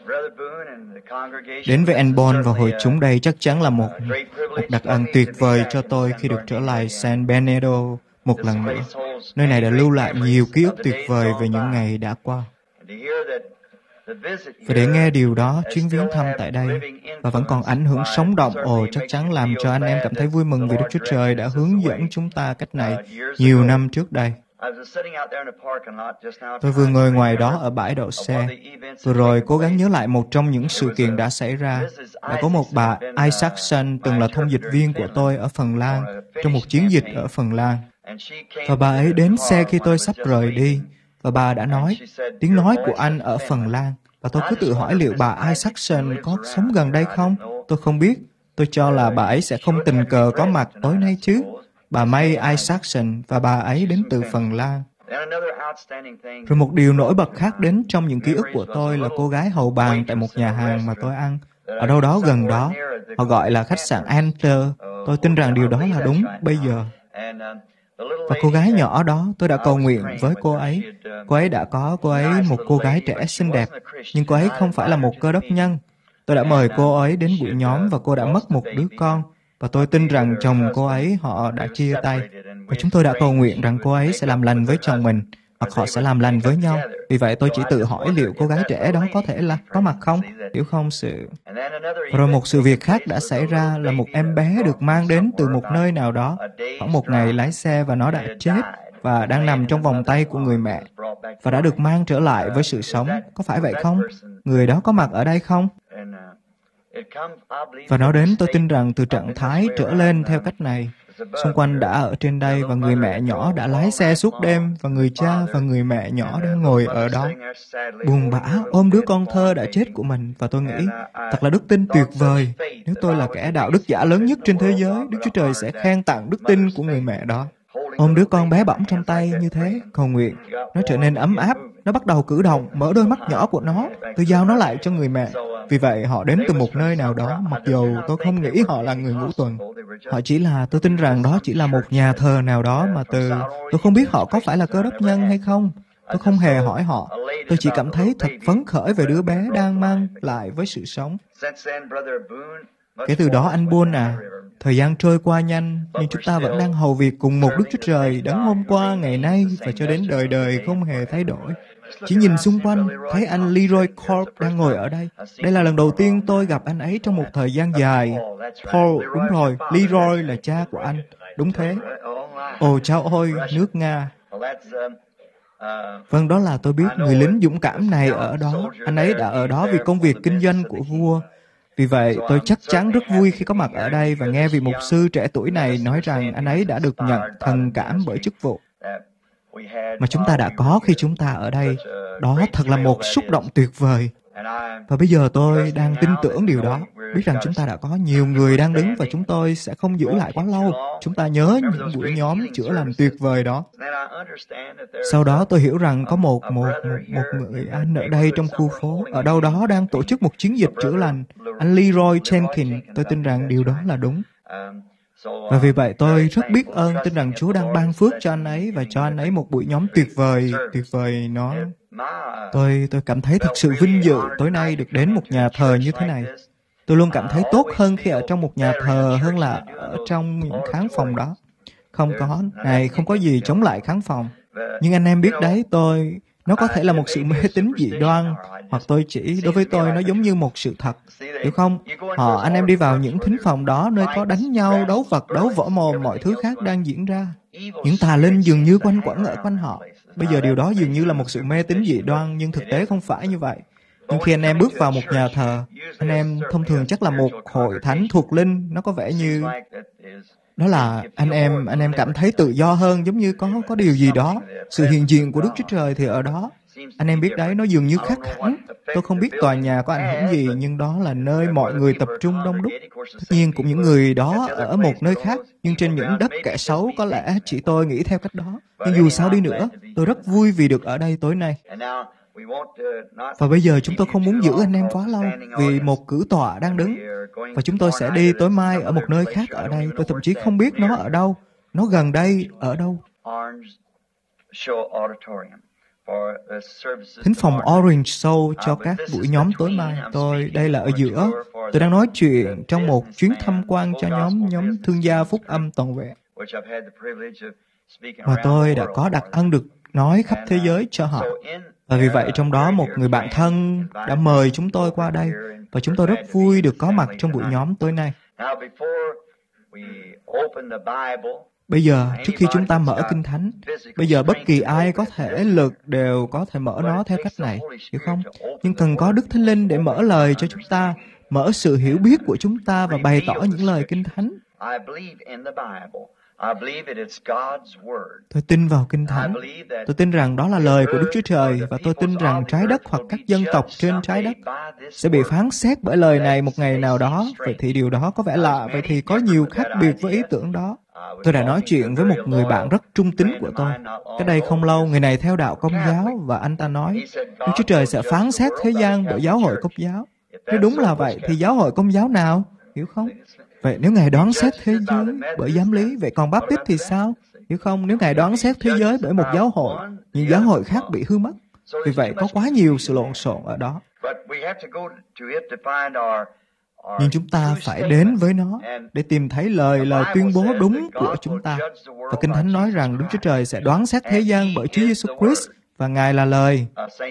Đến với anh Bon và hội chúng đây chắc chắn là một đặc ân tuyệt vời cho tôi khi được trở lại San Bernardino một lần nữa. Nơi này đã lưu lại nhiều ký ức tuyệt vời về những ngày đã qua. Và để nghe điều đó, chuyến viếng thăm tại đây và vẫn còn ảnh hưởng sống động, chắc chắn làm cho anh em cảm thấy vui mừng vì Đức Chúa Trời đã hướng dẫn chúng ta cách này nhiều năm trước đây. Tôi vừa ngồi ngoài đó ở bãi đậu xe, vừa rồi cố gắng nhớ lại một trong những sự kiện đã xảy ra. Đã có một bà Isaacson từng là thông dịch viên của tôi ở Phần Lan trong một chiến dịch ở Phần Lan. Và bà ấy đến xe khi tôi sắp rời đi, và bà đã nói, tiếng nói của anh ở Phần Lan. Và tôi cứ tự hỏi liệu bà Isaacson có sống gần đây không? Tôi không biết. Tôi cho là bà ấy sẽ không tình cờ có mặt tối nay chứ. Bà May Isaacson và bà ấy đến từ Phần Lan. Rồi một điều nổi bật khác đến trong những ký ức của tôi là cô gái hầu bàn tại một nhà hàng mà tôi ăn. Ở đâu đó gần đó, họ gọi là khách sạn Enter. Tôi tin rằng điều đó là đúng bây giờ. Và cô gái nhỏ đó, tôi đã cầu nguyện với cô ấy. Cô ấy một cô gái trẻ xinh đẹp, nhưng cô ấy không phải là một cơ đốc nhân. Tôi đã mời cô ấy đến buổi nhóm và cô đã mất một đứa con. Và tôi tin rằng chồng cô ấy, họ đã chia tay. Và chúng tôi đã cầu nguyện rằng cô ấy sẽ làm lành với chồng mình, hoặc họ sẽ làm lành với nhau. Vì vậy tôi chỉ tự hỏi liệu cô gái trẻ đó có thể là có mặt không? Nếu không Rồi một sự việc khác đã xảy ra là một em bé được mang đến từ một nơi nào đó. Khoảng một ngày lái xe và nó đã chết và đang nằm trong vòng tay của người mẹ. Và đã được mang trở lại với sự sống. Có phải vậy không? Người đó có mặt ở đây không? Và nó đến, tôi tin rằng từ trạng thái trở lên theo cách này. Xung quanh đã ở trên đây và người mẹ nhỏ đã lái xe suốt đêm và người cha và người mẹ nhỏ đang ngồi ở đó buồn bã ôm đứa con thơ đã chết của mình. Và tôi nghĩ thật là đức tin tuyệt vời. Nếu tôi là kẻ đạo đức giả lớn nhất trên thế giới, Đức Chúa Trời sẽ khen tặng đức tin của người mẹ đó. Ôm đứa con bé bỏng trong tay như thế, cầu nguyện nó trở nên ấm áp. Nó bắt đầu cử động, mở đôi mắt nhỏ của nó. Tôi giao nó lại cho người mẹ. Vì vậy họ đến từ một nơi nào đó, mặc dù tôi không nghĩ họ là người ngũ tuần. Họ chỉ là, tôi tin rằng đó chỉ là một nhà thờ nào đó mà tôi không biết họ có phải là cơ đốc nhân hay không. Tôi không hề hỏi họ. Tôi chỉ cảm thấy thật phấn khởi về đứa bé đang mang lại với sự sống. Kể từ đó anh Buôn thời gian trôi qua nhanh, nhưng chúng ta vẫn đang hầu việc cùng một Đức Chúa Trời đấng hôm qua, ngày nay và cho đến đời đời không hề thay đổi. Chỉ nhìn xung quanh, thấy anh Leroy Corp đang ngồi ở đây. Đây là lần đầu tiên tôi gặp anh ấy trong một thời gian dài. Paul, đúng rồi, Leroy là cha của anh. Đúng thế. Ồ chao ôi, nước Nga. Vâng, đó là tôi biết người lính dũng cảm này ở đó. Anh ấy đã ở đó vì công việc kinh doanh của vua. Vì vậy, tôi chắc chắn rất vui khi có mặt ở đây và nghe vị mục sư trẻ tuổi này nói rằng anh ấy đã được nhận thần cảm bởi chức vụ mà chúng ta đã có khi chúng ta ở đây. Đó thật là một xúc động tuyệt vời. Và bây giờ tôi đang tin tưởng điều đó, biết rằng chúng ta đã có nhiều người đang đứng và chúng tôi sẽ không giữ lại quá lâu. Chúng ta nhớ những buổi nhóm chữa lành tuyệt vời đó. Sau đó tôi hiểu rằng có một người anh ở đây trong khu phố, ở đâu đó đang tổ chức một chiến dịch chữa lành. Anh Leroy Jenkins, tôi tin rằng điều đó là đúng. Và vì vậy tôi rất biết ơn, tin rằng Chúa đang ban phước cho anh ấy và cho anh ấy một buổi nhóm tuyệt vời nó. Tôi cảm thấy thật sự vinh dự tối nay được đến một nhà thờ như thế này. Tôi luôn cảm thấy tốt hơn khi ở trong một nhà thờ hơn là ở trong những khán phòng đó. Không có gì chống lại khán phòng. Nhưng anh em biết đấy, nó có thể là một sự mê tín dị đoan, hoặc đối với tôi nó giống như một sự thật. Hiểu không? Anh em đi vào những thính phòng đó, nơi có đánh nhau, đấu vật, đấu võ mồm, mọi thứ khác đang diễn ra. Những tà linh dường như quanh quẩn ở quanh họ. Bây giờ điều đó dường như là một sự mê tín dị đoan, nhưng thực tế không phải như vậy. Nhưng khi anh em bước vào một nhà thờ, anh em thông thường chắc là một hội thánh thuộc linh, nó có vẻ như đó là anh em cảm thấy tự do hơn, giống như có điều gì đó. Sự hiện diện của Đức Chúa Trời thì ở đó. Anh em biết đấy, nó dường như khác hẳn. Tôi không biết tòa nhà có ảnh hưởng gì, nhưng đó là nơi mọi người tập trung đông đúc. Tất nhiên cũng những người đó ở một nơi khác, nhưng trên những đất kẻ xấu có lẽ chỉ tôi nghĩ theo cách đó. Nhưng dù sao đi nữa, tôi rất vui vì được ở đây tối nay. Và bây giờ chúng tôi không muốn giữ anh em quá lâu vì một cử tọa đang đứng. Và chúng tôi sẽ đi tối mai ở một nơi khác ở đây. Tôi thậm chí không biết nó ở đâu. Nó gần đây ở đâu. Thính phòng Orange Soul cho các buổi nhóm tối mai. Đây là ở giữa. Tôi đang nói chuyện trong một chuyến tham quan cho nhóm thương gia phúc âm toàn vẹn. Và tôi đã có đặc ân được nói khắp thế giới cho họ. Và vì vậy trong đó một người bạn thân đã mời chúng tôi qua đây. Và chúng tôi rất vui được có mặt trong buổi nhóm tối nay. Bây giờ, trước khi chúng ta mở Kinh Thánh, bây giờ bất kỳ ai có thể lực đều có thể mở nó theo cách này, hiểu không? Nhưng cần có Đức Thánh Linh để mở lời cho chúng ta, mở sự hiểu biết của chúng ta và bày tỏ những lời Kinh Thánh. Tôi tin vào Kinh Thánh. Tôi tin rằng đó là lời của Đức Chúa Trời và tôi tin rằng trái đất hoặc các dân tộc trên trái đất sẽ bị phán xét bởi lời này một ngày nào đó. Vậy thì điều đó có vẻ lạ, vậy thì có nhiều khác biệt với ý tưởng đó. Tôi đã nói chuyện với một người bạn rất trung tín của tôi. Cách đây không lâu, người này theo đạo Công giáo và anh ta nói, Đức Chúa Trời sẽ phán xét thế gian bởi giáo hội Công giáo. Nếu đúng là vậy, thì giáo hội Công giáo nào? Hiểu không? Vậy nếu Ngài đoán xét thế giới bởi giám lý, vậy còn Báp-tít thì sao? Hiểu không? Nếu Ngài đoán xét thế giới bởi một giáo hội, những giáo hội khác bị hư mất. Vì vậy có quá nhiều sự lộn xộn ở đó. Nhưng chúng ta phải đến với nó để tìm thấy lời tuyên bố đúng của chúng ta. Và Kinh Thánh nói rằng Đức Chúa Trời sẽ đoán xét thế gian bởi Chúa Giêsu Christ và Ngài là lời.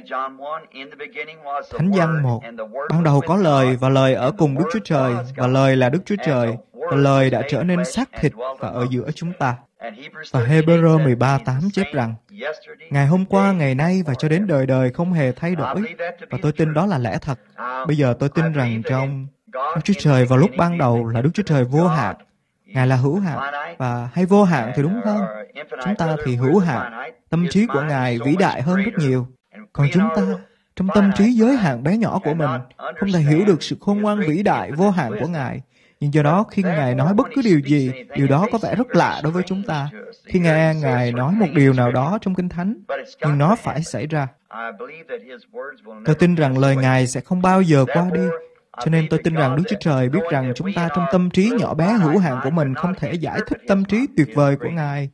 Thánh Giăng 1, ban đầu có lời và lời ở cùng Đức Chúa Trời và lời là Đức Chúa Trời và lời đã trở nên xác thịt và ở giữa chúng ta. Và Hebrew 13:8 chép rằng ngày hôm qua, ngày nay và cho đến đời đời không hề thay đổi. Và tôi tin đó là lẽ thật. Bây giờ tôi tin rằng trong Đức Chúa Trời vào lúc ban đầu là Đức Chúa Trời vô hạn. Ngài là hữu hạn, và hay vô hạn thì đúng hơn. Chúng ta thì hữu hạn. Tâm trí của Ngài vĩ đại hơn rất nhiều. Còn chúng ta, trong tâm trí giới hạn bé nhỏ của mình, không thể hiểu được sự khôn ngoan vĩ đại vô hạn của Ngài. Nhưng do đó, khi Ngài nói bất cứ điều gì, điều đó có vẻ rất lạ đối với chúng ta. Khi nghe Ngài nói một điều nào đó trong Kinh Thánh, nhưng nó phải xảy ra. Tôi tin rằng lời Ngài sẽ không bao giờ qua đi. Cho nên tôi tin rằng Đức Chúa Trời biết rằng chúng ta trong tâm trí nhỏ bé hữu hạn của mình không thể giải thích tâm trí tuyệt vời của Ngài.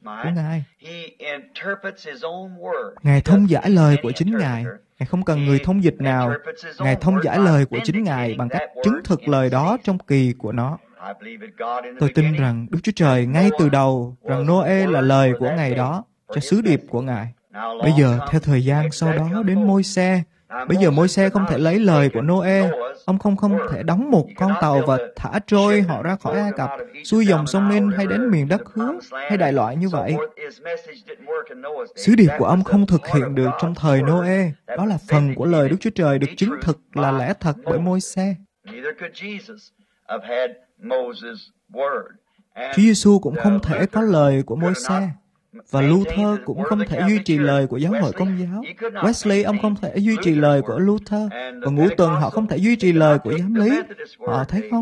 Ngài thông giải lời của chính Ngài. Ngài không cần người thông dịch nào. Ngài thông giải lời của chính Ngài bằng cách chứng thực lời đó trong kỳ của nó. Tôi tin rằng Đức Chúa Trời ngay từ đầu, rằng Noe là lời của Ngài đó, cho sứ điệp của Ngài. Bây giờ, theo thời gian sau đó đến Môi-se. Bây giờ Môi-se không thể lấy lời của Noe. Ông không thể đóng một con tàu và thả trôi họ ra khỏi Ai Cập, xuôi dòng sông Nin hay đến miền đất hứa, hay đại loại như vậy. Sứ điệp của ông không thực hiện được trong thời Noe. Đó là phần của lời Đức Chúa Trời được chứng thực là lẽ thật bởi Môi-se. Chúa Giêsu cũng không thể có lời của Môi-se. Và Luther cũng không thể duy trì lời của giáo hội Công giáo. Wesley, ông không thể duy trì lời của Luther. Và Ngũ Tuần, họ không thể duy trì lời của giám lý. Họ thấy không?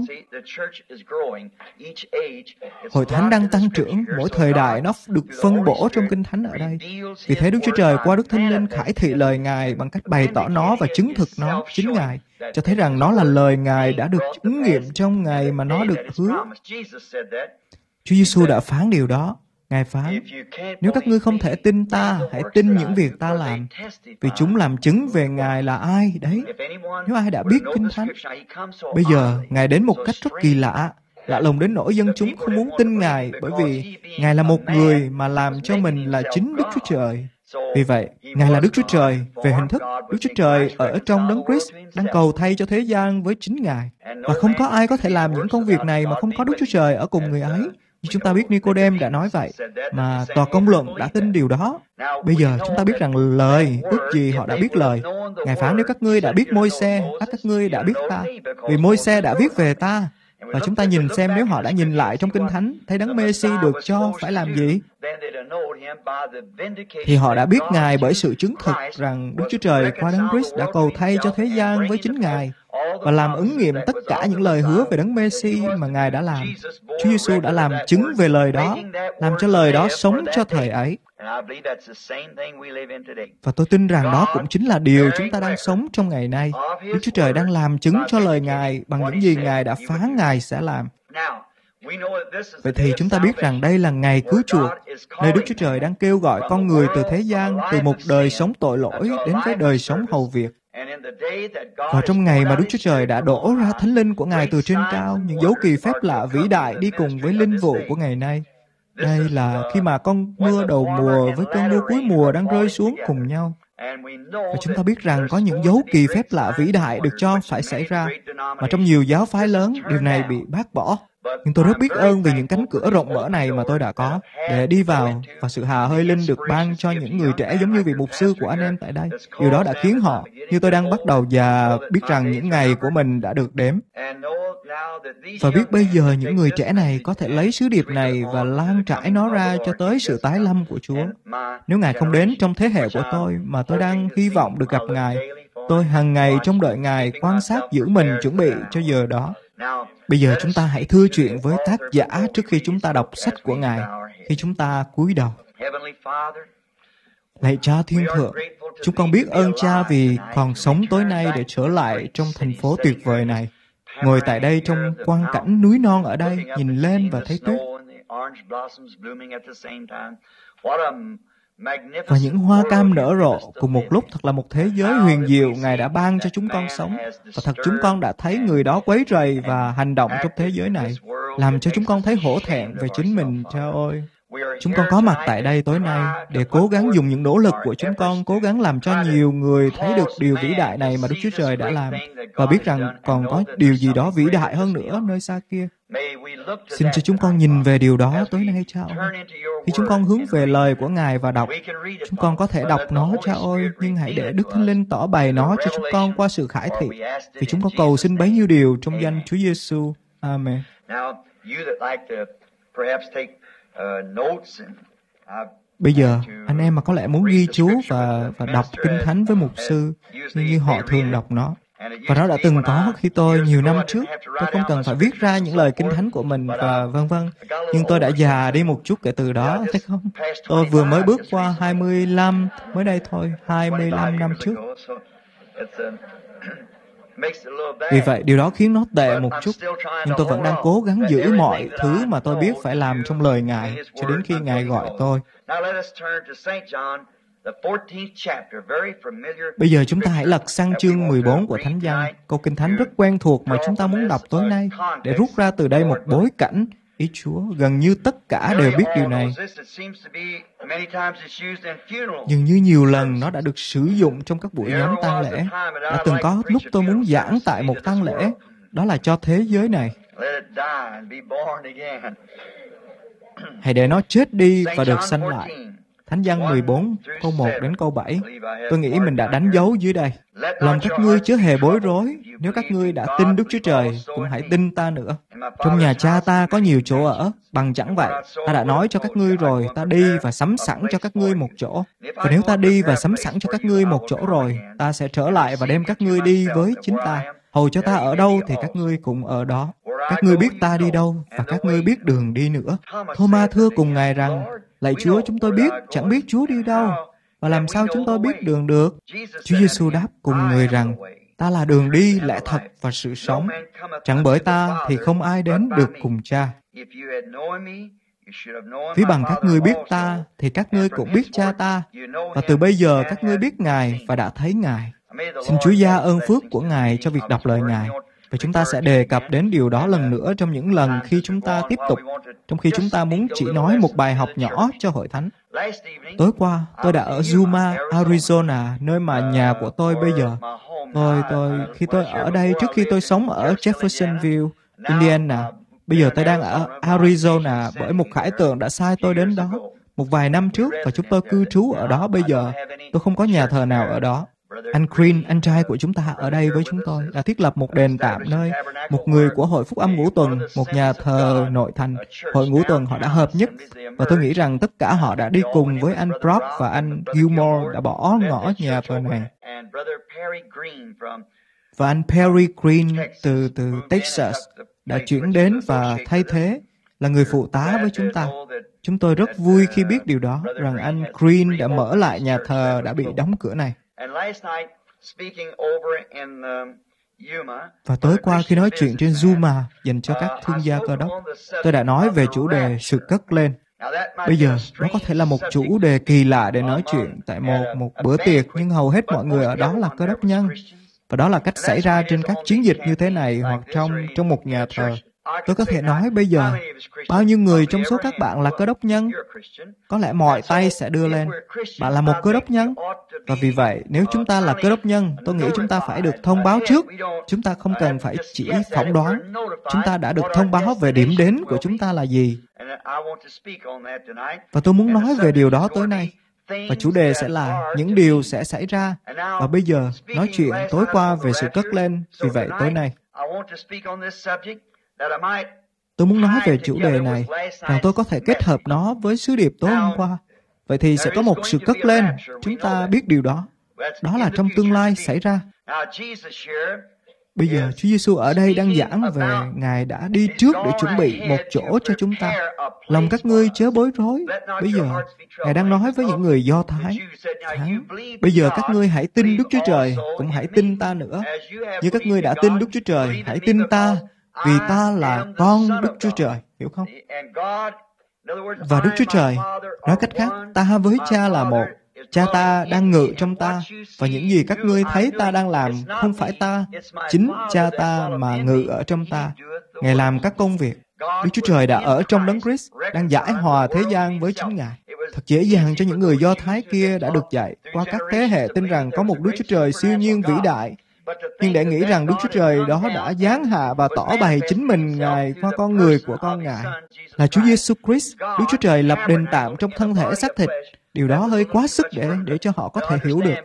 Hội Thánh đang tăng trưởng. Mỗi thời đại nó được phân bổ trong Kinh Thánh ở đây. Vì thế Đức Chúa Trời qua Đức Thánh Linh khải thị lời Ngài bằng cách bày tỏ nó và chứng thực nó, chính Ngài, cho thấy rằng nó là lời Ngài đã được ứng nghiệm trong ngày mà nó được hứa. Chúa Giêsu đã phán điều đó. Ngài phán, nếu các ngươi không thể tin ta, hãy tin những việc ta làm, vì chúng làm chứng về Ngài là ai đấy. Nếu ai đã biết Kinh Thánh, bây giờ Ngài đến một cách rất kỳ lạ, lạ lùng đến nỗi dân chúng không muốn tin Ngài, bởi vì Ngài là một người mà làm cho mình là chính Đức Chúa Trời. Vì vậy, Ngài là Đức Chúa Trời về hình thức. Đức Chúa Trời ở trong Đấng Christ đang cầu thay cho thế gian với chính Ngài. Và không có ai có thể làm những công việc này mà không có Đức Chúa Trời ở cùng người ấy. Như chúng ta biết Nicôđêm đã nói vậy, mà tòa công luận đã tin điều đó. Bây giờ chúng ta biết rằng lời, ước gì họ đã biết lời. Ngài phán nếu các ngươi đã biết Môi-se, các ngươi đã biết ta, vì Môi-se đã viết về ta. Và chúng ta nhìn xem nếu họ đã nhìn lại trong Kinh Thánh, thấy Đấng Mê-si được cho phải làm gì, thì họ đã biết Ngài bởi sự chứng thực rằng Đức Chúa Trời qua Đấng Christ đã cầu thay cho thế gian với chính Ngài và làm ứng nghiệm tất cả những lời hứa về Đấng Mê-si mà Ngài đã làm. Chúa Giêsu đã làm chứng về lời đó, làm cho lời đó sống cho thời ấy. Và tôi tin rằng đó cũng chính là điều chúng ta đang sống trong ngày nay. Đức Chúa Trời đang làm chứng cho lời Ngài bằng những gì Ngài đã phán Ngài sẽ làm. Vậy thì chúng ta biết rằng đây là ngày cứu chuộc, nơi Đức Chúa Trời đang kêu gọi con người từ thế gian, từ một đời sống tội lỗi đến với đời sống hầu việc. Và trong ngày mà Đức Chúa Trời đã đổ ra Thánh Linh của Ngài từ trên cao, những dấu kỳ phép lạ vĩ đại đi cùng với linh vụ của ngày nay. Đây là khi mà con mưa đầu mùa với cơn mưa cuối mùa đang rơi xuống cùng nhau. Và chúng ta biết rằng có những dấu kỳ phép lạ vĩ đại được cho phải xảy ra, mà trong nhiều giáo phái lớn, điều này bị bác bỏ. Nhưng tôi rất biết ơn vì những cánh cửa rộng mở này mà tôi đã có để đi vào, và sự hà hơi linh được ban cho những người trẻ giống như vị mục sư của anh em tại đây. Điều đó đã khiến họ, như tôi đang bắt đầu già, biết rằng những ngày của mình đã được đếm. Và biết bây giờ những người trẻ này có thể lấy sứ điệp này và lan trải nó ra cho tới sự tái lâm của Chúa. Nếu Ngài không đến trong thế hệ của tôi, mà tôi đang hy vọng được gặp Ngài, tôi hàng ngày trông đợi Ngài, quan sát giữ mình chuẩn bị cho giờ đó. Bây giờ chúng ta hãy thưa chuyện với tác giả trước khi chúng ta đọc sách của Ngài, khi chúng ta cúi đầu. Lạy Cha Thiên Thượng, chúng con biết ơn Cha vì còn sống tối nay để trở lại trong thành phố tuyệt vời này. Ngồi tại đây trong quang cảnh núi non ở đây, nhìn lên và thấy tuyết. Và những hoa cam nở rộ cùng một lúc, thật là một thế giới huyền diệu Ngài đã ban cho chúng con sống. Và thật chúng con đã thấy người đó quấy rầy và hành động trong thế giới này, làm cho chúng con thấy hổ thẹn về chính mình, Cha ơi. Chúng con có mặt tại đây tối nay để cố gắng dùng những nỗ lực của chúng con, cố gắng làm cho nhiều người thấy được điều vĩ đại này mà Đức Chúa Trời đã làm, và biết rằng còn có điều gì đó vĩ đại hơn nữa nơi xa kia. Xin cho chúng con nhìn về điều đó tối nay, Cha ơi. Khi chúng con hướng về lời của Ngài và đọc, chúng con có thể đọc nó, Cha ơi, nhưng hãy để Đức Thánh Linh tỏ bày nó cho chúng con qua sự khải thị. Vì chúng con cầu xin bấy nhiêu điều trong danh Chúa Giêsu. Amen. Bây giờ, anh em mà có lẽ muốn ghi chú và đọc Kinh Thánh với mục sư như họ thường đọc nó. Và nó đã từng có khi tôi nhiều năm trước. Tôi không cần phải viết ra những lời Kinh Thánh của mình và vân vân. Nhưng tôi đã già đi một chút kể từ đó, thấy không? Tôi vừa mới bước qua 25, mới đây thôi, 25 năm trước. Vì vậy, điều đó khiến nó tệ một chút. Nhưng tôi vẫn đang cố gắng giữ mọi thứ mà tôi biết phải làm trong lời Ngài, cho đến khi Ngài gọi tôi. Bây giờ chúng ta hãy lật sang chương 14 của Thánh Văn, câu Kinh Thánh rất quen thuộc mà chúng ta muốn đọc tối nay, để rút ra từ đây một bối cảnh. Ý Chúa, gần như tất cả đều biết điều này. Dường như nhiều lần nó đã được sử dụng trong các buổi nhóm tang lễ. Đã từng có lúc tôi muốn giảng tại một tang lễ, đó là cho thế giới này. Hãy để nó chết đi và được sanh lại. Thánh Văn 14, câu 1 đến câu 7. Tôi nghĩ mình đã đánh dấu dưới đây. Lòng các ngươi chớ hề bối rối. Nếu các ngươi đã tin Đức Chúa Trời, cũng hãy tin ta nữa. Trong nhà Cha ta có nhiều chỗ ở. Bằng chẳng vậy, ta đã nói cho các ngươi rồi, ta đi và sắm sẵn cho các ngươi một chỗ. Và nếu ta đi và sắm sẵn cho các ngươi một chỗ rồi, ta sẽ trở lại và đem các ngươi đi với chính ta. Hầu cho ta ở đâu thì các ngươi cũng ở đó. Các ngươi biết ta đi đâu và các ngươi biết đường đi nữa. Thô-ma thưa cùng Ngài rằng, lạy Chúa, chúng tôi biết, chẳng biết Chúa đi đâu. Và làm sao chúng tôi biết đường được? Chúa Giêsu đáp cùng người rằng, ta là đường đi, lẽ thật và sự sống. Chẳng bởi ta thì không ai đến được cùng Cha. Ví bằng các ngươi biết ta, thì các ngươi cũng biết Cha ta. Và từ bây giờ các ngươi biết Ngài và đã thấy Ngài. Xin Chúa gia ơn phước của Ngài cho việc đọc lời Ngài. Và chúng ta sẽ đề cập đến điều đó lần nữa trong những lần khi chúng ta tiếp tục, trong khi chúng ta muốn chỉ nói một bài học nhỏ cho hội thánh. Tối qua, tôi đã ở Yuma, Arizona, nơi mà nhà của tôi bây giờ. Khi tôi ở đây, trước khi tôi sống ở Jeffersonville, Indiana. Bây giờ tôi đang ở Arizona bởi một khải tượng đã sai tôi đến đó một vài năm trước và chúng tôi cư trú ở đó bây giờ. Tôi không có nhà thờ nào ở đó. Anh Green, anh trai của chúng ta ở đây với chúng tôi, đã thiết lập một đền tạm nơi một người của Hội Phúc Âm Ngũ Tuần, một nhà thờ nội thành. Hội Ngũ Tuần họ đã hợp nhất, và tôi nghĩ rằng tất cả họ đã đi cùng với anh Brock và anh Gilmore đã bỏ ngỏ nhà thờ này. Và anh Perry Green từ Texas đã chuyển đến và thay thế là người phụ tá với chúng ta. Chúng tôi rất vui khi biết điều đó, rằng anh Green đã mở lại nhà thờ đã bị đóng cửa này. Và tối qua khi nói chuyện trên Zoom dành cho các thương gia Cơ Đốc, tôi đã nói về chủ đề sự cất lên. Bây giờ, đó có thể là một chủ đề kỳ lạ để nói chuyện tại một bữa tiệc, nhưng hầu hết mọi người ở đó là Cơ Đốc nhân. Và đó là cách xảy ra trên các chiến dịch như thế này hoặc trong một nhà thờ. Tôi có thể nói bây giờ, bao nhiêu người trong số các bạn là Cơ Đốc nhân? Có lẽ mọi tay sẽ đưa lên. Bạn là một Cơ Đốc nhân. Và vì vậy, nếu chúng ta là Cơ Đốc nhân, tôi nghĩ chúng ta phải được thông báo trước. Chúng ta không cần phải chỉ phỏng đoán. Chúng ta đã được thông báo về điểm đến của chúng ta là gì. Và tôi muốn nói về điều đó tối nay. Và chủ đề sẽ là những điều sẽ xảy ra. Và bây giờ, nói chuyện tối qua về sự cất lên. Vì vậy, tối nay, tôi muốn nói về chủ đề này, rằng tôi có thể kết hợp nó với sứ điệp tối hôm qua. Vậy thì sẽ có một sự cất lên. Chúng ta biết điều đó. Đó là trong tương lai xảy ra. Bây giờ, Chúa Giêsu ở đây đang giảng về Ngài đã đi trước để chuẩn bị một chỗ cho chúng ta. Lòng các ngươi chớ bối rối. Bây giờ, Ngài đang nói với những người Do Thái. Bây giờ các ngươi hãy tin Đức Chúa Trời, cũng hãy tin ta nữa. Như các ngươi đã tin Đức Chúa Trời, hãy tin ta, vì ta là con Đức Chúa Trời. Hiểu không? Và Đức Chúa Trời, nói cách khác, ta với Cha là một. Cha ta đang ngự trong ta, và những gì các ngươi thấy ta đang làm không phải ta, chính Cha ta mà ngự ở trong ta. Ngài làm các công việc. Đức Chúa Trời đã ở trong Đấng Christ, đang giải hòa thế gian với chính Ngài. Thật dễ dàng cho những người Do Thái kia đã được dạy qua các thế hệ tin rằng có một Đức Chúa Trời siêu nhiên vĩ đại. Nhưng để nghĩ rằng Đức Chúa Trời đó đã giáng hạ và tỏ bày chính mình Ngài qua con người của con Ngài, là Chúa Giêsu Christ. Đức Chúa Trời lập đền tạm trong thân thể xác thịt. Điều đó hơi quá sức để cho họ có thể hiểu được.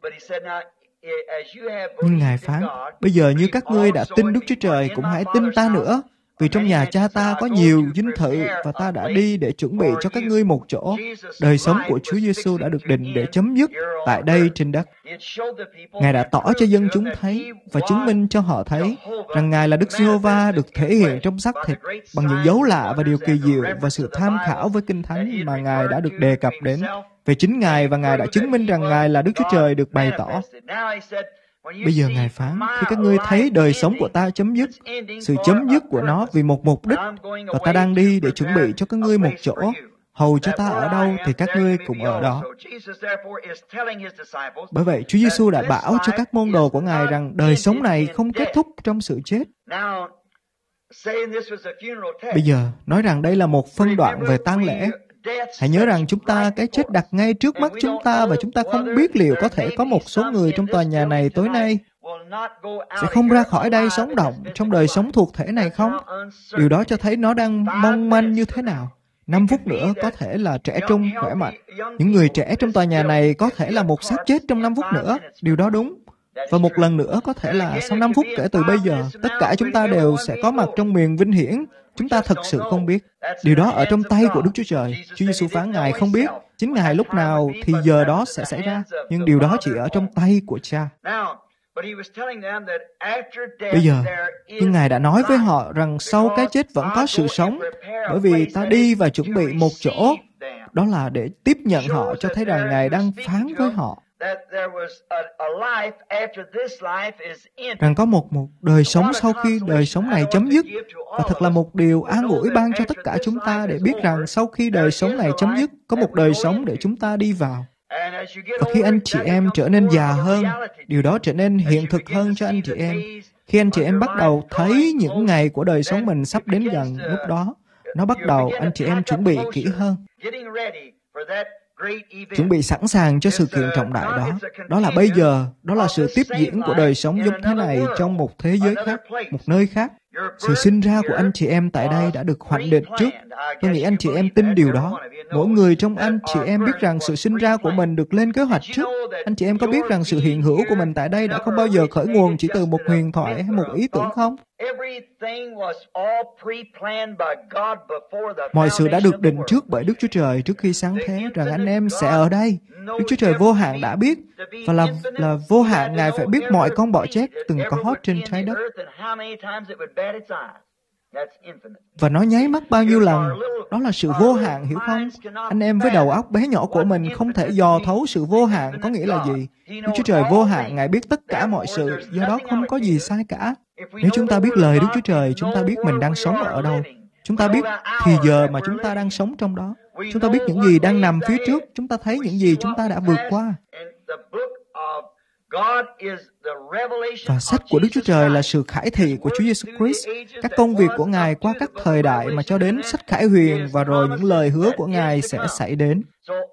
Nhưng Ngài phán, bây giờ như các ngươi đã tin Đức Chúa Trời, cũng hãy tin ta nữa. Vì trong nhà Cha ta có nhiều dinh thự, và ta đã đi để chuẩn bị cho các ngươi một chỗ. Đời sống của Chúa Giêsu đã được định để chấm dứt tại đây trên đất. Ngài đã tỏ cho dân chúng thấy và chứng minh cho họ thấy rằng Ngài là Đức Giê-hô-va được thể hiện trong xác thịt bằng những dấu lạ và điều kỳ diệu và sự tham khảo với Kinh Thánh mà Ngài đã được đề cập đến về chính Ngài, và Ngài đã chứng minh rằng Ngài là Đức Chúa Trời được bày tỏ. Bây giờ Ngài phán, khi các ngươi thấy đời sống của ta chấm dứt, sự chấm dứt của nó vì một mục đích, và ta đang đi để chuẩn bị cho các ngươi một chỗ, hầu cho ta ở đâu thì các ngươi cũng ở đó. Bởi vậy, Chúa Giêsu đã bảo cho các môn đồ của Ngài rằng đời sống này không kết thúc trong sự chết. Bây giờ, nói rằng đây là một phân đoạn về tang lễ. Hãy nhớ rằng chúng ta, cái chết đặt ngay trước mắt chúng ta, và chúng ta không biết liệu có thể có một số người trong tòa nhà này tối nay sẽ không ra khỏi đây sống động trong đời sống thuộc thể này không? Điều đó cho thấy nó đang mong manh như thế nào. 5 phút nữa có thể là trẻ trung, khỏe mạnh. Những người trẻ trong tòa nhà này có thể là một xác chết trong 5 phút nữa. Điều đó đúng. Và một lần nữa có thể là sau 5 phút kể từ bây giờ, tất cả chúng ta đều sẽ có mặt trong miền vinh hiển. Chúng ta thật sự không biết. Điều đó ở trong tay của Đức Chúa Trời. Chúa Giêsu phán Ngài không biết. Chính Ngài lúc nào thì giờ đó sẽ xảy ra. Nhưng điều đó chỉ ở trong tay của Cha. Bây giờ, nhưng Ngài đã nói với họ rằng sau cái chết vẫn có sự sống, bởi vì ta đi và chuẩn bị một chỗ. Đó là để tiếp nhận họ, cho thấy rằng Ngài đang phán với họ rằng có một đời sống sau khi đời sống này chấm dứt. Và thật là một điều an ủi ban cho tất cả chúng ta để biết rằng sau khi đời sống này chấm dứt, có một đời sống để chúng ta đi vào. Và khi anh chị em trở nên già hơn, điều đó trở nên hiện thực hơn cho anh chị em. Khi anh chị em bắt đầu thấy những ngày của đời sống mình sắp đến gần, lúc đó, nó bắt đầu anh chị em chuẩn bị kỹ hơn. Chuẩn bị sẵn sàng cho sự kiện trọng đại đó. Đó là bây giờ, đó là sự tiếp diễn của đời sống giống thế này trong một thế giới khác, một nơi khác. Sự sinh ra của anh chị em tại đây đã được hoạch định trước. Tôi nghĩ anh chị em tin điều đó. Mỗi người trong anh chị em biết rằng sự sinh ra của mình được lên kế hoạch trước. Anh chị em có biết rằng sự hiện hữu của mình tại đây đã không bao giờ khởi nguồn chỉ từ một huyền thoại hay một ý tưởng không? Mọi sự đã được định trước bởi Đức Chúa Trời trước khi sáng thế, rằng anh em sẽ ở đây. Đức Chúa Trời vô hạn đã biết, và là vô hạn Ngài phải biết mọi con bọ chết từng có trên trái đất. Và nó nháy mắt bao nhiêu lần. Đó là sự vô hạn, hiểu không? Anh em với đầu óc bé nhỏ của mình không thể dò thấu sự vô hạn có nghĩa là gì. Đức Chúa Trời vô hạn, Ngài biết tất cả mọi sự, do đó không có gì sai cả. Nếu chúng ta biết lời Đức Chúa Trời, chúng ta biết mình đang sống ở đâu. Chúng ta biết thì giờ mà chúng ta đang sống trong đó. Chúng ta biết những gì đang nằm phía trước. Chúng ta thấy những gì chúng ta đã vượt qua. Và sách của Đức Chúa Trời là sự khải thị của Chúa Giêsu Christ, các công việc của Ngài qua các thời đại mà cho đến sách Khải Huyền, và rồi những lời hứa của Ngài sẽ xảy đến.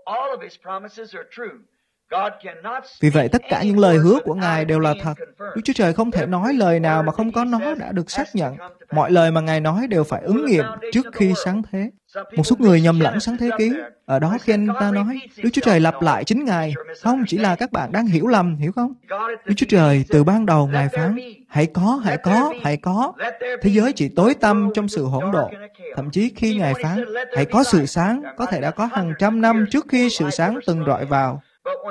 Vì vậy, tất cả những lời hứa của Ngài đều là thật. Đức Chúa Trời không thể nói lời nào mà không có nó đã được xác nhận. Mọi lời mà Ngài nói đều phải ứng nghiệm trước khi sáng thế. Một số người nhầm lẫn sáng thế ký. Ở đó khi anh ta nói, Đức Chúa Trời lặp lại chính Ngài. Không, chỉ là các bạn đang hiểu lầm, hiểu không? Đức Chúa Trời từ ban đầu Ngài phán, hãy có, hãy có, hãy có. Thế giới chỉ tối tăm trong sự hỗn độn. Thậm chí khi Ngài phán, hãy có sự sáng, có thể đã có hàng trăm năm trước khi sự sáng từng rọi vào.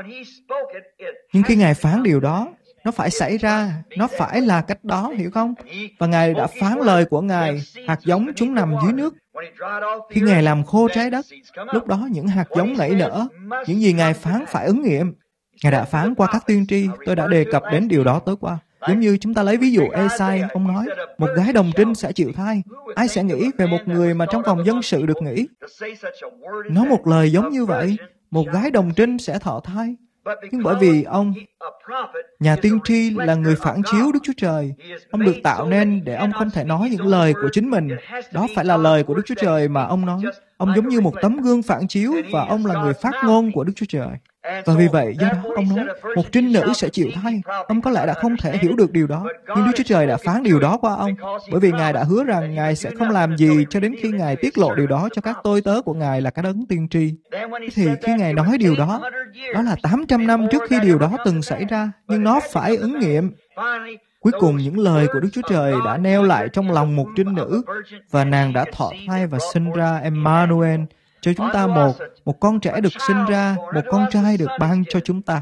Nhưng khi Ngài phán điều đó, nó phải xảy ra, nó phải là cách đó, hiểu không? Và Ngài đã phán lời của Ngài, hạt giống chúng nằm dưới nước. Khi Ngài làm khô trái đất, lúc đó những hạt giống nảy nở, những gì Ngài phán phải ứng nghiệm. Ngài đã phán qua các tiên tri, tôi đã đề cập đến điều đó tối qua. Giống như chúng ta lấy ví dụ Ê-sai, ông nói, một gái đồng trinh sẽ chịu thai. Ai sẽ nghĩ về một người mà trong vòng dân sự được nghĩ? Nói một lời giống như vậy, một gái đồng trinh sẽ thọ thai. Nhưng bởi vì ông, nhà tiên tri, là người phản chiếu Đức Chúa Trời, ông được tạo nên để ông không thể nói những lời của chính mình. Đó phải là lời của Đức Chúa Trời mà ông nói. Ông giống như một tấm gương phản chiếu, và ông là người phát ngôn của Đức Chúa Trời. Và vì vậy, do đó, ông nói, một trinh nữ sẽ chịu thai. Ông có lẽ đã không thể hiểu được điều đó, nhưng Đức Chúa Trời đã phán điều đó qua ông, bởi vì Ngài đã hứa rằng Ngài sẽ không làm gì cho đến khi Ngài tiết lộ điều đó cho các tôi tớ của Ngài là các đấng tiên tri. Thì khi Ngài nói điều đó, đó là 800 năm trước khi điều đó từng xảy ra, nhưng nó phải ứng nghiệm. Cuối cùng, những lời của Đức Chúa Trời đã neo lại trong lòng một trinh nữ, và nàng đã thọ thai và sinh ra Emmanuel, cho chúng ta một con trẻ được sinh ra, một con trai được ban cho chúng ta.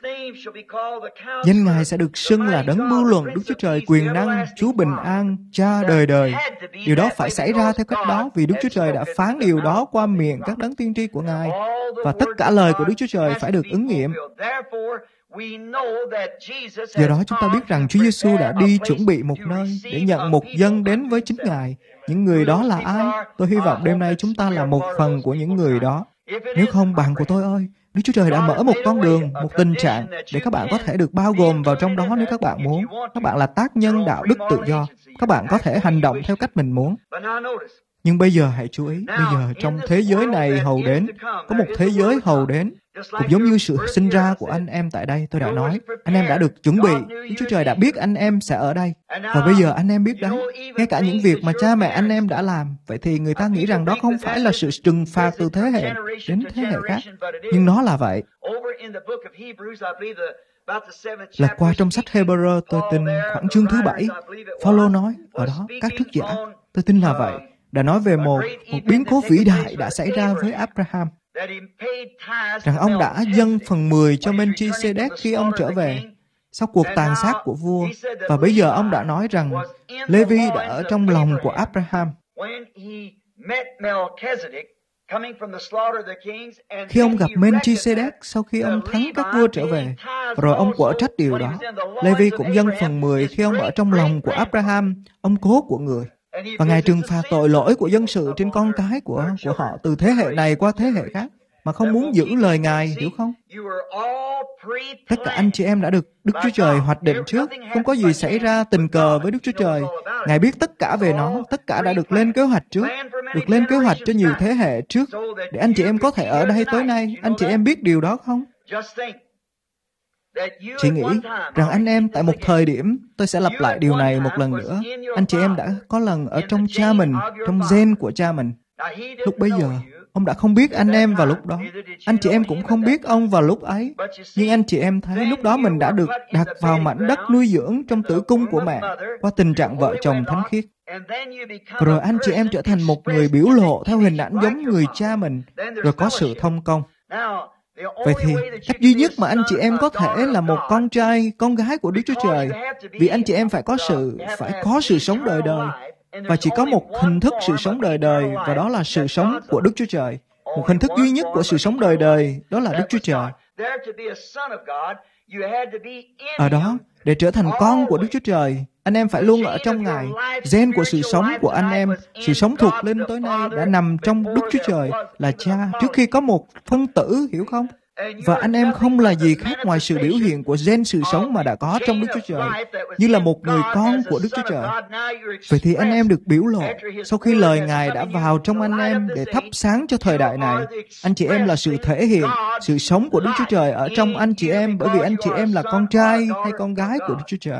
Danh Ngài sẽ được xưng là đấng mưu luận, Đức Chúa Trời quyền năng, Chúa bình an, Cha đời đời. Điều đó phải xảy ra theo cách đó, vì Đức Chúa Trời đã phán điều đó qua miệng các đấng tiên tri của Ngài, và tất cả lời của Đức Chúa Trời phải được ứng nghiệm. Do đó chúng ta biết rằng Chúa Giêsu đã đi chuẩn bị một nơi để nhận một dân đến với chính Ngài. Những người đó là ai? Tôi hy vọng đêm nay chúng ta là một phần của những người đó. Nếu không, bạn của tôi ơi, Đức Chúa Trời đã mở một con đường, một tình trạng để các bạn có thể được bao gồm vào trong đó nếu các bạn muốn. Các bạn là tác nhân đạo đức tự do. Các bạn có thể hành động theo cách mình muốn. Nhưng bây giờ hãy chú ý, bây giờ trong thế giới này hầu đến, có một thế giới hầu đến. Cũng giống như sự sinh ra của anh em tại đây, tôi đã nói, anh em đã được chuẩn bị, Đức Chúa Trời đã biết anh em sẽ ở đây. Và bây giờ anh em biết đấy, ngay cả những việc mà cha mẹ anh em đã làm, vậy thì người ta nghĩ rằng đó không phải là sự trừng phạt từ thế hệ đến thế hệ khác. Nhưng nó là vậy. Là qua trong sách Hebrew, tôi tin khoảng chương thứ 7, Phaolô nói, ở đó, các thuyết giả, tôi tin là vậy, đã nói về một biến cố vĩ đại đã xảy ra với Abraham, rằng ông đã dâng phần 10 cho Melchizedek khi ông trở về sau cuộc tàn sát của vua. Và bây giờ ông đã nói rằng Levi đã ở trong lòng của Abraham. Khi ông gặp Melchizedek sau khi ông thắng các vua trở về, rồi ông quở trách điều đó. Levi cũng dâng phần 10 khi ông ở trong lòng của Abraham, ông cố của người. Và Ngài trừng phạt tội lỗi của dân sự trên con cái của họ từ thế hệ này qua thế hệ khác, mà không muốn giữ lời Ngài, hiểu không? Tất cả anh chị em đã được Đức Chúa Trời hoạch định trước, không có gì xảy ra tình cờ với Đức Chúa Trời. Ngài biết tất cả về nó, tất cả đã được lên kế hoạch trước, được lên kế hoạch cho nhiều thế hệ trước, để anh chị em có thể ở đây tối nay. Anh chị em biết điều đó không? Chị nghĩ rằng anh em tại một thời điểm, tôi sẽ lặp lại điều này một lần nữa, anh chị em đã có lần ở trong cha mình, trong gen của cha mình. Lúc bấy giờ, ông đã không biết anh em vào lúc đó. Anh chị em cũng không biết ông vào lúc ấy. Nhưng anh chị em thấy lúc đó mình đã được đặt vào mảnh đất nuôi dưỡng trong tử cung của mẹ qua tình trạng vợ chồng thánh khiết. Rồi anh chị em trở thành một người biểu lộ theo hình ảnh giống người cha mình, rồi có sự thông công. Vậy thì, cách duy nhất mà anh chị em có thể là một con trai, con gái của Đức Chúa Trời, vì anh chị em phải có sự sống đời đời. Và chỉ có một hình thức sự sống đời đời, và đó là sự sống của Đức Chúa Trời. Một hình thức duy nhất của sự sống đời đời, đó là Đức Chúa Trời. Ở đó, để trở thành con của Đức Chúa Trời, anh em phải luôn ở trong Ngài. Gen của sự sống của anh em, sự sống thuộc linh tối nay đã nằm trong Đức Chúa Trời, là Cha, trước khi có một phân tử, hiểu không? Và anh em không là gì khác ngoài sự biểu hiện của gen sự sống mà đã có trong Đức Chúa Trời, như là một người con của Đức Chúa Trời. Vậy thì anh em được biểu lộ sau khi lời Ngài đã vào trong anh em để thắp sáng cho thời đại này. Anh chị em là sự thể hiện, sự sống của Đức Chúa Trời ở trong anh chị em, bởi vì anh chị em là con trai hay con gái của Đức Chúa Trời.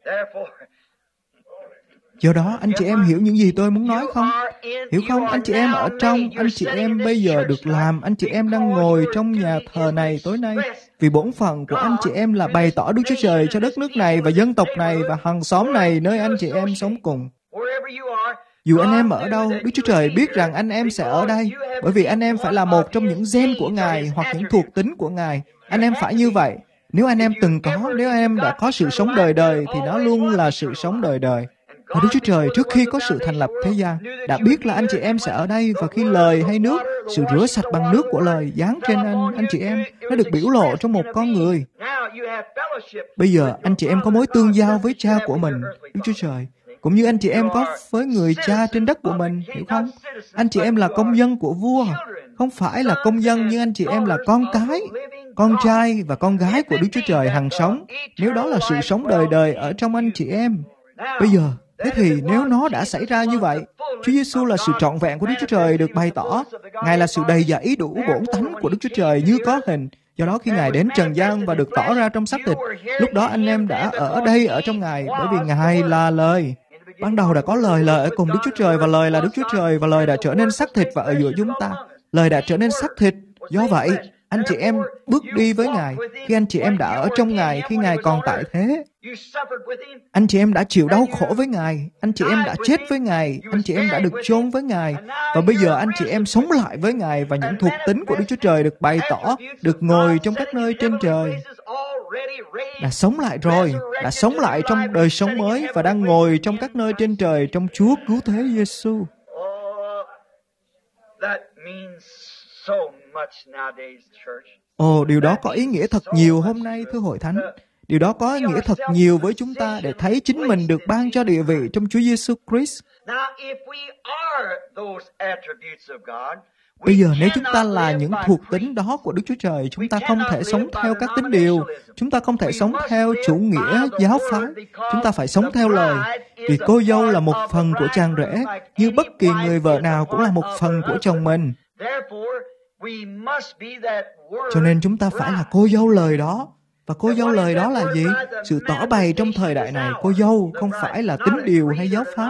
Do đó, anh chị em hiểu những gì tôi muốn nói không? Hiểu không? Anh chị em ở trong, anh chị em bây giờ được làm, anh chị em đang ngồi trong nhà thờ này tối nay. Vì bổn phận của anh chị em là bày tỏ Đức Chúa Trời cho đất nước này và dân tộc này và hàng xóm này nơi anh chị em sống cùng. Dù anh em ở đâu, Đức Chúa Trời biết rằng anh em sẽ ở đây, bởi vì anh em phải là một trong những gen của Ngài hoặc những thuộc tính của Ngài. Anh em phải như vậy. Nếu anh em từng có, nếu anh em đã có sự sống đời đời, thì nó luôn là sự sống đời đời. Và Đức Chúa Trời trước khi có sự thành lập thế gian đã biết là anh chị em sẽ ở đây, và khi lời hay nước, sự rửa sạch bằng nước của lời giáng trên anh chị em, nó được biểu lộ trong một con người. Bây giờ anh chị em có mối tương giao với Cha của mình, Đức Chúa Trời, cũng như anh chị em có với người Cha trên đất của mình, hiểu không? Anh chị em là công dân của vua, không phải là công dân, nhưng anh chị em là con cái, con trai và con gái của Đức Chúa Trời hằng sống, nếu đó là sự sống đời đời ở trong anh chị em. Bây giờ, thế thì nếu nó đã xảy ra như vậy, Chúa Giêsu là sự trọn vẹn của Đức Chúa Trời được bày tỏ. Ngài là sự đầy dẫy đủ bổn tánh của Đức Chúa Trời như có hình. Do đó khi Ngài đến trần gian và được tỏ ra trong xác thịt, lúc đó anh em đã ở đây ở trong Ngài, bởi vì Ngài là lời. Ban đầu đã có lời, lời ở cùng Đức Chúa Trời, và lời là Đức Chúa Trời, và lời đã trở nên xác thịt và ở giữa chúng ta. Lời đã trở nên xác thịt. Do vậy, anh chị em bước đi với Ngài khi anh chị em đã ở trong Ngài, khi Ngài còn tại thế. Anh chị em đã chịu đau khổ với Ngài, anh chị em đã chết với Ngài, anh chị em đã được chôn với Ngài, và bây giờ anh chị em sống lại với Ngài, và những thuộc tính của Đức Chúa Trời được bày tỏ, được ngồi trong các nơi trên trời. Đã sống lại rồi, đã sống lại trong đời sống mới và đang ngồi trong các nơi trên trời trong Chúa Cứu Thế Giêsu. Ồ, điều đó có ý nghĩa thật nhiều hôm nay, thưa Hội Thánh. Điều đó có ý nghĩa thật nhiều với chúng ta để thấy chính mình được ban cho địa vị trong Chúa Giêsu Christ. Bây giờ nếu chúng ta là những thuộc tính đó của Đức Chúa Trời, chúng ta không thể sống theo các tín điều, chúng ta không thể sống theo chủ nghĩa giáo phái, chúng ta phải sống theo lời. Vì cô dâu là một phần của chàng rể, như bất kỳ người vợ nào cũng là một phần của chồng mình. Cho nên chúng ta phải là cô dâu lời đó. Và cô dâu lời đó là gì? Sự tỏ bày trong thời đại này, cô dâu không phải là tín điều hay giáo phái,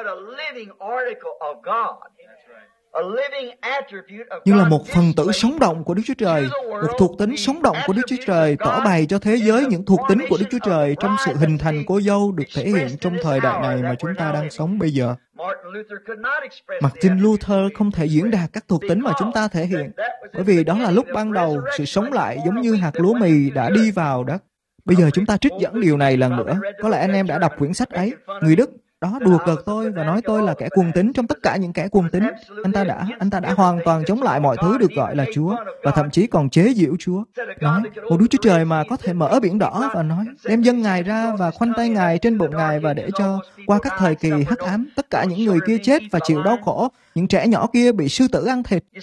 nhưng là một phần tử sống động của Đức Chúa Trời, một thuộc tính sống động của Đức Chúa Trời, tỏ bày cho thế giới những thuộc tính của Đức Chúa Trời trong sự hình thành cô dâu được thể hiện trong thời đại này mà chúng ta đang sống bây giờ. Martin Luther không thể diễn đạt các thuộc tính mà chúng ta thể hiện, bởi vì đó là lúc ban đầu sự sống lại giống như hạt lúa mì đã đi vào đất. Bây giờ chúng ta trích dẫn điều này lần nữa. Có lẽ anh em đã đọc quyển sách ấy. Người Đức đó đùa cợt tôi và nói tôi là kẻ cuồng tín trong tất cả những kẻ cuồng tín. Anh ta đã hoàn toàn chống lại mọi thứ được gọi là Chúa, và thậm chí còn chế giễu Chúa. Nói, một Đức Chúa Trời mà có thể mở biển đỏ và nói, đem dân Ngài ra và khoanh tay Ngài trên bụng Ngài, và để cho qua các thời kỳ hắc ám, tất cả những người kia chết và chịu đau khổ, những trẻ nhỏ kia bị sư tử ăn thịt.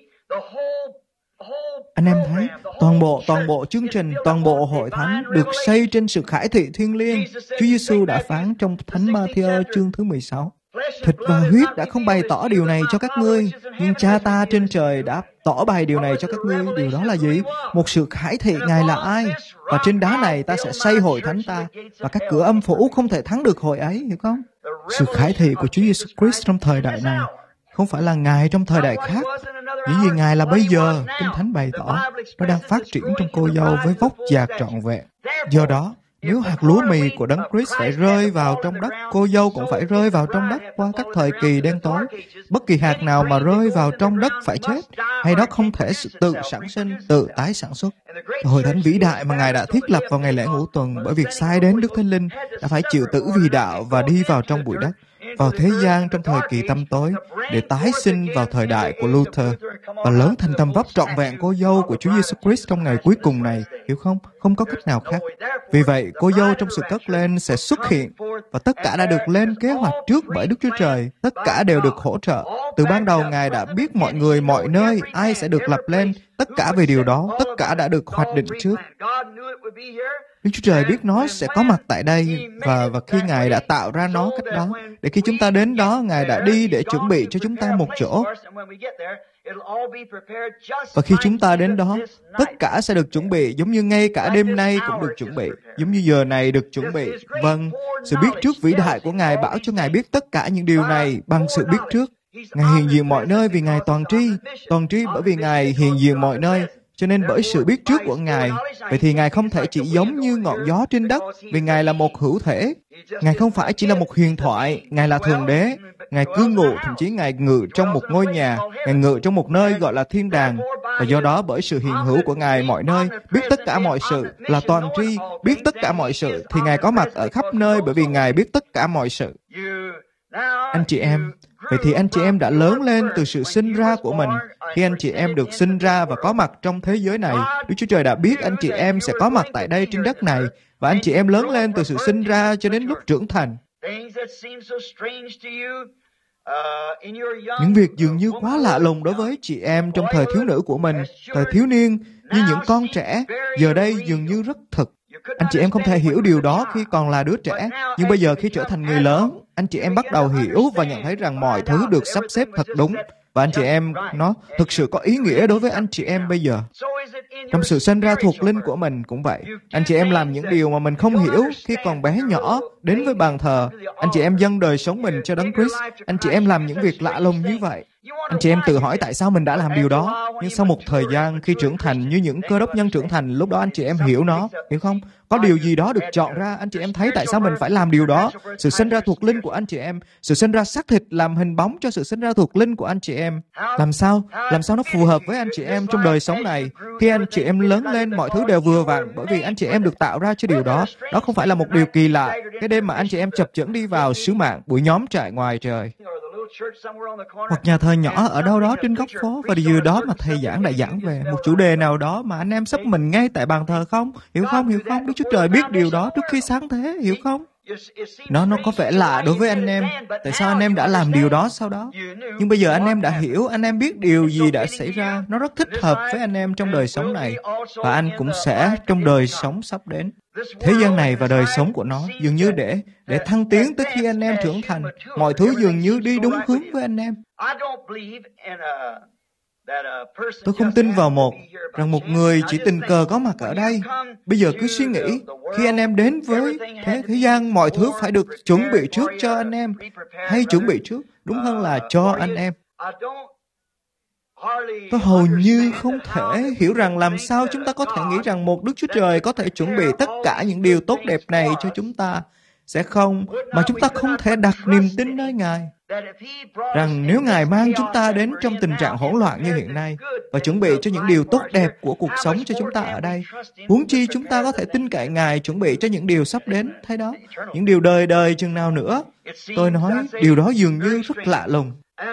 Anh em thấy, toàn bộ chương trình, toàn bộ hội thánh được xây trên sự khải thị thiêng liêng. Chúa Giêsu đã phán trong Thánh Ma-thi-ơ chương thứ 16. Thịt và huyết đã không bày tỏ điều này cho các ngươi, nhưng Cha ta trên trời đã tỏ bày điều này cho các ngươi. Điều đó là gì? Một sự khải thị Ngài là ai? Và trên đá này ta sẽ xây hội thánh ta, và các cửa âm phủ không thể thắng được hội ấy, hiểu không? Sự khải thị của Chúa Giêsu Christ trong thời đại này không phải là Ngài trong thời đại khác. Những gì Ngài là bây giờ, Kinh Thánh bày tỏ, nó đang phát triển trong cô dâu với vóc dạc trọn vẹn. Do đó, nếu hạt lúa mì của Đấng Christ phải rơi vào trong đất, cô dâu cũng phải rơi vào trong đất qua các thời kỳ đen tối. Bất kỳ hạt nào mà rơi vào trong đất phải chết, hay đó không thể tự sản sinh, tự tái sản xuất. Hội thánh vĩ đại mà Ngài đã thiết lập vào ngày lễ ngũ tuần bởi việc sai đến Đức Thánh Linh đã phải chịu tử vì đạo và đi vào trong bụi đất. vào thế gian trong thời kỳ tăm tối để tái sinh vào thời đại của Luther và lớn thành tầm vóc trọn vẹn cô dâu của Chúa Giêsu Christ trong ngày cuối cùng này, hiểu không? Không có cách nào khác. Vì vậy, cô dâu trong sự cất lên sẽ xuất hiện và tất cả đã được lên kế hoạch trước bởi Đức Chúa Trời. Tất cả đều được hỗ trợ. Từ ban đầu, Ngài đã biết mọi người, mọi nơi, ai sẽ được lập lên. Tất cả về điều đó, tất cả đã được hoạch định trước. Đức Chúa Trời biết nó sẽ có mặt tại đây và khi Ngài đã tạo ra nó cách đó, để khi chúng ta đến đó, Ngài đã đi để chuẩn bị cho chúng ta một chỗ. Và khi chúng ta đến đó, tất cả sẽ được chuẩn bị, giống như ngay cả đêm nay cũng được chuẩn bị, giống như giờ này được chuẩn bị. Vâng, sự biết trước vĩ đại của Ngài bảo cho Ngài biết tất cả những điều này bằng sự biết trước. Ngài hiện diện mọi nơi vì Ngài toàn tri bởi vì Ngài hiện diện mọi nơi. Cho nên bởi sự biết trước của Ngài, vậy thì Ngài không thể chỉ giống như ngọn gió trên đất, vì Ngài là một hữu thể. Ngài không phải chỉ là một huyền thoại, Ngài là Thượng Đế. Ngài cư ngụ, thậm chí Ngài ngự trong một ngôi nhà, Ngài ngự trong một nơi gọi là thiên đàng. Và do đó, bởi sự hiện hữu của Ngài mọi nơi, biết tất cả mọi sự, là toàn tri, biết tất cả mọi sự, thì Ngài có mặt ở khắp nơi bởi vì Ngài biết tất cả mọi sự. Anh chị em, vậy thì anh chị em đã lớn lên từ sự sinh ra của mình. Khi anh chị em được sinh ra và có mặt trong thế giới này, Đức Chúa Trời đã biết anh chị em sẽ có mặt tại đây trên đất này, và anh chị em lớn lên từ sự sinh ra cho đến lúc trưởng thành. Những việc dường như quá lạ lùng đối với chị em trong thời thiếu nữ của mình, thời thiếu niên, như những con trẻ, giờ đây dường như rất thực. Anh chị em không thể hiểu điều đó khi còn là đứa trẻ, nhưng bây giờ khi trở thành người lớn, anh chị em bắt đầu hiểu và nhận thấy rằng mọi thứ được sắp xếp thật đúng. Và anh chị em, nó thực sự có ý nghĩa đối với anh chị em bây giờ. Trong sự sinh ra thuộc linh của mình cũng vậy. Anh chị em làm những điều mà mình không hiểu khi còn bé nhỏ, đến với bàn thờ. Anh chị em dâng đời sống mình cho Đấng Christ. Anh chị em làm những việc lạ lùng như vậy. Anh chị em tự hỏi tại sao mình đã làm điều đó. Nhưng sau một thời gian khi trưởng thành như những cơ đốc nhân trưởng thành, lúc đó anh chị em hiểu nó, hiểu không? Có điều gì đó được chọn ra, anh chị em thấy tại sao mình phải làm điều đó. Sự sinh ra thuộc linh của anh chị em, sự sinh ra xác thịt làm hình bóng cho sự sinh ra thuộc linh của anh chị em. Làm sao nó phù hợp với anh chị em trong đời sống này. Khi anh chị em lớn lên, mọi thứ đều vừa vặn, bởi vì anh chị em được tạo ra cho điều đó. Đó không phải là một điều kỳ lạ. Cái đêm mà anh chị em chập chững đi vào sứ mạng, buổi nhóm trại ngoài trời, hoặc nhà thờ nhỏ ở đâu đó trên góc phố, và điều đó mà thầy giảng đã giảng về một chủ đề nào đó mà anh em sắp mình ngay tại bàn thờ không? Hiểu không? Đức Chúa Trời biết điều đó trước khi sáng thế, hiểu không? Nó có vẻ lạ đối với anh em. Tại sao anh em đã làm điều đó sau đó? Nhưng bây giờ anh em đã hiểu, anh em biết điều gì đã xảy ra. Nó rất thích hợp với anh em trong đời sống này, và anh cũng sẽ trong đời sống sắp đến. Thế gian này và đời sống của nó dường như để thăng tiến tới khi anh em trưởng thành, mọi thứ dường như đi đúng hướng với anh em. Tôi không tin vào rằng một người chỉ tình cờ có mặt ở đây. Bây giờ cứ suy nghĩ, khi anh em đến với thế gian, mọi thứ phải được chuẩn bị trước cho anh em, hay chuẩn bị trước, đúng hơn là cho anh em. Tôi hầu như không thể hiểu rằng làm sao chúng ta có thể nghĩ rằng một Đức Chúa Trời có thể chuẩn bị tất cả những điều tốt đẹp này cho chúng ta. Sẽ không, mà chúng ta không thể đặt niềm tin nơi Ngài. Rằng nếu Ngài mang chúng ta đến trong tình trạng hỗn loạn như hiện nay và chuẩn bị cho những điều tốt đẹp của cuộc sống cho chúng ta ở đây, huống chi chúng ta có thể tin cậy Ngài chuẩn bị cho những điều sắp đến, thấy đó, những điều đời đời chừng nào nữa. Tôi nói, điều đó dường như rất lạ lùng.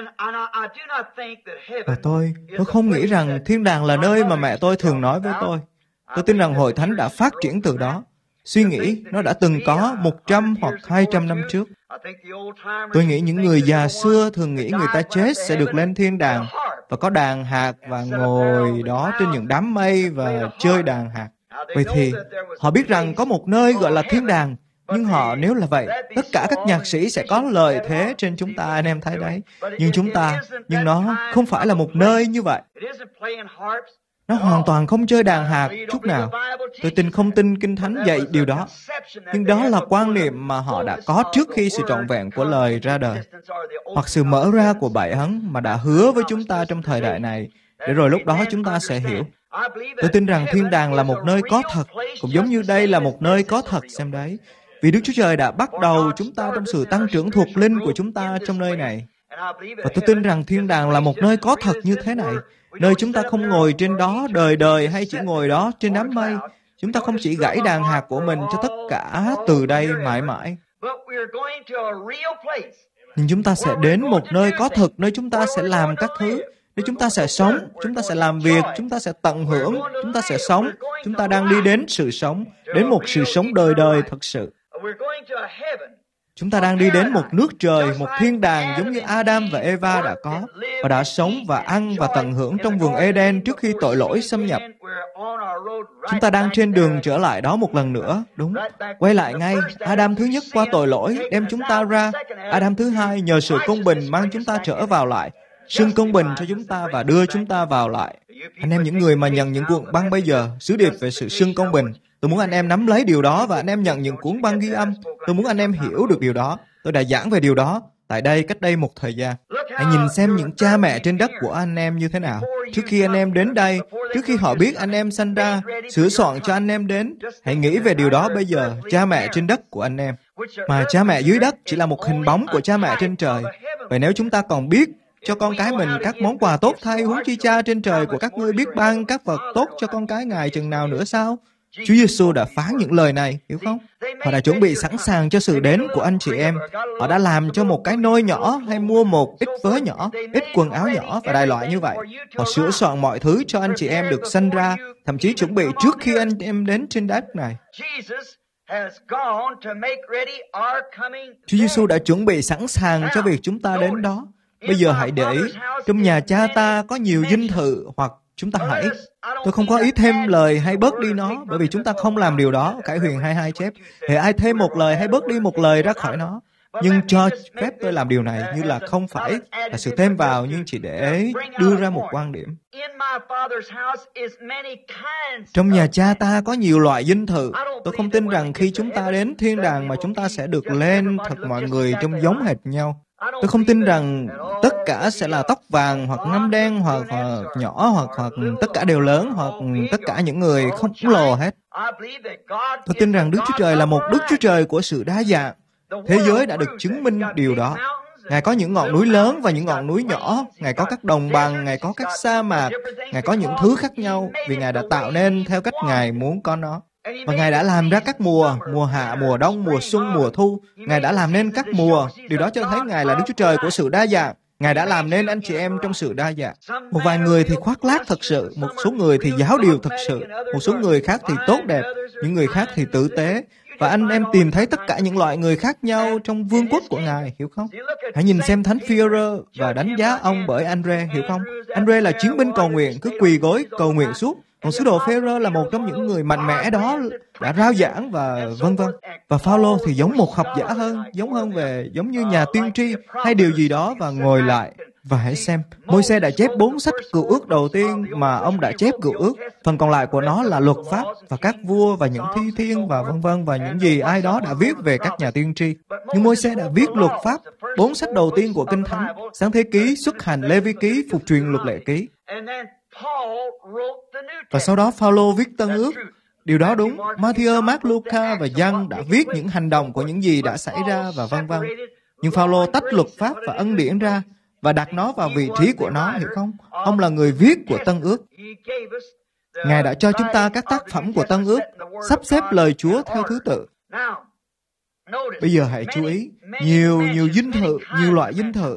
Và tôi không nghĩ rằng thiên đàng là nơi mà mẹ tôi thường nói với tôi. Tôi tin rằng Hội Thánh đã phát triển từ đó. Suy nghĩ nó đã từng có 100 hoặc 200 năm trước. Tôi nghĩ những người già xưa thường nghĩ người ta chết sẽ được lên thiên đàng và có đàn hạt và ngồi đó trên những đám mây và chơi đàn hạt. Vậy thì họ biết rằng có một nơi gọi là thiên đàng. Nhưng nếu là vậy, tất cả các nhạc sĩ sẽ có lợi thế trên chúng ta, anh em thấy đấy. Nhưng nó không phải là một nơi như vậy. Nó hoàn toàn không chơi đàn hạt chút nào. Tôi không tin Kinh Thánh dạy điều đó. Nhưng đó là quan niệm mà họ đã có trước khi sự trọn vẹn của lời ra đời, hoặc sự mở ra của Bảy Ấn mà đã hứa với chúng ta trong thời đại này, để rồi lúc đó chúng ta sẽ hiểu. Tôi tin rằng thiên đàng là một nơi có thật, cũng giống như đây là một nơi có thật, xem đấy. Vì Đức Chúa Trời đã bắt đầu chúng ta trong sự tăng trưởng thuộc linh của chúng ta trong nơi này. Và tôi tin rằng thiên đàng là một nơi có thật như thế này, nơi chúng ta không ngồi trên đó đời đời hay chỉ ngồi đó trên đám mây. Chúng ta không chỉ gảy đàn hạt của mình cho tất cả từ đây mãi mãi. Nhưng chúng ta sẽ đến một nơi có thực, nơi chúng ta sẽ làm các thứ, nơi chúng ta sẽ sống, chúng ta sẽ làm việc, chúng ta sẽ tận hưởng, chúng ta sẽ sống. Chúng ta đang đi đến sự sống, đến một sự sống đời đời thật sự. Chúng ta đang đi đến một nước trời, một thiên đàng giống như Adam và Eva đã có, và đã sống và ăn và tận hưởng trong vườn Eden trước khi tội lỗi xâm nhập. Chúng ta đang trên đường trở lại đó một lần nữa, đúng. Quay lại ngay, Adam thứ nhất qua tội lỗi, đem chúng ta ra. Adam thứ hai nhờ sự công bình mang chúng ta trở vào lại, xưng công bình cho chúng ta và đưa chúng ta vào lại. Anh em những người mà nhận những cuộn băng bây giờ, sứ điệp về sự xưng công bình, tôi muốn anh em nắm lấy điều đó và anh em nhận những cuốn băng ghi âm. Tôi muốn anh em hiểu được điều đó. Tôi đã giảng về điều đó tại đây cách đây một thời gian. Hãy nhìn xem những cha mẹ trên đất của anh em như thế nào. Trước khi anh em đến đây, trước khi họ biết anh em sanh ra, sửa soạn cho anh em đến, hãy nghĩ về điều đó bây giờ, cha mẹ trên đất của anh em. Mà cha mẹ dưới đất chỉ là một hình bóng của cha mẹ trên trời. Vậy nếu chúng ta còn biết cho con cái mình các món quà tốt thay, huống chi cha trên trời của các ngươi biết ban các vật tốt cho con cái Ngài chừng nào nữa sao? Chúa Giêsu đã phán những lời này, hiểu không? Họ đã chuẩn bị sẵn sàng cho sự đến của anh chị em. Họ đã làm cho một cái nôi nhỏ hay mua một ít vớ nhỏ, ít quần áo nhỏ và đại loại như vậy. Họ sửa soạn mọi thứ cho anh chị em được sanh ra, thậm chí chuẩn bị trước khi anh em đến trên đất này. Chúa Giêsu đã chuẩn bị sẵn sàng cho việc chúng ta đến đó. Bây giờ hãy để ý, trong nhà cha ta có nhiều dinh thự, hoặc chúng ta hãy... Tôi không có ý thêm lời hay bớt đi nó, bởi vì chúng ta không làm điều đó. Cải Huyền 22 chép, hễ ai thêm một lời hay bớt đi một lời ra khỏi nó. Nhưng cho phép tôi làm điều này như là không phải là sự thêm vào, nhưng chỉ để đưa ra một quan điểm. Trong nhà cha ta có nhiều loại dinh thự. Tôi không tin rằng khi chúng ta đến thiên đàng mà chúng ta sẽ được lên thật mọi người trông giống hệt nhau. Tôi không tin rằng tất cả sẽ là tóc vàng hoặc ngăm đen hoặc nhỏ hoặc tất cả đều lớn hoặc tất cả những người không lồ hết. Tôi tin rằng Đức Chúa Trời là một Đức Chúa Trời của sự đa dạng. Thế giới đã được chứng minh điều đó. Ngài có những ngọn núi lớn và những ngọn núi nhỏ. Ngài có các đồng bằng, Ngài có các sa mạc. Ngài có những thứ khác nhau vì Ngài đã tạo nên theo cách Ngài muốn có nó. Và Ngài đã làm ra các mùa, mùa hạ, mùa đông, mùa xuân, mùa thu. Ngài đã làm nên các mùa. Điều đó cho thấy Ngài là Đức Chúa Trời của sự đa dạng. Ngài đã làm nên anh chị em trong sự đa dạng. Một vài người thì khoác lác thật sự, một số người thì giáo điều thật sự, một số người khác thì tốt đẹp, những người khác thì tử tế. Và anh em tìm thấy tất cả những loại người khác nhau trong vương quốc của Ngài, hiểu không? Hãy nhìn xem Thánh Phi-e-rơ và đánh giá ông bởi Andre, hiểu không? Andre là chiến binh cầu nguyện, cứ quỳ gối cầu nguyện suốt. Còn sứ đồ Phê-rơ là một trong những người mạnh mẽ đó, đã rao giảng và vân vân. Và Phao-lô thì giống một học giả hơn, giống như nhà tiên tri hay điều gì đó và ngồi lại. Và hãy xem, Môi-se đã chép 4 sách cựu ước đầu tiên mà ông đã chép cựu ước. Phần còn lại của nó là luật pháp và các vua và những thi thiên và vân vân và những gì ai đó đã viết về các nhà tiên tri. Nhưng Môi-se đã viết luật pháp, 4 sách đầu tiên của Kinh Thánh, Sáng Thế Ký, Xuất Hành, Lê-vi Ký, Phục Truyền, Luật Lệ Ký. Và sau đó Phao-lô viết Tân Ước. Điều đó đúng. Matthew, Mark, Luca và Giăng đã viết những hành động của những gì đã xảy ra và vân vân. Nhưng Phao-lô tách luật pháp và ân điển ra và đặt nó vào vị trí của nó, hiểu không? Ông là người viết của Tân Ước. Ngài đã cho chúng ta các tác phẩm của Tân Ước, sắp xếp lời Chúa theo thứ tự. Bây giờ hãy chú ý, nhiều dinh thự, nhiều loại dinh thự.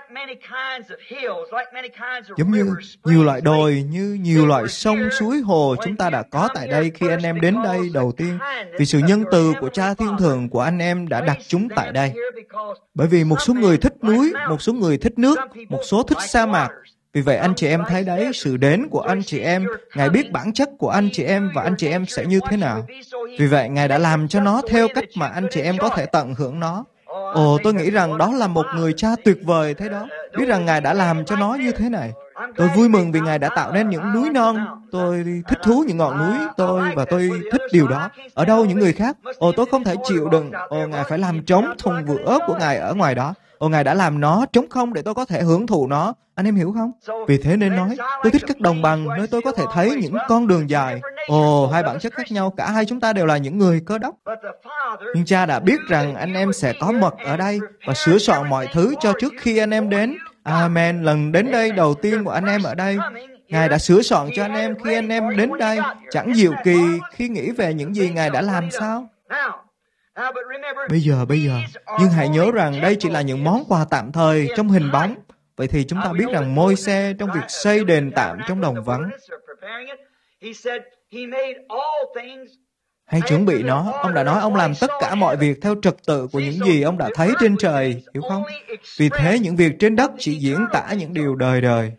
Giống như nhiều loại đồi, như nhiều loại sông, suối, hồ chúng ta đã có tại đây khi anh em đến đây đầu tiên. Vì sự nhân từ của Cha Thiên Thượng của anh em đã đặt chúng tại đây. Bởi vì một số người thích núi, một số người thích nước, một số thích sa mạc. Vì vậy anh chị em thấy đấy, sự đến của anh chị em, Ngài biết bản chất của anh chị em và anh chị em sẽ như thế nào. Vì vậy Ngài đã làm cho nó theo cách mà anh chị em có thể tận hưởng nó. Ồ, tôi nghĩ rằng đó là một người cha tuyệt vời thế đó. Biết rằng Ngài đã làm cho nó như thế này. Tôi vui mừng vì Ngài đã tạo nên những núi non. Tôi thích thú những ngọn núi. Tôi thích điều đó. Ở đâu những người khác? Ồ, tôi không thể chịu đựng. Ồ, Ngài phải làm trống thùng vữa của Ngài ở ngoài đó. Ồ, Ngài đã làm nó trống không để tôi có thể hưởng thụ nó. Anh em hiểu không? Vì thế nên nói, tôi thích các đồng bằng nơi tôi có thể thấy những con đường dài. Ồ, hai bản chất khác nhau, cả hai chúng ta đều là những người Cơ Đốc. Nhưng Cha đã biết rằng anh em sẽ có mật ở đây và sửa soạn mọi thứ cho trước khi anh em đến. Amen. Lần đến đây đầu tiên của anh em ở đây, Ngài đã sửa soạn cho anh em khi anh em đến đây. Chẳng diệu kỳ khi nghĩ về những gì Ngài đã làm sao? Bây giờ, nhưng hãy nhớ rằng đây chỉ là những món quà tạm thời trong hình bóng. Vậy thì chúng ta biết rằng Môi-se trong việc xây đền tạm trong đồng vắng, hay chuẩn bị nó, ông đã nói ông làm tất cả mọi việc theo trật tự của những gì ông đã thấy trên trời, hiểu không? Vì thế những việc trên đất chỉ diễn tả những điều đời đời.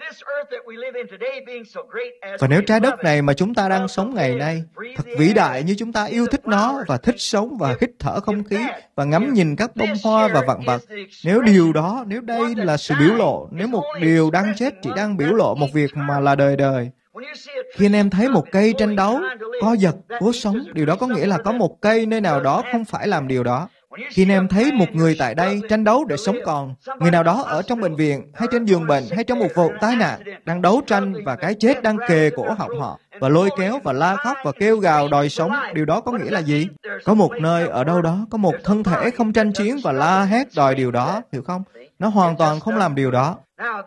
Và nếu trái đất này mà chúng ta đang sống ngày nay thật vĩ đại như chúng ta yêu thích nó và thích sống và hít thở không khí và ngắm nhìn các bông hoa và vạn vật, nếu đây là sự biểu lộ, nếu một điều đang chết chỉ đang biểu lộ một việc mà là đời đời. Khi anh em thấy một cây tranh đấu, co giật, cố sống, điều đó có nghĩa là có một cây nơi nào đó không phải làm điều đó. Khi anh em thấy một người tại đây tranh đấu để sống còn, người nào đó ở trong bệnh viện, hay trên giường bệnh, hay trong một vụ tai nạn, đang đấu tranh và cái chết đang kề cổ họng họ, và lôi kéo và la khóc và kêu gào đòi sống, điều đó có nghĩa là gì? Có một nơi ở đâu đó, có một thân thể không tranh chiến và la hét đòi điều đó, hiểu không? Nó hoàn toàn không làm điều đó.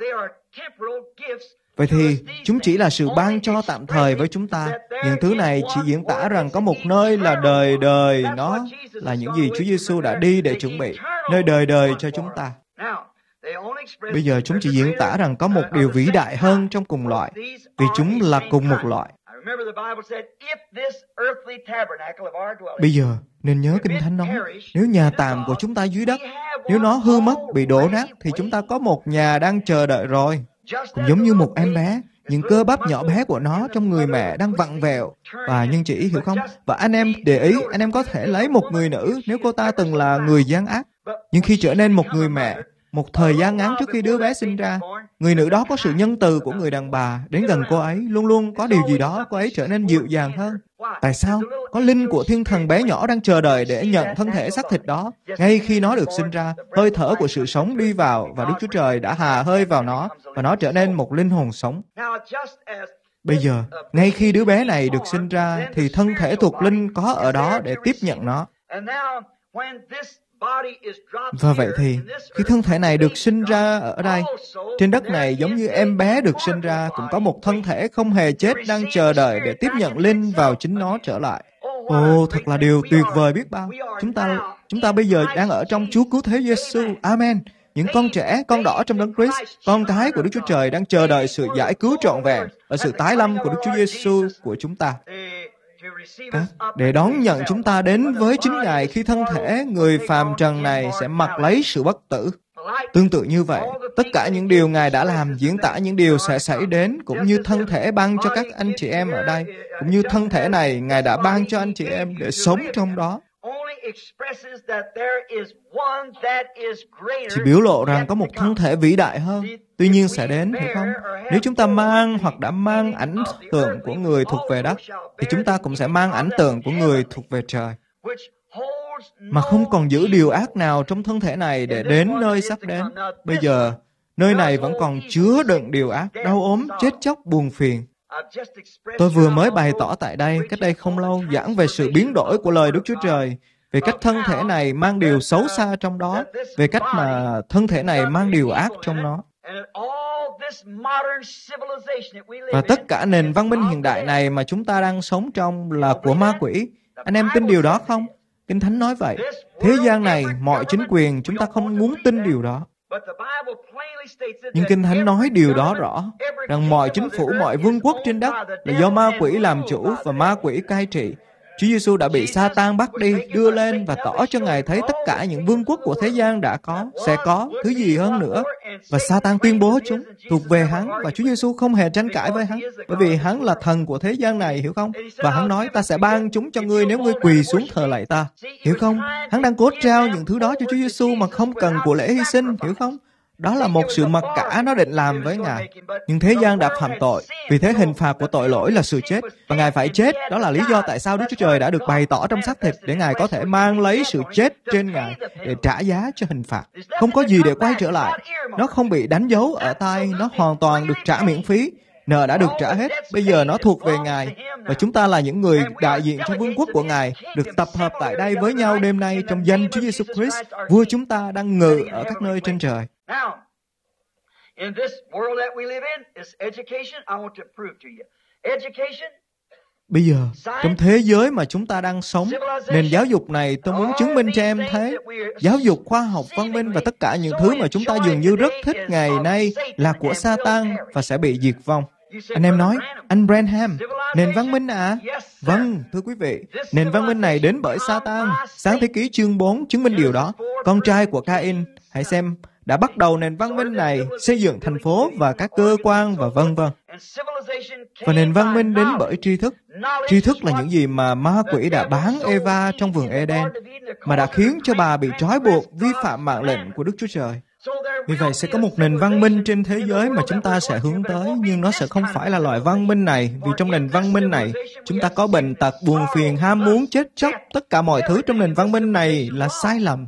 Vậy thì, chúng chỉ là sự ban cho tạm thời với chúng ta. Những thứ này chỉ diễn tả rằng có một nơi là đời đời, nó là những gì Chúa Giêsu đã đi để chuẩn bị, nơi đời đời cho chúng ta. Bây giờ chúng chỉ diễn tả rằng có một điều vĩ đại hơn trong cùng loại, vì chúng là cùng một loại. Bây giờ, nên nhớ Kinh Thánh nói, nếu nhà tạm của chúng ta dưới đất, nếu nó hư mất, bị đổ nát, thì chúng ta có một nhà đang chờ đợi rồi. Cũng giống như một em bé, những cơ bắp nhỏ bé của nó trong người mẹ đang vặn vẹo và nhân chỉ, hiểu không? Và anh em để ý, anh em có thể lấy một người nữ nếu cô ta từng là người gian ác. Nhưng khi trở nên một người mẹ, một thời gian ngắn trước khi đứa bé sinh ra, người nữ đó có sự nhân từ của người đàn bà. Đến gần cô ấy, luôn luôn có điều gì đó cô ấy trở nên dịu dàng hơn. Tại sao? Có linh của thiên thần bé nhỏ đang chờ đợi để nhận thân thể xác thịt đó. Ngay khi nó được sinh ra, hơi thở của sự sống đi vào và Đức Chúa Trời đã hà hơi vào nó và nó trở nên một linh hồn sống. Bây giờ, ngay khi đứa bé này được sinh ra thì thân thể thuộc linh có ở đó để tiếp nhận nó. Và vậy thì, khi thân thể này được sinh ra ở đây, trên đất này giống như em bé được sinh ra, cũng có một thân thể không hề chết đang chờ đợi để tiếp nhận linh vào chính nó trở lại. Ồ, thật là điều tuyệt vời biết bao. Chúng ta bây giờ đang ở trong Chúa Cứu Thế Giêsu. Amen. Những con trẻ, con đỏ trong Đấng Christ, con cái của Đức Chúa Trời đang chờ đợi sự giải cứu trọn vẹn ở sự tái lâm của Đức Chúa Giêsu của chúng ta. Để đón nhận chúng ta đến với chính Ngài khi thân thể người phàm trần này sẽ mặc lấy sự bất tử. Tương tự như vậy, tất cả những điều Ngài đã làm diễn tả những điều sẽ xảy đến, cũng như thân thể ban cho các anh chị em ở đây, cũng như thân thể này Ngài đã ban cho anh chị em để sống trong đó. Chỉ biểu lộ rằng có một thân thể vĩ đại hơn, tuy nhiên sẽ đến, hiểu không? Nếu chúng ta mang hoặc đã mang ảnh tượng của người thuộc về đất, thì chúng ta cũng sẽ mang ảnh tượng của người thuộc về trời, mà không còn giữ điều ác nào trong thân thể này để đến nơi sắp đến. Bây giờ, nơi này vẫn còn chứa đựng điều ác, đau ốm, chết chóc, buồn phiền. Tôi vừa mới bày tỏ tại đây, cách đây không lâu, giảng về sự biến đổi của lời Đức Chúa Trời, về cách thân thể này mang điều xấu xa trong đó, về cách mà thân thể này mang điều ác trong nó. Và tất cả nền văn minh hiện đại này mà chúng ta đang sống trong là của ma quỷ. Anh em tin điều đó không? Kinh Thánh nói vậy. Thế gian này, mọi chính quyền, chúng ta không muốn tin điều đó. Nhưng Kinh Thánh nói điều đó rõ, rằng mọi chính phủ, mọi vương quốc trên đất là do ma quỷ làm chủ và ma quỷ cai trị. Chúa Giêsu đã bị Sa-tan bắt đi, đưa lên và tỏ cho Ngài thấy tất cả những vương quốc của thế gian đã có, sẽ có, thứ gì hơn nữa. Và Sa-tan tuyên bố chúng thuộc về Hắn, và Chúa Giêsu không hề tranh cãi với Hắn, bởi vì Hắn là thần của thế gian này, hiểu không? Và Hắn nói, ta sẽ ban chúng cho ngươi nếu ngươi quỳ xuống thờ lạy ta, hiểu không? Hắn đang cố trao những thứ đó cho Chúa Giêsu mà không cần của lễ hy sinh, hiểu không? Đó là một sự mặc cả nó định làm với Ngài. Nhưng thế gian đã phạm tội, vì thế hình phạt của tội lỗi là sự chết, và Ngài phải chết. Đó là lý do tại sao Đức Chúa Trời đã được bày tỏ trong xác thịt, để Ngài có thể mang lấy sự chết trên Ngài để trả giá cho hình phạt. Không có gì để quay trở lại. Nó không bị đánh dấu ở tay, nó hoàn toàn được trả miễn phí. Nợ đã được trả hết, bây giờ nó thuộc về Ngài. Và chúng ta là những người đại diện cho vương quốc của Ngài, được tập hợp tại đây với nhau đêm nay trong danh Chúa Giêsu Christ, vua chúng ta đang ngự ở các nơi trên trời. Now, in this world that we live in, this education, I want to prove to you. Education Bây giờ, trong thế giới mà chúng ta đang sống, nền giáo dục này tôi muốn chứng minh cho em thấy, giáo dục, khoa học, văn minh và tất cả những thứ mà chúng ta dường như rất thích ngày nay là của Satan và sẽ bị diệt vong. Anh em nói, anh Branham, nền văn minh à? Vâng, thưa quý vị, nền văn minh này đến bởi Satan. Sáng thế ký chương 4 chứng minh điều đó. Con trai của Cain, hãy xem, đã bắt đầu nền văn minh này, xây dựng thành phố và các cơ quan và vân vân. Và nền văn minh đến bởi tri thức. Tri thức là những gì mà ma quỷ đã bán Eva trong vườn Eden, mà đã khiến cho bà bị trói buộc vi phạm mạng lệnh của Đức Chúa Trời. Vì vậy sẽ có một nền văn minh trên thế giới mà chúng ta sẽ hướng tới, nhưng nó sẽ không phải là loại văn minh này, vì trong nền văn minh này, chúng ta có bệnh tật, buồn phiền, ham muốn, chết chóc, tất cả mọi thứ trong nền văn minh này là sai lầm.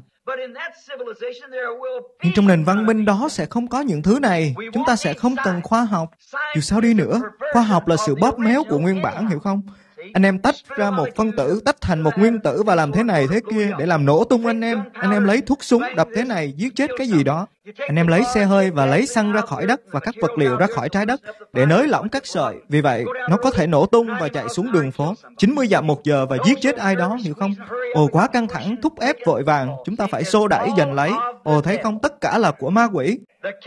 Nhưng trong nền văn minh đó sẽ không có những thứ này. Chúng ta sẽ không cần khoa học. Dù sao đi nữa, khoa học là sự bóp méo của nguyên bản, hiểu không? Anh em tách ra một phân tử, tách thành một nguyên tử và làm thế này thế kia để làm nổ tung anh em. Anh em lấy thuốc súng, đập thế này, giết chết cái gì đó. Anh em lấy xe hơi và lấy xăng ra khỏi đất và các vật liệu ra khỏi trái đất để nới lỏng các sợi. Vì vậy, nó có thể nổ tung và chạy xuống đường phố 90 dặm một giờ và giết chết ai đó, hiểu không? Ồ, quá căng thẳng, thúc ép vội vàng. Chúng ta phải xô đẩy giành lấy. Ồ, thấy không? Tất cả là của ma quỷ.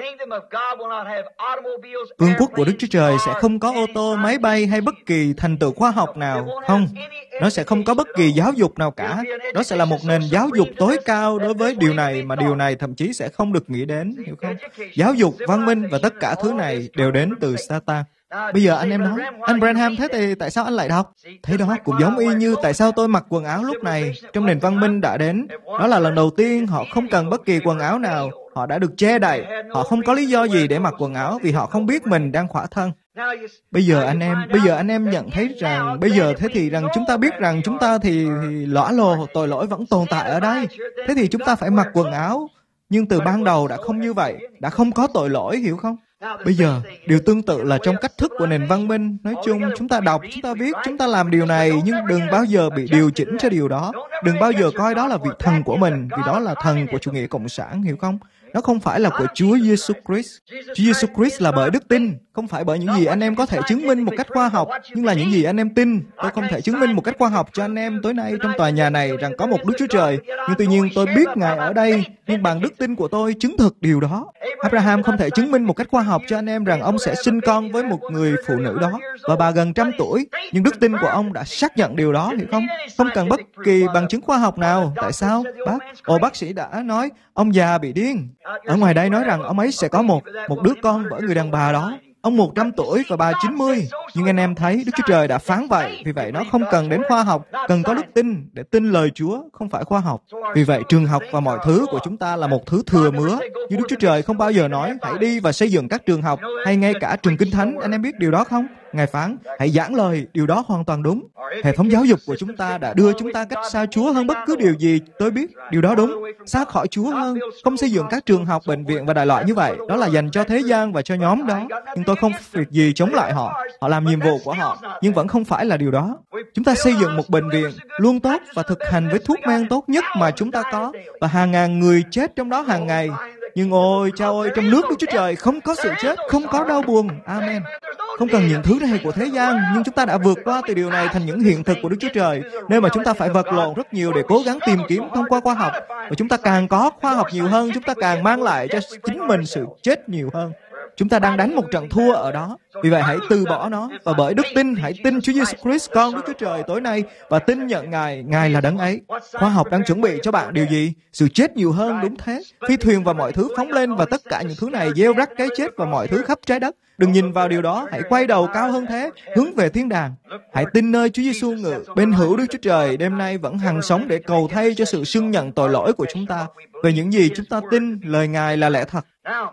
Vương quốc của Đức Chúa Trời sẽ không có ô tô, máy bay hay bất kỳ thành tựu khoa học nào. Không. Nó sẽ không có bất kỳ giáo dục nào cả. Đó sẽ là một nền giáo dục tối cao đối với điều này, mà điều này thậm chí sẽ không được nghĩ đến, hiểu không? Giáo dục, văn minh và tất cả thứ này đều đến từ Satan. Bây giờ anh em nói, anh Branham, thế thì tại sao anh lại đọc? Thế đó cũng giống y như tại sao tôi mặc quần áo lúc này. Trong nền văn minh đã đến, đó là lần đầu tiên họ không cần bất kỳ quần áo nào. Họ đã được che đậy. Họ không có lý do gì để mặc quần áo vì họ không biết mình đang khỏa thân. Bây giờ anh em nhận thấy rằng, bây giờ thế thì rằng chúng ta biết rằng chúng ta thì lõa lồ, tội lỗi vẫn tồn tại ở đây. Thế thì chúng ta phải mặc quần áo. Nhưng từ ban đầu đã không như vậy, đã không có tội lỗi, hiểu không? Bây giờ, điều tương tự là trong cách thức của nền văn minh. Nói chung, chúng ta đọc, chúng ta viết, chúng ta làm điều này, nhưng đừng bao giờ bị điều chỉnh cho điều đó. Đừng bao giờ coi đó là vị thần của mình, vì đó là thần của chủ nghĩa cộng sản, hiểu không? Nó không phải là của Chúa Giêsu Christ. Chúa Giêsu Christ là bởi đức tin, không phải bởi những gì anh em có thể chứng minh một cách khoa học, nhưng là những gì anh em tin. Tôi không thể chứng minh một cách khoa học cho anh em tối nay trong tòa nhà này rằng có một Đức Chúa Trời, nhưng tuy nhiên tôi biết Ngài ở đây, nhưng bằng đức tin của tôi chứng thực điều đó. Abraham không thể chứng minh một cách khoa học cho anh em rằng ông sẽ sinh con với một người phụ nữ đó, và bà gần 100 tuổi, nhưng đức tin của ông đã xác nhận điều đó, hiểu không? Không cần bất kỳ bằng chứng khoa học nào. Tại sao? Bác sĩ đã nói, ông già bị điên. Ở ngoài đây nói rằng ông ấy sẽ có một đứa con bởi người đàn bà đó. Ông 100 tuổi và bà 90. Nhưng anh em thấy Đức Chúa Trời đã phán vậy. Vì vậy nó không cần đến khoa học, cần có đức tin để tin lời Chúa, không phải khoa học. Vì vậy trường học và mọi thứ của chúng ta là một thứ thừa mứa. Nhưng Đức Chúa Trời không bao giờ nói hãy đi và xây dựng các trường học hay ngay cả trường Kinh Thánh. Anh em biết điều đó không? Ngài phán hãy giảng lời, điều đó hoàn toàn đúng. Hệ thống giáo dục của chúng ta đã đưa chúng ta cách xa Chúa hơn bất cứ điều gì. Tôi biết điều đó đúng, xa khỏi Chúa hơn. Không xây dựng các trường học, bệnh viện và đại loại như vậy. Đó là dành cho thế gian và cho nhóm đó. Nhưng tôi không việc gì chống lại họ. Họ làm nhiệm vụ của họ, nhưng vẫn không phải là điều đó. Chúng ta xây dựng một bệnh viện luôn tốt và thực hành với thuốc men tốt nhất mà chúng ta có, và hàng ngàn người chết trong đó hàng ngày. Nhưng ôi, cha ơi, trong nước Đức Chúa Trời không có sự chết, không có đau buồn. Amen. Không cần những thứ này của thế gian, nhưng chúng ta đã vượt qua từ điều này thành những hiện thực của Đức Chúa Trời, nơi mà chúng ta phải vật lộn rất nhiều để cố gắng tìm kiếm thông qua khoa học. Và chúng ta càng có khoa học nhiều hơn, chúng ta càng mang lại cho chính mình sự chết nhiều hơn. Chúng ta đang đánh một trận thua ở đó. Vì vậy hãy từ bỏ nó, và bởi đức tin, hãy tin Chúa Giêsu Christ, con Đức Chúa Trời tối nay, và tin nhận Ngài là đấng ấy. Khoa học đang chuẩn bị cho bạn điều gì? Sự chết nhiều hơn, đúng thế. Phi thuyền và mọi thứ phóng lên, và tất cả những thứ này gieo rắc cái chết và mọi thứ khắp trái đất. Đừng nhìn vào điều đó, hãy quay đầu cao hơn thế, hướng về thiên đàng. Hãy tin nơi Chúa Giêsu ngự, bên hữu Đức Chúa Trời đêm nay vẫn hằng sống để cầu thay cho sự xưng nhận tội lỗi của chúng ta. Về những gì chúng ta tin, lời Ngài là lẽ thật.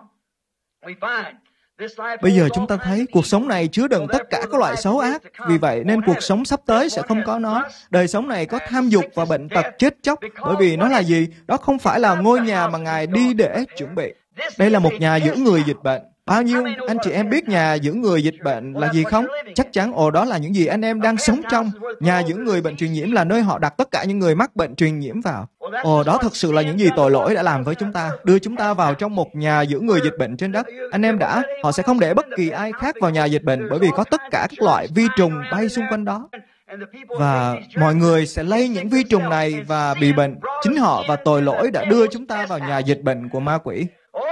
Bây giờ chúng ta thấy cuộc sống này chứa đựng tất cả các loại xấu ác. Vì vậy nên cuộc sống sắp tới sẽ không có nó. Đời sống này có tham dục và bệnh tật chết chóc. Bởi vì nó là gì? Đó không phải là ngôi nhà mà Ngài đi để chuẩn bị. Đây là một nhà giữ người dịch bệnh. Bao nhiêu anh chị em biết nhà dưỡng người dịch bệnh là gì không? Chắc chắn, đó là những gì anh em đang sống trong. Nhà dưỡng người bệnh truyền nhiễm là nơi họ đặt tất cả những người mắc bệnh truyền nhiễm vào. Đó thực sự là những gì tội lỗi đã làm với chúng ta, đưa chúng ta vào trong một nhà dưỡng người dịch bệnh trên đất. Anh em họ sẽ không để bất kỳ ai khác vào nhà dịch bệnh bởi vì có tất cả các loại vi trùng bay xung quanh đó. Và mọi người sẽ lây những vi trùng này và bị bệnh. Chính họ và tội lỗi đã đưa chúng ta vào nhà dịch bệnh của ma quỷ.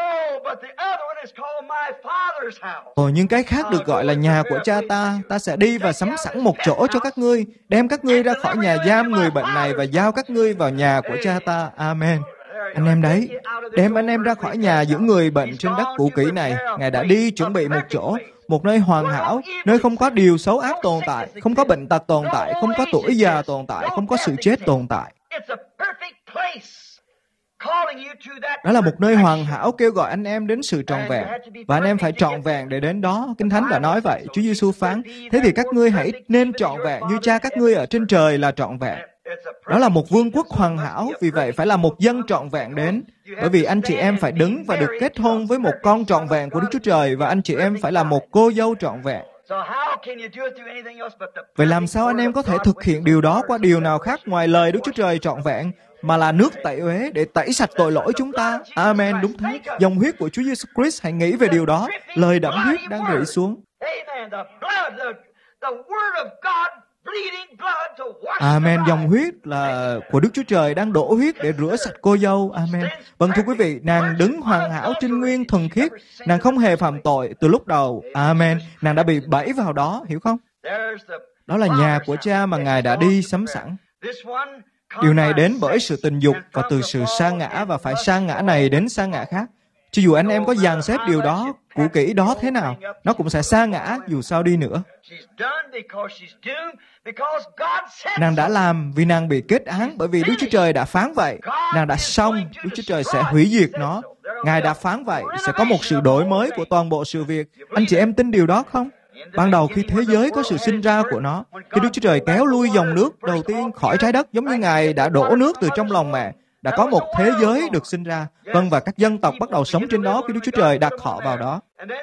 Nhưng cái khác được gọi là nhà của cha ta. Ta sẽ đi và sắm sẵn một chỗ cho các ngươi, đem các ngươi ra khỏi nhà giam người bệnh này và giao các ngươi vào nhà của cha ta. Amen. Anh em đấy, đem anh em ra khỏi nhà dưỡng người bệnh trên đất cũ kỹ này. Ngài đã đi chuẩn bị một chỗ, một nơi hoàn hảo, nơi không có điều xấu ác tồn tại, không có bệnh tật tồn tại, không có tuổi già tồn tại, không có sự chết tồn tại. Đó là một nơi hoàn hảo kêu gọi anh em đến sự trọn vẹn. Và anh em phải trọn vẹn để đến đó. Kinh Thánh đã nói vậy. Chúa Giêsu phán, thế thì các ngươi hãy nên trọn vẹn như cha các ngươi ở trên trời là trọn vẹn. Đó là một vương quốc hoàn hảo, vì vậy phải là một dân trọn vẹn đến. Bởi vì anh chị em phải đứng và được kết hôn với một con trọn vẹn của Đức Chúa Trời, và anh chị em phải là một cô dâu trọn vẹn. Vậy làm sao anh em có thể thực hiện điều đó qua điều nào khác ngoài lời Đức Chúa Trời trọn vẹn, mà là nước tẩy uế để tẩy sạch tội lỗi chúng ta? Amen, đúng thế. Dòng huyết của Chúa Giêsu Christ, hãy nghĩ về điều đó. Lời đẫm huyết đang rỉ xuống. Amen, dòng huyết là của Đức Chúa Trời đang đổ huyết để rửa sạch cô dâu. Amen. Vâng, thưa quý vị, nàng đứng hoàn hảo trinh nguyên thuần khiết. Nàng không hề phạm tội từ lúc đầu. Amen. Nàng đã bị bẫy vào đó, hiểu không? Đó là nhà của cha mà Ngài đã đi sắm sẵn. Điều này đến bởi sự tình dục và từ sự sa ngã, và phải sa ngã này đến sa ngã khác. Cho dù anh em có dàn xếp điều đó, cũ kỹ đó thế nào, nó cũng sẽ sa ngã dù sao đi nữa. Nàng đã làm vì nàng bị kết án, bởi vì Đức Chúa Trời đã phán vậy. Nàng đã xong, Đức Chúa Trời sẽ hủy diệt nó. Ngài đã phán vậy, sẽ có một sự đổi mới của toàn bộ sự việc. Anh chị em tin điều đó không? Ban đầu khi thế giới có sự sinh ra của nó, khi Đức Chúa Trời kéo lui dòng nước đầu tiên khỏi trái đất, giống như Ngài đã đổ nước từ trong lòng mẹ, đã có một thế giới được sinh ra. Vâng, và các dân tộc bắt đầu sống trên đó khi Đức Chúa Trời đặt họ vào đó.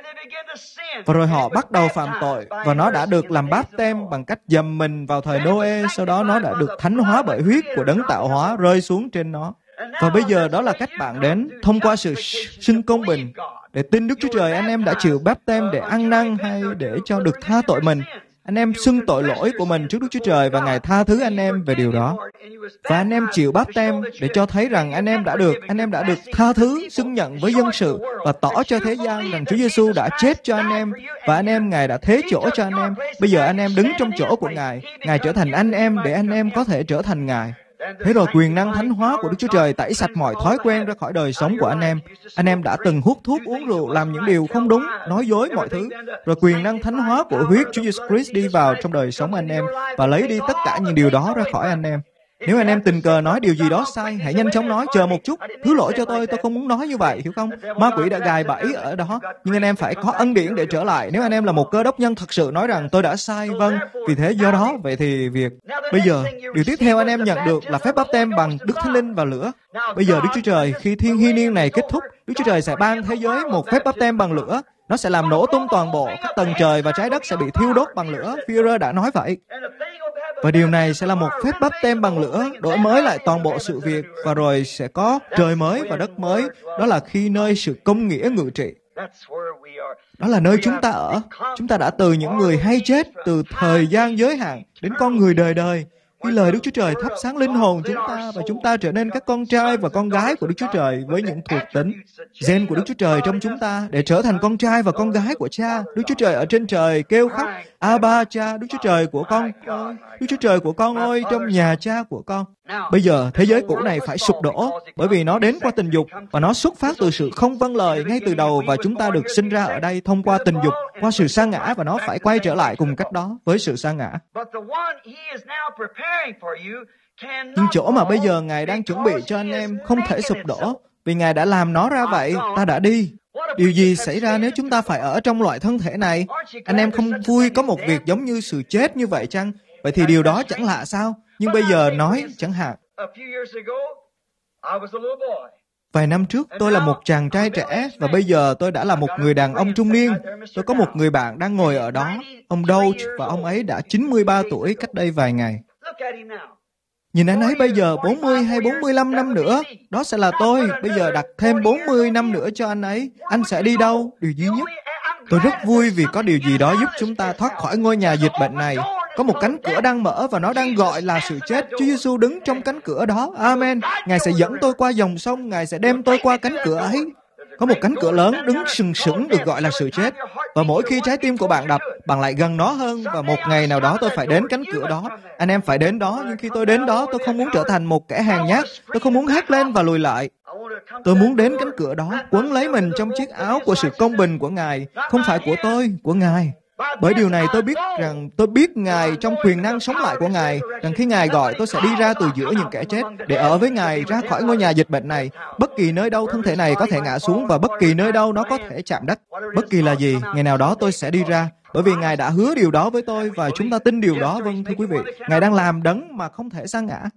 Và rồi họ bắt đầu phạm tội, và nó đã được làm báp tem bằng cách dầm mình vào thời Noe. Sau đó nó đã được thánh hóa bởi huyết của đấng tạo hóa rơi xuống trên nó. Và bây giờ đó là cách bạn đến, thông qua sự sinh công bình, để tin Đức Chúa Trời. Anh em đã chịu báp tem để ăn năn hay để cho được tha tội mình. Anh em xưng tội lỗi của mình trước Đức Chúa Trời, và Ngài tha thứ anh em về điều đó. Và anh em chịu báp tem để cho thấy rằng anh em đã được tha thứ, xưng nhận với dân sự, và tỏ cho thế gian rằng Chúa Giêsu đã chết cho anh em, và anh em Ngài đã thế chỗ cho anh em. Bây giờ anh em đứng trong chỗ của Ngài, Ngài trở thành anh em để anh em có thể trở thành Ngài. Thế rồi quyền năng thánh hóa của Đức Chúa Trời tẩy sạch mọi thói quen ra khỏi đời sống của anh em. Anh em đã từng hút thuốc, uống rượu, làm những điều không đúng, nói dối mọi thứ. Rồi quyền năng thánh hóa của huyết Chúa Giêsu Christ đi vào trong đời sống anh em và lấy đi tất cả những điều đó ra khỏi anh em. Nếu anh em tình cờ nói điều gì đó sai, hãy nhanh chóng nói, chờ một chút, thứ lỗi cho tôi không muốn nói như vậy, hiểu không? Ma quỷ đã gài bẫy ở đó, nhưng anh em phải có ân điển để trở lại. Nếu anh em là một cơ đốc nhân thật sự nói rằng tôi đã sai, vâng, vì thế do đó, vậy thì bây giờ, điều tiếp theo anh em nhận được là phép báp tem bằng Đức Thánh Linh và lửa. Bây giờ Đức Chúa Trời, khi thiên hy niên này kết thúc, Đức Chúa Trời sẽ ban thế giới một phép báp tem bằng lửa. Nó sẽ làm nổ tung toàn bộ, các tầng trời và trái đất sẽ bị thiêu đốt bằng lửa. Führer đã nói vậy. Và điều này sẽ là một phép báp tem bằng lửa, đổi mới lại toàn bộ sự việc, và rồi sẽ có trời mới và đất mới. Đó là khi nơi sự công nghĩa ngự trị. Đó là nơi chúng ta ở. Chúng ta đã từ những người hay chết, từ thời gian giới hạn, đến con người đời đời. Khi lời Đức Chúa Trời thắp sáng linh hồn chúng ta, và chúng ta trở nên các con trai và con gái của Đức Chúa Trời với những thuộc tính, gen của Đức Chúa Trời trong chúng ta, để trở thành con trai và con gái của Cha. Đức Chúa Trời ở trên trời kêu khóc, Abba Cha, Đức Chúa Trời của con ơi, Đức Chúa Trời của con ơi, trong nhà Cha của con. Bây giờ, thế giới cũ này phải sụp đổ, bởi vì nó đến qua tình dục, và nó xuất phát từ sự không vâng lời ngay từ đầu, và chúng ta được sinh ra ở đây thông qua tình dục, qua sự sa ngã, và nó phải quay trở lại cùng cách đó với sự sa ngã. Nhưng chỗ mà bây giờ Ngài đang chuẩn bị cho anh em không thể sụp đổ, vì Ngài đã làm nó ra vậy. Ta đã đi. Điều gì xảy ra nếu chúng ta phải ở trong loại thân thể này? Anh em không vui có một việc giống như sự chết như vậy chăng? Vậy thì điều đó chẳng lạ sao? Nhưng bây giờ nói chẳng hạn, Vài năm trước, tôi là một chàng trai trẻ và bây giờ tôi đã là một người đàn ông trung niên. Tôi có một người bạn đang ngồi ở đó, ông Doge, và ông ấy đã 93 tuổi cách đây vài ngày. Nhìn anh ấy bây giờ 40 hay 45 năm nữa, đó sẽ là tôi. Bây giờ đặt thêm 40 năm nữa cho anh ấy. Anh sẽ đi đâu? Điều duy nhất. Tôi rất vui vì có điều gì đó giúp chúng ta thoát khỏi ngôi nhà dịch bệnh này. Có một cánh cửa đang mở và nó đang gọi là sự chết. Chúa Giêsu đứng trong cánh cửa đó. Amen. Ngài sẽ dẫn tôi qua dòng sông. Ngài sẽ đem tôi qua cánh cửa ấy. Có một cánh cửa lớn đứng sừng sững được gọi là sự chết. Và mỗi khi trái tim của bạn đập, bạn lại gần nó hơn. Và một ngày nào đó tôi phải đến cánh cửa đó. Anh em phải đến đó. Nhưng khi tôi đến đó, tôi không muốn trở thành một kẻ hèn nhát. Tôi không muốn hét lên và lùi lại. Tôi muốn đến cánh cửa đó, quấn lấy mình trong chiếc áo của sự công bình của Ngài. Không phải của tôi, của Ngài. Bởi điều này tôi biết Ngài trong quyền năng sống lại của Ngài, rằng khi Ngài gọi tôi sẽ đi ra từ giữa những kẻ chết để ở với Ngài ra khỏi ngôi nhà dịch bệnh này. Bất kỳ nơi đâu thân thể này có thể ngã xuống và bất kỳ nơi đâu nó có thể chạm đất. Bất kỳ là gì, ngày nào đó tôi sẽ đi ra. Bởi vì Ngài đã hứa điều đó với tôi và chúng ta tin điều đó. Vâng, thưa quý vị, Ngài đang làm đấng mà không thể sa ngã.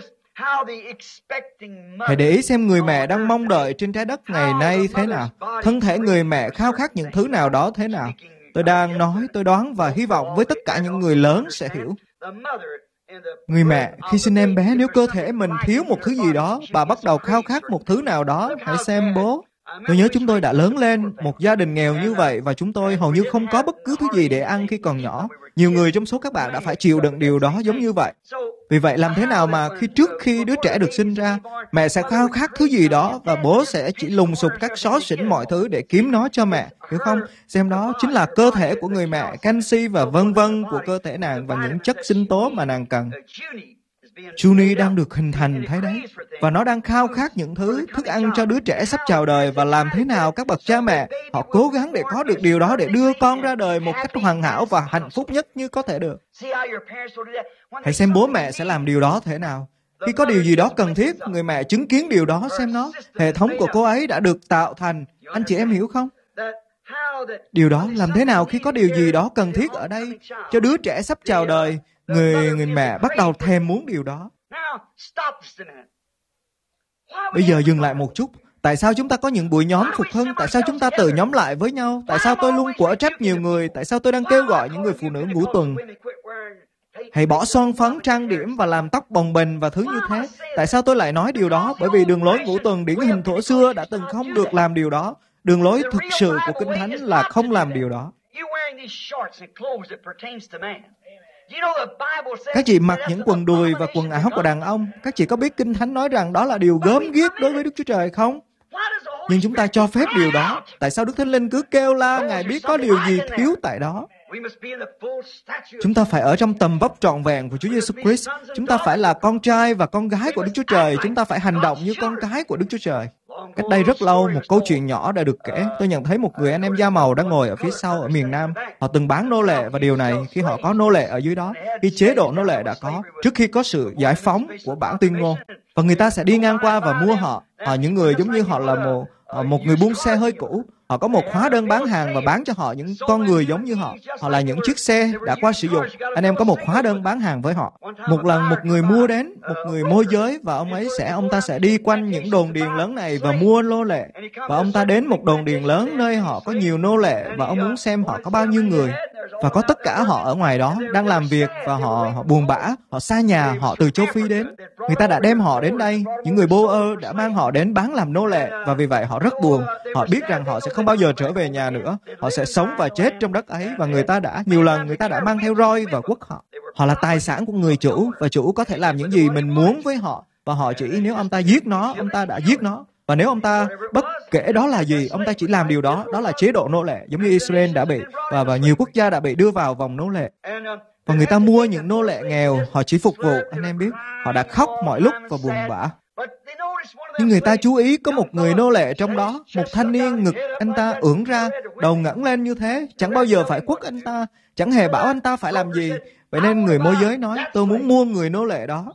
Hãy để ý xem người mẹ đang mong đợi trên trái đất ngày nay thế nào. Thân thể người mẹ khao khát những thứ nào đó thế nào. Tôi đang nói, tôi đoán và hy vọng với tất cả những người lớn sẽ hiểu. Người mẹ, khi sinh em bé, nếu cơ thể mình thiếu một thứ gì đó, bà bắt đầu khao khát một thứ nào đó. Hãy xem bố. Tôi nhớ chúng tôi đã lớn lên, một gia đình nghèo như vậy, và chúng tôi hầu như không có bất cứ thứ gì để ăn khi còn nhỏ. Nhiều người trong số các bạn đã phải chịu đựng điều đó giống như vậy. Vì vậy, làm thế nào mà trước khi đứa trẻ được sinh ra, mẹ sẽ khao khát thứ gì đó, và bố sẽ chỉ lùng sục các xó xỉnh mọi thứ để kiếm nó cho mẹ, hiểu không? Xem đó chính là cơ thể của người mẹ, canxi và vân vân của cơ thể nàng và những chất sinh tố mà nàng cần. Junie đang được hình thành, thấy đấy. Và nó đang khao khát những thứ, thức ăn cho đứa trẻ sắp chào đời. Và làm thế nào các bậc cha mẹ, họ cố gắng để có được điều đó, để đưa con ra đời một cách hoàn hảo và hạnh phúc nhất như có thể được. Hãy xem bố mẹ sẽ làm điều đó thế nào. Khi có điều gì đó cần thiết, người mẹ chứng kiến điều đó, xem nó. Hệ thống của cô ấy đã được tạo thành. Anh chị em hiểu không? Điều đó làm thế nào khi có điều gì đó cần thiết ở đây cho đứa trẻ sắp chào đời, người mẹ bắt đầu thèm muốn điều đó. Bây giờ dừng lại một chút. Tại sao chúng ta có những buổi nhóm phục hưng? Tại sao chúng ta tự nhóm lại với nhau? Tại sao tôi luôn quở trách nhiều người? Tại sao tôi đang kêu gọi những người phụ nữ ngũ tuần hãy bỏ son phấn, trang điểm và làm tóc bồng bềnh và thứ như thế? Tại sao tôi lại nói điều đó? Bởi vì đường lối ngũ tuần điển hình thuở xưa đã từng không được làm điều đó. Đường lối thực sự của Kinh Thánh là không làm điều đó. Các chị mặc những quần đùi và quần áo của đàn ông. Các chị có biết Kinh Thánh nói rằng đó là điều gớm ghiếc đối với Đức Chúa Trời không? Nhưng chúng ta cho phép điều đó. Tại sao Đức Thánh Linh cứ kêu la Ngài biết có điều gì thiếu tại đó? Chúng ta phải ở trong tầm vóc trọn vẹn của Chúa Giêsu Christ. Chúng ta phải là con trai và con gái của Đức Chúa Trời. Chúng ta phải hành động như con cái của Đức Chúa Trời. Cách đây rất lâu, một câu chuyện nhỏ đã được kể. Tôi nhận thấy một người anh em da màu đang ngồi ở phía sau ở miền Nam. Họ từng bán nô lệ, và điều này khi họ có nô lệ ở dưới đó, khi chế độ nô lệ đã có, trước khi có sự giải phóng của bản tuyên ngôn, và người ta sẽ đi ngang qua và mua họ. Những người giống như họ là một người buôn xe hơi cũ. Họ có một hóa đơn bán hàng và bán cho họ những con người giống như họ. Họ là những chiếc xe đã qua sử dụng. Anh em có một hóa đơn bán hàng với họ. Một lần một người mua đến, một người môi giới, và ông ta sẽ đi quanh những đồn điền lớn này và mua nô lệ. Và ông ta đến một đồn điền lớn nơi họ có nhiều nô lệ, và ông muốn xem họ có bao nhiêu người. Và có tất cả họ ở ngoài đó đang làm việc, và họ buồn bã, họ xa nhà, họ từ châu Phi đến. Người ta đã đem họ đến đây, những người bô ơ đã mang họ đến bán làm nô lệ, và vì vậy họ rất buồn. Họ biết rằng họ sẽ không bao giờ trở về nhà nữa. Họ sẽ sống và chết trong đất ấy, và nhiều lần người ta đã mang theo roi và quất họ. Họ là tài sản của người chủ, và chủ có thể làm những gì mình muốn với họ. Và họ chỉ nếu ông ta giết nó, ông ta đã giết nó. Và nếu ông ta bất kể đó là gì, ông ta chỉ làm điều đó. Đó là chế độ nô lệ, giống như Israel đã bị, và nhiều quốc gia đã bị đưa vào vòng nô lệ. Và người ta mua những nô lệ nghèo, họ chỉ phục vụ, anh em biết, họ đã khóc mọi lúc và buồn bã. Nhưng người ta chú ý có một người nô lệ trong đó, một thanh niên ngực anh ta ưỡn ra, đầu ngẩng lên như thế, chẳng bao giờ phải quất anh ta, chẳng hề bảo anh ta phải làm gì. Vậy nên người môi giới nói, tôi muốn mua người nô lệ đó.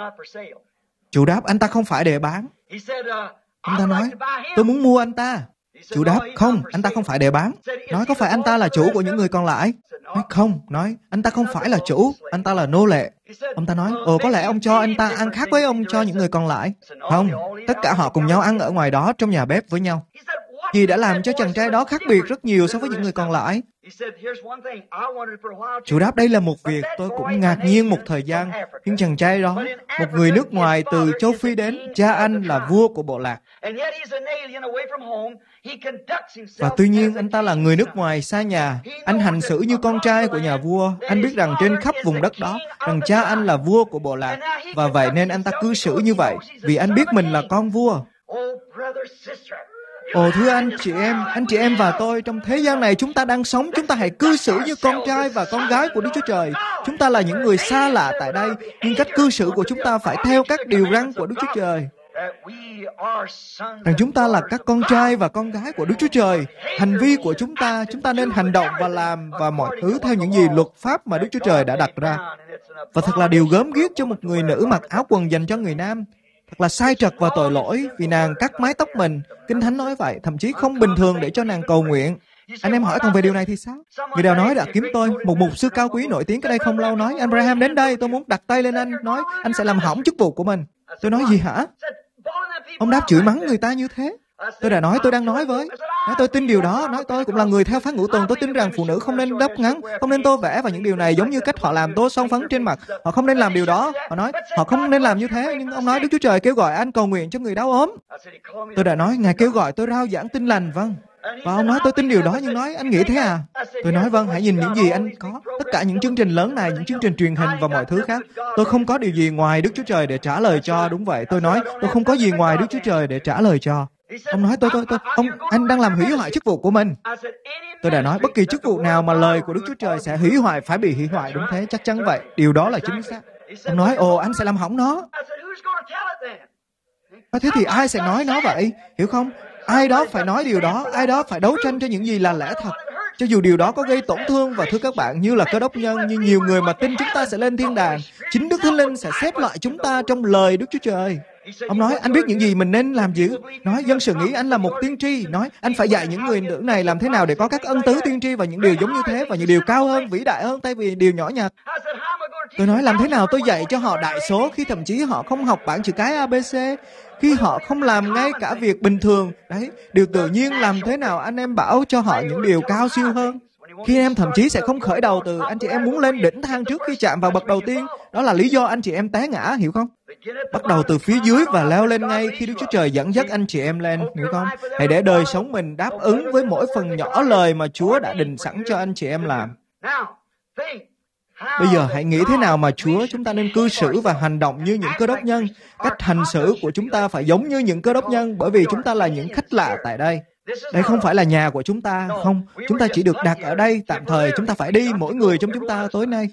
Chủ đáp, anh ta không phải để bán. Ông ta nói, tôi muốn mua anh ta. Chủ đáp, không, anh ta không phải để bán. Nói, có phải anh ta là chủ của những người còn lại? Nói, không. Nói, anh ta không phải là chủ, anh ta là nô lệ. Ông ta nói, có lẽ ông cho anh ta ăn khác với ông cho những người còn lại. Không, tất cả họ cùng nhau ăn ở ngoài đó trong nhà bếp với nhau. Gì đã làm cho chàng trai đó khác biệt rất nhiều so với những người còn lại? Chủ đáp, đây là một việc tôi cũng ngạc nhiên một thời gian. Nhưng chàng trai đó, một người nước ngoài từ châu Phi đến, cha anh là vua của bộ lạc. Và tuy nhiên anh ta là người nước ngoài xa nhà. Anh hành xử như con trai của nhà vua. Anh biết rằng trên khắp vùng đất đó, rằng cha anh là vua của bộ lạc. Và vậy nên anh ta cư xử như vậy, vì anh biết mình là con vua. Thưa anh chị em và tôi, trong thế gian này chúng ta đang sống, chúng ta hãy cư xử như con trai và con gái của Đức Chúa Trời. Chúng ta là những người xa lạ tại đây, nhưng cách cư xử của chúng ta phải theo các điều răn của Đức Chúa Trời. Rằng chúng ta là các con trai và con gái của Đức Chúa Trời. Hành vi của chúng ta nên hành động và làm và mọi thứ theo những gì luật pháp mà Đức Chúa Trời đã đặt ra. Và thật là điều gớm ghiếc cho một người nữ mặc áo quần dành cho người nam. Thật là sai trật và tội lỗi vì nàng cắt mái tóc mình. Kinh Thánh nói vậy, thậm chí không bình thường để cho nàng cầu nguyện. Anh em hỏi còn về điều này thì sao? Người nào nói đã kiếm tôi, một mục sư cao quý nổi tiếng cái đây không lâu nói, Abraham đến đây, tôi muốn đặt tay lên anh, nói anh sẽ làm hỏng chức vụ của mình. Tôi nói, gì hả? Ông đáp chửi mắng người ta như thế. Tôi đã nói, tôi đang nói với. Nói tôi tin điều đó, nói tôi cũng là người theo phán ngũ tuần, tôi tin rằng phụ nữ không nên đắp ngắn, không nên tô vẽ và những điều này giống như cách họ làm tô son phấn trên mặt. Họ không nên làm điều đó. Họ nói, họ không nên làm như thế, nhưng ông nói Đức Chúa Trời kêu gọi anh cầu nguyện cho người đau ốm. Tôi đã nói, Ngài kêu gọi tôi rao giảng tin lành, vâng. Và ông nói tôi tin điều đó, nhưng nói anh nghĩ thế à? Tôi nói vâng, hãy nhìn những gì anh có. Tất cả những chương trình lớn này, những chương trình truyền hình và mọi thứ khác. Tôi không có điều gì ngoài Đức Chúa Trời để trả lời cho. Đúng vậy, tôi nói tôi không có gì ngoài Đức Chúa Trời để trả lời cho. Ông nói anh đang làm hủy hoại chức vụ của mình. Tôi đã nói bất kỳ chức vụ nào mà lời của Đức Chúa Trời sẽ hủy hoại phải bị hủy hoại. Đúng thế, chắc chắn vậy. Điều đó là chính xác. Ông nói anh sẽ làm hỏng nó. Thế thì ai sẽ nói nó vậy? Hiểu không? Ai đó phải nói điều đó. Ai đó phải đấu tranh cho những gì là lẽ thật. Cho dù điều đó có gây tổn thương. Và thưa các bạn, như là Cơ Đốc nhân, như nhiều người mà tin chúng ta sẽ lên thiên đàng, chính Đức Thánh Linh sẽ xếp loại chúng ta trong lời Đức Chúa Trời. Ông nói, anh biết những gì mình nên làm chứ? Nói, dân sự nghĩ anh là một tiên tri. Nói, anh phải dạy những người nữ này làm thế nào để có các ân tứ tiên tri và những điều giống như thế, và những điều cao hơn, vĩ đại hơn, thay vì điều nhỏ nhặt. Tôi nói, làm thế nào tôi dạy cho họ đại số khi thậm chí họ không học bảng chữ cái ABC, khi họ không làm ngay cả việc bình thường. Đấy, điều tự nhiên làm thế nào anh em bảo cho họ những điều cao siêu hơn. Khi em thậm chí sẽ không khởi đầu từ anh chị em muốn lên đỉnh thang trước khi chạm vào bậc đầu tiên. Đó là lý do anh chị em té ngã, hiểu không? Bắt đầu từ phía dưới và leo lên ngay khi Đức Chúa Trời dẫn dắt anh chị em lên, hiểu không? Hãy để đời sống mình đáp ứng với mỗi phần nhỏ lời mà Chúa đã định sẵn cho anh chị em làm. Bây giờ hãy nghĩ thế nào mà chúng ta nên cư xử và hành động như những Cơ Đốc nhân. Cách hành xử của chúng ta phải giống như những Cơ Đốc nhân, bởi vì chúng ta là những khách lạ tại đây. Đây không phải là nhà của chúng ta, không. Chúng ta chỉ được đặt ở đây tạm thời, chúng ta phải đi, mỗi người trong chúng ta tối nay.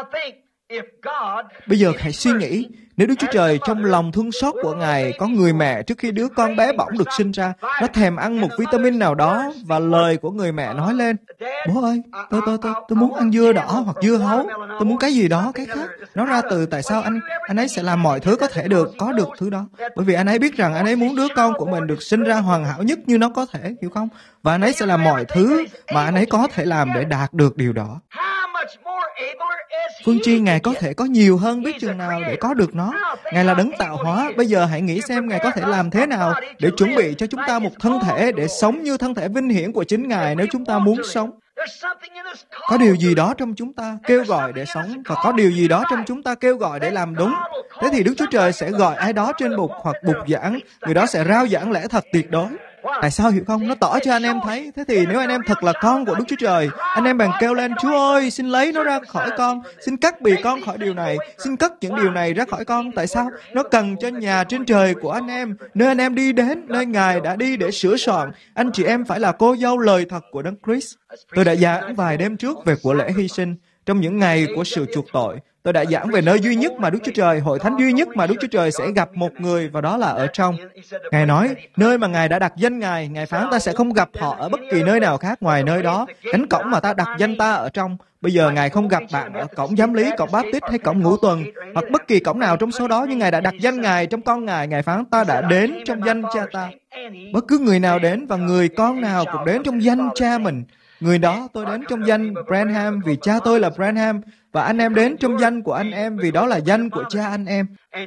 Bây giờ hãy suy nghĩ, nếu Đức Chúa Trời trong lòng thương xót của Ngài có người mẹ trước khi đứa con bé bỏng được sinh ra, nó thèm ăn một vitamin nào đó và lời của người mẹ nói lên, bố ơi, tôi muốn ăn dưa đỏ hoặc dưa hấu, tôi muốn cái gì đó, cái khác. Nó ra từ tại sao anh ấy sẽ làm mọi thứ có thể có được thứ đó. Bởi vì anh ấy biết rằng anh ấy muốn đứa con của mình được sinh ra hoàn hảo nhất như nó có thể, hiểu không? Và anh ấy sẽ làm mọi thứ mà anh ấy có thể làm để đạt được điều đó. Phương chi Ngài có thể có nhiều hơn biết chừng nào để có được nó. Ngài là đấng tạo hóa. Bây giờ hãy nghĩ xem Ngài có thể làm thế nào để chuẩn bị cho chúng ta một thân thể để sống như thân thể vinh hiển của chính Ngài nếu chúng ta muốn sống. Có điều gì đó trong chúng ta kêu gọi để sống, và có điều gì đó trong chúng ta kêu gọi để làm đúng. Thế thì Đức Chúa Trời sẽ gọi ai đó trên bục hoặc bục giảng, người đó sẽ rao giảng lẽ thật tuyệt đối. Tại sao hiểu không? Nó tỏ cho anh em thấy. Thế thì nếu anh em thật là con của Đức Chúa Trời, anh em bèn kêu lên, Chúa ơi, xin lấy nó ra khỏi con, xin cắt bì con khỏi điều này, xin cất những điều này ra khỏi con. Tại sao? Nó cần cho nhà trên trời của anh em, nơi anh em đi đến, nơi Ngài đã đi để sửa soạn. Anh chị em phải là cô dâu lời thật của Đấng Christ. Tôi đã giảng vài đêm trước về của lễ hy sinh trong những ngày của sự chuộc tội. Tôi đã giảng về nơi duy nhất mà Đức Chúa Trời, hội thánh duy nhất mà Đức Chúa Trời sẽ gặp một người, và đó là ở trong. Ngài nói, nơi mà Ngài đã đặt danh Ngài phán ta sẽ không gặp họ ở bất kỳ nơi nào khác ngoài nơi đó. Cánh cổng mà ta đặt danh ta ở trong. Bây giờ Ngài không gặp bạn ở cổng giám lý, cổng Baptist hay cổng Ngũ Tuần, hoặc bất kỳ cổng nào trong số đó, nhưng Ngài đã đặt danh Ngài trong con Ngài phán ta đã đến trong danh Cha ta. Bất cứ người nào đến, và người con nào cũng đến trong danh Cha mình. Người đó tôi đến trong danh Branham vì cha tôi là Branham, và anh em đến trong danh của anh em vì đó là danh của cha anh em.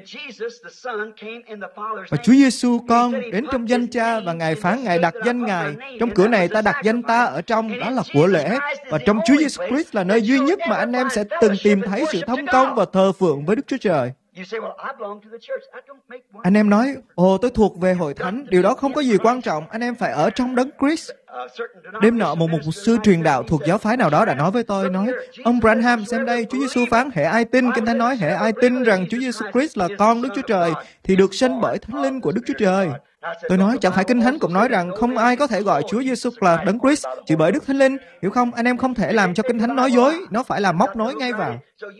Và Chúa Giêsu con đến trong danh Cha, và Ngài phán Ngài đặt danh Ngài. Trong cửa này ta đặt danh ta ở trong, đó là của lễ. Và trong Chúa Giêsu Christ là nơi duy nhất mà anh em sẽ từng tìm thấy sự thông công và thờ phượng với Đức Chúa Trời. Anh em nói, ồ, tôi thuộc về hội thánh, điều đó không có gì quan trọng, anh em phải ở trong đấng Christ. Đêm nọ, một mục sư truyền đạo thuộc giáo phái nào đó đã nói với tôi, nói, ông Branham, xem đây, Chúa Giêsu phán, hễ ai tin, Kinh Thánh nói, hễ ai tin rằng Chúa Giêsu Christ là con Đức Chúa Trời, thì được sanh bởi Thánh Linh của Đức Chúa Trời. Tôi nói, chẳng phải Kinh Thánh cũng nói rằng không ai có thể gọi Chúa Giêsu là đấng Christ chỉ bởi Đức Thánh Linh, hiểu không? Anh em không thể làm cho Kinh Thánh nói dối, nó phải là móc nối ngay vào.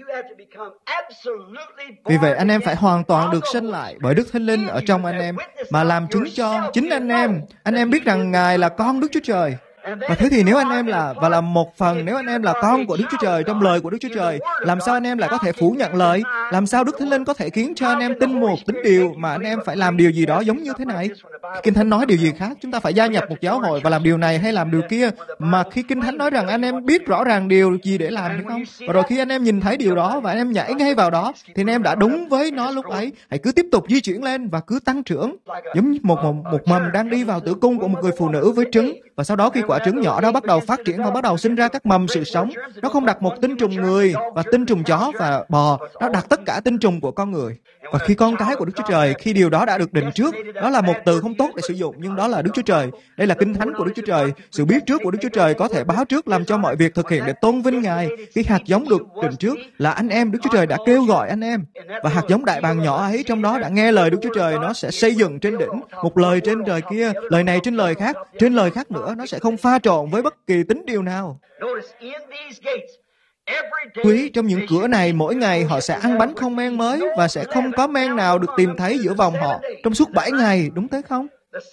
Vì vậy, anh em phải hoàn toàn được sanh lại bởi Đức Thánh Linh ở trong anh em, mà làm chứng cho chính anh em biết rằng Ngài là con Đức Chúa Trời. Và thế thì nếu anh em là, và là một phần, nếu anh em là con của Đức Chúa Trời trong lời của Đức Chúa Trời, làm sao anh em lại có thể phủ nhận lời? Làm sao Đức Thánh Linh có thể khiến cho anh em tin một tín điều mà anh em phải làm điều gì đó giống như thế này? Kinh Thánh nói điều gì khác, chúng ta phải gia nhập một giáo hội và làm điều này hay làm điều kia. Mà khi Kinh Thánh nói rằng anh em biết rõ ràng điều gì để làm, đúng không? Và rồi khi anh em nhìn thấy điều đó và anh em nhảy ngay vào đó, thì anh em đã đúng với nó lúc ấy. Hãy cứ tiếp tục di chuyển lên và cứ tăng trưởng. Giống như một mầm đang đi vào tử cung của một người phụ nữ với trứng. Và sau đó khi quả trứng nhỏ đó bắt đầu phát triển và bắt đầu sinh ra các mầm sự sống. Nó không đặt một tinh trùng người và tinh trùng chó và bò, nó đặt tất cả tinh trùng của con người. Và khi con cái của Đức Chúa Trời, khi điều đó đã được định trước, đó là một từ không tốt để sử dụng, nhưng đó là Đức Chúa Trời. Đây là Kinh Thánh của Đức Chúa Trời. Sự biết trước của Đức Chúa Trời có thể báo trước làm cho mọi việc thực hiện để tôn vinh Ngài. Khi hạt giống được định trước là anh em, Đức Chúa Trời đã kêu gọi anh em. Và hạt giống đại bàng nhỏ ấy trong đó đã nghe lời Đức Chúa Trời, nó sẽ xây dựng trên đỉnh, một lời trên trời kia, lời này trên lời khác nữa, nó sẽ không pha trộn với bất kỳ tín điều nào. Quý, trong những cửa này, mỗi ngày họ sẽ ăn bánh không men mới và sẽ không có men nào được tìm thấy giữa vòng họ trong suốt 7 ngày, đúng thế không?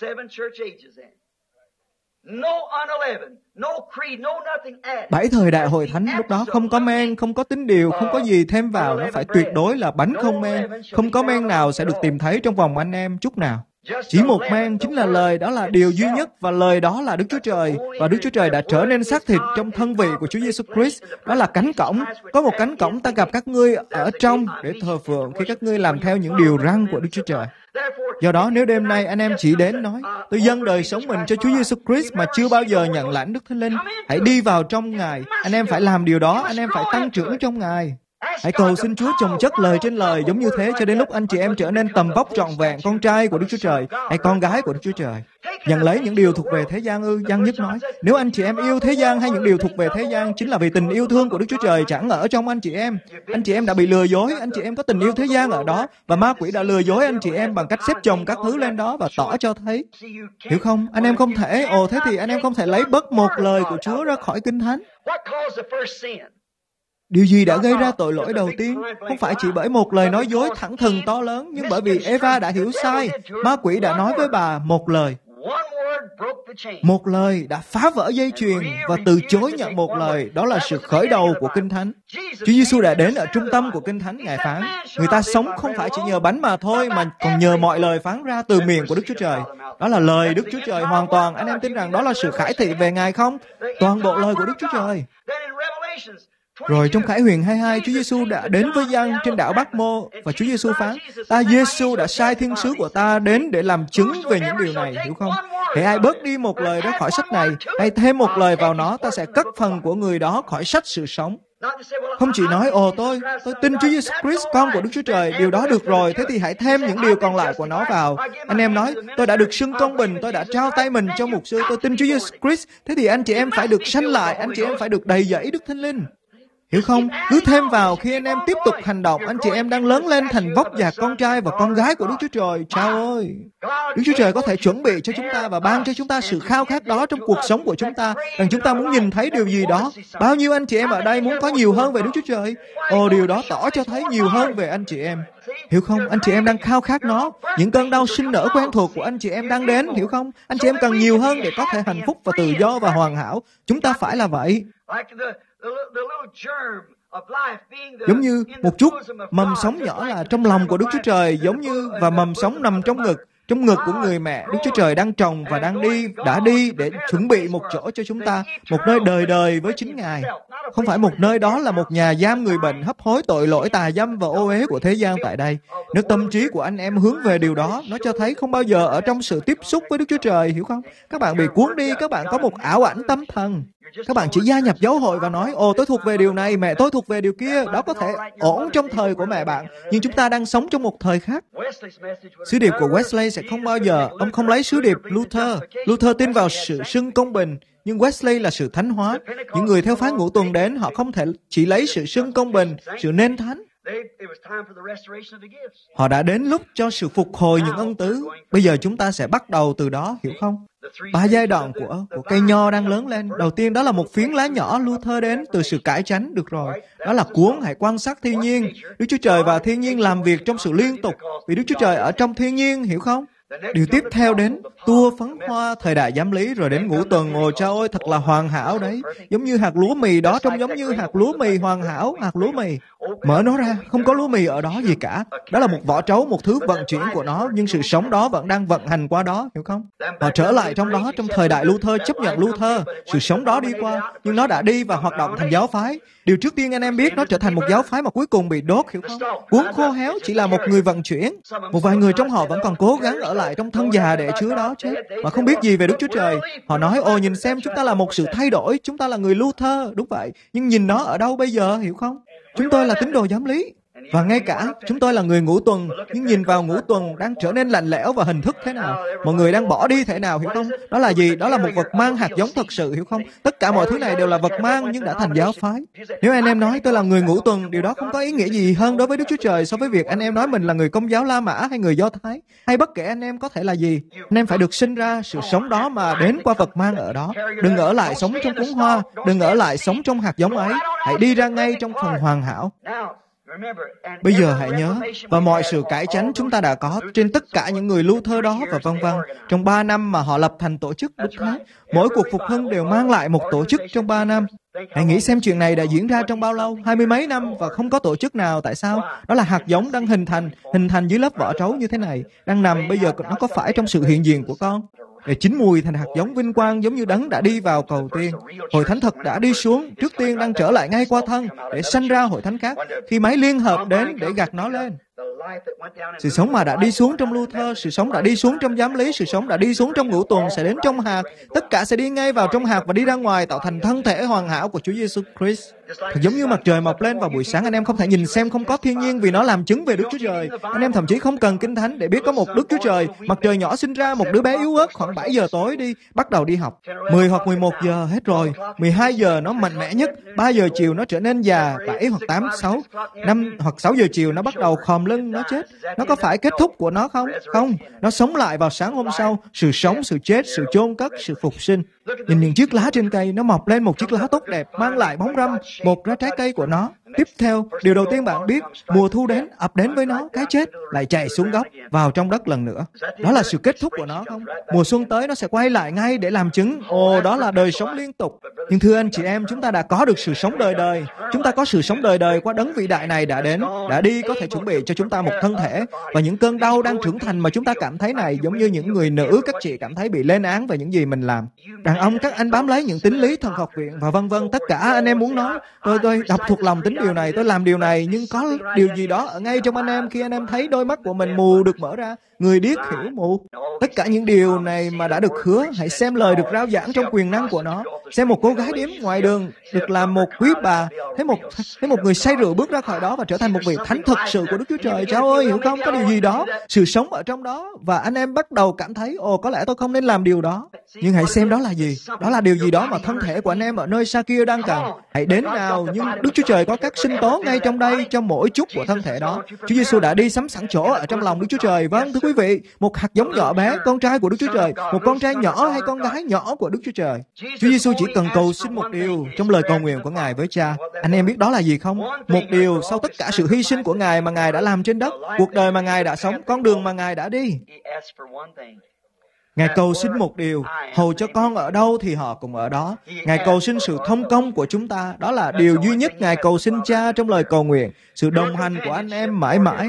7 thời đại hội thánh lúc đó không có men, không có tín điều, không có gì thêm vào, nó phải tuyệt đối là bánh không men, không có men nào sẽ được tìm thấy trong vòng anh em chút nào. Chỉ một men chính là lời, đó là điều duy nhất, và lời đó là Đức Chúa Trời, và Đức Chúa Trời đã trở nên xác thịt trong thân vị của Chúa Giêsu Christ. Đó là cánh cổng, có một cánh cổng ta gặp các ngươi ở trong để thờ phượng khi các ngươi làm theo những điều răn của Đức Chúa Trời. Do đó, nếu đêm nay anh em chỉ đến nói, tôi dâng đời sống mình cho Chúa Giêsu Christ mà chưa bao giờ nhận lãnh Đức Thánh Linh, hãy đi vào trong Ngài. Anh em phải làm điều đó, anh em phải tăng trưởng trong Ngài. Hãy cầu xin Chúa chồng chất lời trên lời giống như thế cho đến lúc anh chị em trở nên tầm vóc trọn vẹn con trai của Đức Chúa Trời hay con gái của Đức Chúa Trời. Nhận lấy những điều thuộc về thế gian ư? Giăng Nhất nói, nếu anh chị em yêu thế gian hay những điều thuộc về thế gian, chính là vì tình yêu thương của Đức Chúa Trời chẳng ở trong anh chị em. Anh chị em đã bị lừa dối, anh chị em có tình yêu thế gian ở đó, và ma quỷ đã lừa dối anh chị em bằng cách xếp chồng các thứ lên đó và tỏ cho thấy. Hiểu không? Anh em không thể, thế thì anh em không thể lấy bất một lời của Chúa ra khỏi Kinh Thánh. Điều gì đã gây ra tội lỗi đầu tiên? Không phải chỉ bởi một lời nói dối thẳng thừng to lớn, nhưng bởi vì Eva đã hiểu sai. Ma quỷ đã nói với bà một lời. Một lời đã phá vỡ dây chuyền và từ chối nhận một lời. Đó là sự khởi đầu của Kinh Thánh. Chúa Giêsu đã đến ở trung tâm của Kinh Thánh. Ngài phán, người ta sống không phải chỉ nhờ bánh mà thôi, mà còn nhờ mọi lời phán ra từ miệng của Đức Chúa Trời. Đó là lời Đức Chúa Trời hoàn toàn. Anh em tin rằng đó là sự khải thị về Ngài không? Toàn bộ lời của Đức Chúa Trời. Rồi trong Khải Huyền 22, Chúa Giêsu đã đến với Giăng trên đảo Bác Mô, và Chúa Giêsu phán, ta Giêsu đã sai thiên sứ của ta đến để làm chứng về những điều này, hiểu không? Hễ ai bớt đi một lời ra khỏi sách này, hay thêm một lời vào nó, ta sẽ cất phần của người đó khỏi sách sự sống. Không chỉ nói, tôi tin Chúa Giêsu Christ, con của Đức Chúa Trời, điều đó được rồi, thế thì hãy thêm những điều còn lại của nó vào. Anh em nói, tôi đã được xưng công bình, tôi đã trao tay mình cho mục sư, tôi tin Chúa Giêsu Christ, thế thì anh chị em phải được sanh lại, anh chị em phải được đầy dẫy Đức Thánh Linh. Hiểu không? Cứ thêm vào khi anh em tiếp tục hành động, anh chị em đang lớn lên thành vóc dạc con trai và con gái của Đức Chúa Trời. Chao ơi! Đức Chúa Trời có thể chuẩn bị cho chúng ta và ban cho chúng ta sự khao khát đó trong cuộc sống của chúng ta. Rằng chúng ta muốn nhìn thấy điều gì đó. Bao nhiêu anh chị em ở đây muốn có nhiều hơn về Đức Chúa Trời? Điều đó tỏ cho thấy nhiều hơn về anh chị em. Hiểu không? Anh chị em đang khao khát nó. Những cơn đau sinh nở quen thuộc của anh chị em đang đến. Hiểu không? Anh chị em cần nhiều hơn để có thể hạnh phúc và tự do và hoàn hảo. Chúng ta phải là vậy. Giống như một chút mầm sống nhỏ là trong lòng của Đức Chúa Trời, giống như và mầm sống nằm trong ngực của người mẹ. Đức Chúa Trời đang trồng và đã đi để chuẩn bị một chỗ cho chúng ta, một nơi đời đời với chính Ngài. Không phải một nơi đó là một nhà giam người bệnh hấp hối tội lỗi tà dâm và ô uế của thế gian tại đây. Nếu tâm trí của anh em hướng về điều đó, nó cho thấy không bao giờ ở trong sự tiếp xúc với Đức Chúa Trời, hiểu không? Các bạn bị cuốn đi, các bạn có một ảo ảnh tâm thần. Các bạn chỉ gia nhập giáo hội và nói, tôi thuộc về điều này, mẹ tôi thuộc về điều kia. Đó có thể ổn trong thời của mẹ bạn, nhưng chúng ta đang sống trong một thời khác. Sứ điệp của Wesley sẽ không bao giờ, ông không lấy sứ điệp Luther. Luther tin vào sự xưng công bình, nhưng Wesley là sự thánh hóa. Những người theo phái Ngũ Tuần đến, họ không thể chỉ lấy sự xưng công bình, sự nên thánh. Họ đã đến lúc cho sự phục hồi những ân tứ. Bây giờ chúng ta sẽ bắt đầu từ đó, hiểu không? 3 giai đoạn của cây nho đang lớn lên. Đầu tiên đó là một phiến lá nhỏ. Luther đến từ sự cải chánh. Được rồi, đó là cuốn hãy quan sát thiên nhiên. Đức Chúa Trời và thiên nhiên làm việc trong sự liên tục, vì Đức Chúa Trời ở trong thiên nhiên, hiểu không? Điều tiếp theo đến tua phấn hoa thời đại giám lý, rồi đến Ngũ Tuần. Chao ơi, thật là hoàn hảo đấy. Giống như hạt lúa mì đó, trông giống như hạt lúa mì hoàn hảo. Hạt lúa mì, mở nó ra, không có lúa mì ở đó gì cả. Đó là một vỏ trấu, một thứ vận chuyển của nó, nhưng sự sống đó vẫn đang vận hành qua đó, hiểu không? Họ trở lại trong đó, trong thời đại Luther, chấp nhận Luther. Sự sống đó đi qua, nhưng nó đã đi và hoạt động thành giáo phái. Điều trước tiên anh em biết, nó trở thành một giáo phái mà cuối cùng bị đốt, hiểu không? Cuốn khô héo chỉ là một người vận chuyển. Một vài người trong họ vẫn còn cố gắng ở lại trong thân già để chứa đó chứ, mà không biết gì về Đức Chúa Trời. Họ nói, nhìn xem, chúng ta là một sự thay đổi, chúng ta là người Luther, đúng vậy. Nhưng nhìn nó ở đâu bây giờ, hiểu không? Chúng tôi là tín đồ giám lý. Và ngay cả chúng tôi là người Ngũ Tuần, nhưng nhìn vào Ngũ Tuần đang trở nên lạnh lẽo và hình thức thế nào. Mọi người đang bỏ đi thế nào, hiểu không? Đó là gì? Đó là một vật mang hạt giống thật sự, hiểu không? Tất cả mọi thứ này đều là vật mang nhưng đã thành giáo phái. Nếu anh em nói tôi là người Ngũ Tuần, điều đó không có ý nghĩa gì hơn đối với Đức Chúa Trời so với việc anh em nói mình là người Công giáo La Mã hay người Do Thái, hay bất kể anh em có thể là gì. Anh em phải được sinh ra sự sống đó mà đến qua vật mang ở đó. Đừng ở lại sống trong cuốn hoa, đừng ở lại sống trong hạt giống ấy. Hãy đi ra ngay trong phần hoàn hảo. Bây giờ hãy nhớ, và mọi sự cải chánh chúng ta đã có trên tất cả những người Luther đó và vân vân. Trong 3 năm mà họ lập thành tổ chức, đúng thế. Mỗi cuộc phục hưng đều mang lại một tổ chức trong 3 năm. Hãy nghĩ xem chuyện này đã diễn ra trong bao lâu? 20 mấy năm và không có tổ chức nào. Tại sao? Đó là hạt giống đang hình thành dưới lớp vỏ trấu như thế này. Đang nằm, bây giờ nó có phải trong sự hiện diện của con? Để chín mùi thành hạt giống vinh quang, giống như Đấng đã đi vào cầu tiên. Hội thánh thật đã đi xuống, trước tiên đang trở lại ngay qua thân, để sanh ra hội thánh khác, khi máy liên hợp đến để gặt nó lên. Sự sống mà đã đi xuống trong Luther, sự sống đã đi xuống trong giám lý, sự sống đã đi xuống trong Ngũ Tuần sẽ đến trong hạt. Tất cả sẽ đi ngay vào trong hạt và đi ra ngoài, tạo thành thân thể hoàn hảo của Chúa Giêsu Christ. Thật giống như mặt trời mọc lên vào buổi sáng, anh em không thể nhìn xem không có thiên nhiên vì nó làm chứng về Đức Chúa Trời. Anh em thậm chí không cần Kinh Thánh để biết có một Đức Chúa Trời. Mặt trời nhỏ sinh ra một đứa bé yếu ớt khoảng 7 giờ tối bắt đầu đi học. 10 hoặc 11 giờ hết rồi. 12 giờ nó mạnh mẽ nhất. 3 giờ chiều nó trở nên già. 7 hoặc 8, 6, 5 hoặc 6 giờ chiều nó bắt đầu khom lưng, nó chết. Nó có phải kết thúc của nó không? Không. Nó sống lại vào sáng hôm sau. Sự sống, sự chết, sự chôn cất, sự phục sinh. Nhìn những chiếc lá trên cây, nó mọc lên một chiếc lá tốt đẹp, mang lại bóng râm, một ra trái cây của nó. Tiếp theo, điều đầu tiên bạn biết, mùa thu đến, ập đến với nó, cái chết lại chạy xuống gốc, vào trong đất lần nữa. Đó là sự kết thúc của nó không? Mùa xuân tới nó sẽ quay lại ngay để làm chứng. Đó là đời sống liên tục. Nhưng thưa anh chị em, chúng ta đã có được sự sống đời đời. Chúng ta có sự sống đời đời qua Đấng vĩ đại này đã đến, đã đi, có thể chuẩn bị cho chúng ta một thân thể. Và những cơn đau đang trưởng thành mà chúng ta cảm thấy này, giống như những người nữ, các chị cảm thấy bị lên án về những gì mình làm. Đàn ông, các anh bám lấy những tín lý thần học viện và vân vân. Tất cả anh em muốn nói, tôi đọc thuộc lòng tính điều này, tôi làm điều này, nhưng có điều gì đó ở ngay trong anh em khi anh em thấy đôi mắt của mình mù được mở ra, người điếc hiểu mù. Tất cả những điều này mà đã được hứa, hãy xem lời được rao giảng trong quyền năng của nó. Xem một cô gái điếm ngoài đường được làm một quý bà, thấy một người say rượu bước ra khỏi đó và trở thành một vị thánh thực sự của Đức Chúa Trời. Cháu ơi, hiểu không? Có điều gì đó, sự sống ở trong đó, và anh em bắt đầu cảm thấy, có lẽ tôi không nên làm điều đó. Nhưng hãy xem đó là gì? Đó là điều gì đó mà thân thể của anh em ở nơi xa kia đang cần. Hãy đến nào, nhưng Đức Chúa Trời có các sinh tố ngay trong đây, trong mỗi chút của thân thể đó. Chúa Giêsu đã đi sắm sẵn chỗ ở trong lòng Đức Chúa Trời. Vâng, thưa quý vị, một hạt giống nhỏ bé, con trai của Đức Chúa Trời, một con trai nhỏ hay con gái nhỏ của Đức Chúa Trời. Chúa Giêsu chỉ cần cầu xin một điều trong lời cầu nguyện của Ngài với Cha. Anh em biết đó là gì không? Một điều sau tất cả sự hy sinh của Ngài mà Ngài đã làm trên đất, cuộc đời mà Ngài đã sống, con đường mà Ngài đã đi. Ngài cầu xin một điều, hầu cho con ở đâu thì họ cũng ở đó. Ngài cầu xin sự thông công của chúng ta, đó là điều duy nhất Ngài cầu xin Cha trong lời cầu nguyện, sự đồng hành của anh em mãi mãi.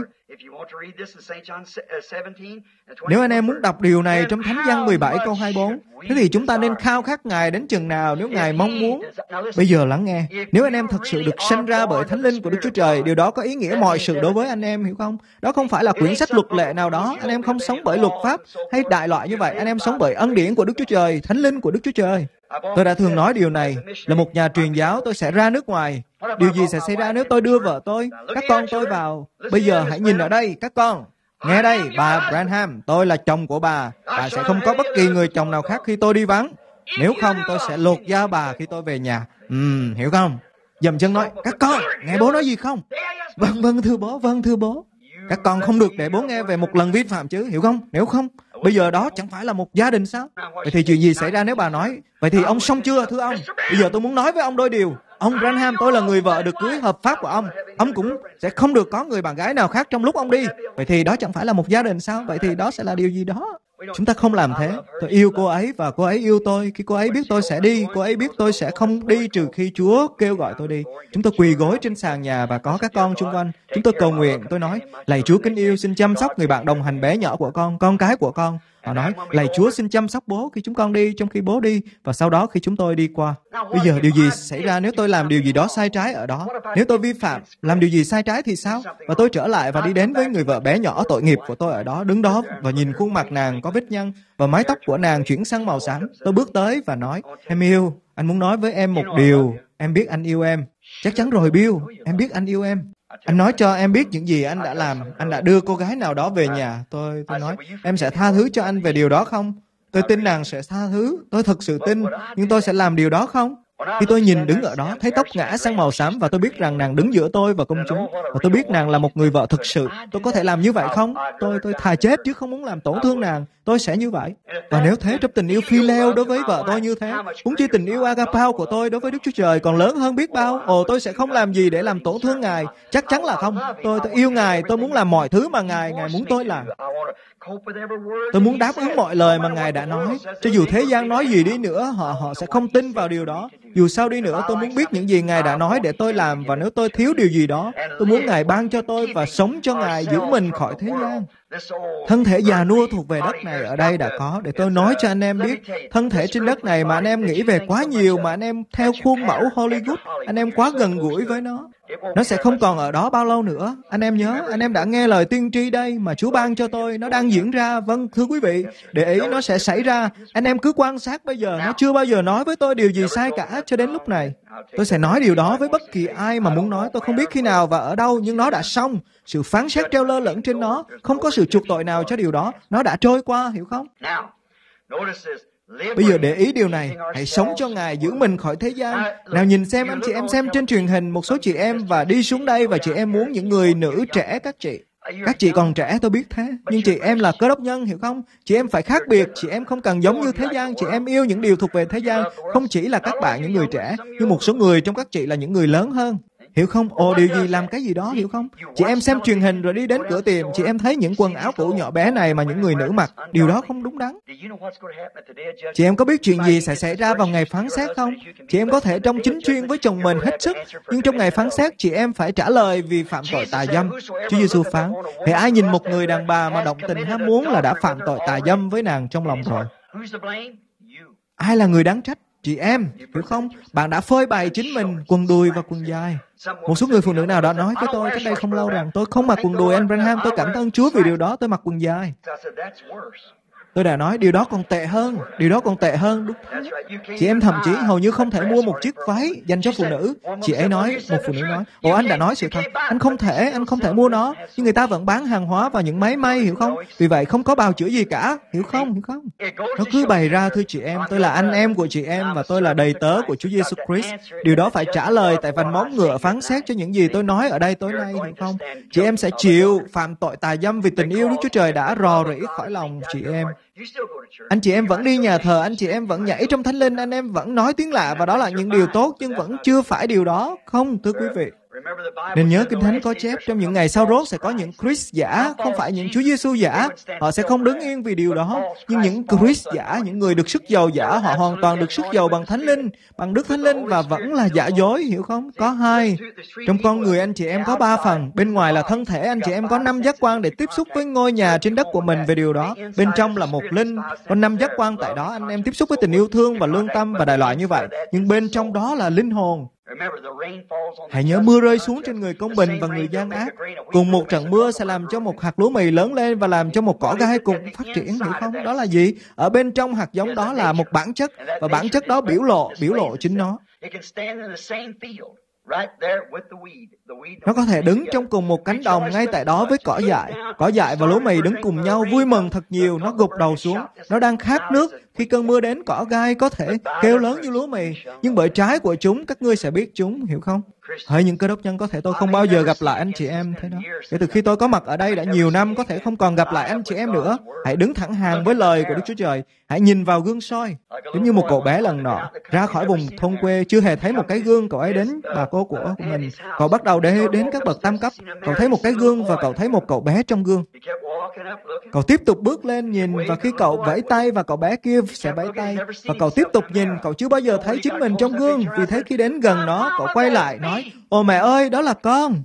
Nếu anh em muốn đọc điều này trong Thánh Giăng 17 câu 24, thế thì chúng ta nên khao khát Ngài đến chừng nào nếu Ngài mong muốn. Bây giờ lắng nghe, nếu anh em thật sự được sanh ra bởi Thánh Linh của Đức Chúa Trời, điều đó có ý nghĩa mọi sự đối với anh em, hiểu không? Đó không phải là quyển sách luật lệ nào đó, anh em không sống bởi luật pháp hay đại loại như vậy, anh em sống bởi ân điển của Đức Chúa Trời, Thánh Linh của Đức Chúa Trời. Tôi đã thường nói điều này, là một nhà truyền giáo tôi sẽ ra nước ngoài. Điều gì sẽ xảy ra nếu tôi đưa vợ tôi, các con tôi vào? Bây giờ hãy nhìn ở đây, các con. Nghe đây, bà Branham, tôi là chồng của bà sẽ không có bất kỳ người chồng nào khác khi tôi đi vắng. Nếu không, tôi sẽ lột da bà khi tôi về nhà. Hiểu không? Dầm chân nói, các con, nghe bố nói gì không? Vâng thưa bố. Các con không được để bố nghe về một lần vi phạm chứ, hiểu không? Nếu không, bây giờ đó chẳng phải là một gia đình sao? Vậy thì chuyện gì xảy ra nếu bà nói, vậy thì ông xong chưa thưa ông? Bây giờ tôi muốn nói với ông đôi điều. Ông Branham, tôi là người vợ được cưới hợp pháp của ông cũng sẽ không được có người bạn gái nào khác trong lúc ông đi. Vậy thì đó chẳng phải là một gia đình sao? Vậy thì đó sẽ là điều gì đó? Chúng ta không làm thế. Tôi yêu cô ấy và cô ấy yêu tôi. Khi cô ấy biết tôi sẽ đi, cô ấy biết tôi sẽ không đi trừ khi Chúa kêu gọi tôi đi. Chúng tôi quỳ gối trên sàn nhà và có các con xung quanh. Chúng tôi cầu nguyện. Tôi nói, lạy Chúa kính yêu, xin chăm sóc người bạn đồng hành bé nhỏ của con cái của con. Họ nói, lạy Chúa xin chăm sóc bố khi chúng con đi, trong khi bố đi, và sau đó khi chúng tôi đi qua. Bây giờ điều gì xảy ra nếu tôi làm điều gì đó sai trái ở đó? Nếu tôi vi phạm, làm điều gì sai trái thì sao? Và tôi trở lại và đi đến với người vợ bé nhỏ tội nghiệp của tôi ở đó, đứng đó và nhìn khuôn mặt nàng có vết nhăn và mái tóc của nàng chuyển sang màu xám. Tôi bước tới và nói, em yêu, anh muốn nói với em một điều. Em biết anh yêu em. Chắc chắn rồi Bill, em biết anh yêu em. Anh nói cho em biết những gì anh đã làm. Anh đã đưa cô gái nào đó về nhà. Tôi nói, em sẽ tha thứ cho anh về điều đó không? Tôi tin nàng sẽ tha thứ. Tôi thực sự tin. Nhưng tôi sẽ làm điều đó không? Khi tôi nhìn đứng ở đó, thấy tóc ngã sang màu xám và tôi biết rằng nàng đứng giữa tôi và công chúng. Và tôi biết nàng là một người vợ thực sự. Tôi có thể làm như vậy không? Tôi thà chết chứ không muốn làm tổn thương nàng. Tôi sẽ như vậy. Và nếu thế trong tình yêu phileo đối với vợ tôi như thế, huống chi tình yêu agapao của tôi đối với Đức Chúa Trời còn lớn hơn biết bao. Ồ, tôi sẽ không làm gì để làm tổn thương Ngài. Chắc chắn là không. Tôi yêu Ngài. Tôi muốn làm mọi thứ mà Ngài muốn tôi làm. Tôi muốn đáp ứng mọi lời mà Ngài đã nói. Cho dù thế gian nói gì đi nữa, họ sẽ không tin vào điều đó. Dù sao đi nữa, tôi muốn biết những gì Ngài đã nói để tôi làm, và nếu tôi thiếu điều gì đó, tôi muốn Ngài ban cho tôi và sống cho Ngài, giữ mình khỏi thế gian. Thân thể già nua thuộc về đất này ở đây đã có, để tôi nói cho anh em biết, thân thể trên đất này mà anh em nghĩ về quá nhiều, mà anh em theo khuôn mẫu Hollywood, anh em quá gần gũi với nó. Nó sẽ không còn ở đó bao lâu nữa. Anh em nhớ, anh em đã nghe lời tiên tri đây mà Chúa ban cho tôi, nó đang diễn ra. Vâng, thưa quý vị, để ý nó sẽ xảy ra. Anh em cứ quan sát bây giờ, nó chưa bao giờ nói với tôi điều gì sai cả cho đến lúc này. Tôi sẽ nói điều đó với bất kỳ ai mà muốn nói. Tôi không biết khi nào và ở đâu, nhưng nó đã xong. Sự phán xét treo lơ lửng trên nó, không có sự chuộc tội nào cho điều đó. Nó đã trôi qua, hiểu không? Bây giờ để ý điều này, hãy sống cho Ngài, giữ mình khỏi thế gian. Nào nhìn xem, anh chị em xem trên truyền hình một số chị em và đi xuống đây, và chị em muốn những người nữ trẻ các chị. Các chị còn trẻ, tôi biết thế, nhưng chị em là cơ đốc nhân, hiểu không? Chị em phải khác biệt, chị em không cần giống như thế gian. Chị em yêu những điều thuộc về thế gian, không chỉ là các bạn những người trẻ, nhưng một số người trong các chị là những người lớn hơn. Hiểu không? Ồ, điều gì làm cái gì đó, hiểu không? Chị em xem truyền hình rồi đi đến cửa tiệm, chị em thấy những quần áo cũ nhỏ bé này mà những người nữ mặc. Điều đó không đúng đắn. Chị em có biết chuyện gì sẽ xảy ra vào ngày phán xét không? Chị em có thể trong chính chuyên với chồng mình hết sức, nhưng trong ngày phán xét, chị em phải trả lời vì phạm tội tà dâm. Chúa Giêsu phán, hễ ai nhìn một người đàn bà mà động tình ham muốn là đã phạm tội tà dâm với nàng trong lòng rồi. Ai là người đáng trách? Chị em, hiểu không? Bạn đã phơi bày chính mình, quần đùi và quần dài. Một số người phụ nữ nào đó nói với tôi cách đây không lâu rằng tôi không mặc quần đùi, anh Branham, tôi cảm ơn Chúa vì điều đó, tôi mặc quần dài. Tôi đã nói điều đó còn tệ hơn. Điều đó còn tệ hơn. Đúng. Chị em thậm chí hầu như không thể mua một chiếc váy dành cho phụ nữ. Chị ấy nói, một phụ nữ nói, ồ anh đã nói sự thật. Anh không thể mua nó. Nhưng người ta vẫn bán hàng hóa và những máy may, hiểu không? Vì vậy không có bào chữa gì cả. Hiểu không? Nó cứ bày ra, thưa chị em, tôi là anh em của chị em và tôi là đầy tớ của Chúa Giêsu Christ. Điều đó phải trả lời tại vành móng ngựa phán xét cho những gì tôi nói ở đây tối nay, hiểu không? Chị em sẽ chịu phạm tội tà dâm vì tình yêu Đức Chúa Trời đã rò rỉ khỏi lòng chị em. Anh chị em vẫn đi nhà thờ, anh chị em vẫn nhảy trong thánh linh, anh em vẫn nói tiếng lạ và đó là những điều tốt, nhưng vẫn chưa phải điều đó. Không, thưa quý vị. Nên nhớ Kinh Thánh có chép trong những ngày sau rốt sẽ có những Christ giả, không phải những Chúa Giêsu giả. Họ sẽ không đứng yên vì điều đó. Nhưng những Christ giả, những người được sức dầu giả, họ hoàn toàn được sức dầu bằng Thánh Linh, bằng Đức Thánh Linh và vẫn là giả dối, hiểu không? Có hai. Trong con người anh chị em có 3 phần. Bên ngoài là thân thể, anh chị em có 5 giác quan để tiếp xúc với ngôi nhà trên đất của mình về điều đó. Bên trong là một linh, có 5 giác quan tại đó. Anh em tiếp xúc với tình yêu thương và lương tâm và đại loại như vậy. Nhưng bên trong đó là linh hồn. Hãy nhớ mưa rơi xuống trên người công bình và người gian ác. Cùng một trận mưa sẽ làm cho một hạt lúa mì lớn lên và làm cho một cỏ gai cùng phát triển, hiểu không? Đó là gì? Ở bên trong hạt giống đó là một bản chất, và bản chất đó biểu lộ chính nó. Nó có thể đứng trong cùng một cánh đồng ngay tại đó với cỏ dại và lúa mì đứng cùng nhau vui mừng thật nhiều. Nó gục đầu xuống, nó đang khát nước. Khi cơn mưa đến, cỏ gai có thể kêu lớn như lúa mì, nhưng bởi trái của chúng các ngươi sẽ biết chúng, hiểu không? Hỡi những Cơ Đốc nhân, có thể tôi không bao giờ gặp lại anh chị em thế đó. Kể từ khi tôi có mặt ở đây đã nhiều năm, có thể không còn gặp lại anh chị em nữa. Hãy đứng thẳng hàng với lời của Đức Chúa Trời. Hãy nhìn vào gương soi. Giống như một cậu bé lần nọ ra khỏi vùng thôn quê, chưa hề thấy một cái gương, cậu ấy đến bà cô của mình. Cậu bắt đầu đến các bậc tam cấp. Cậu thấy một cái gương và cậu thấy một cậu bé trong gương. Cậu tiếp tục bước lên nhìn, và khi cậu vẫy tay và cậu bé kia sẽ vẫy tay, và cậu tiếp tục nhìn. Cậu chưa bao giờ thấy chính mình trong gương, vì thế khi đến gần nó, cậu quay lại nói, ồ mẹ ơi, đó là con.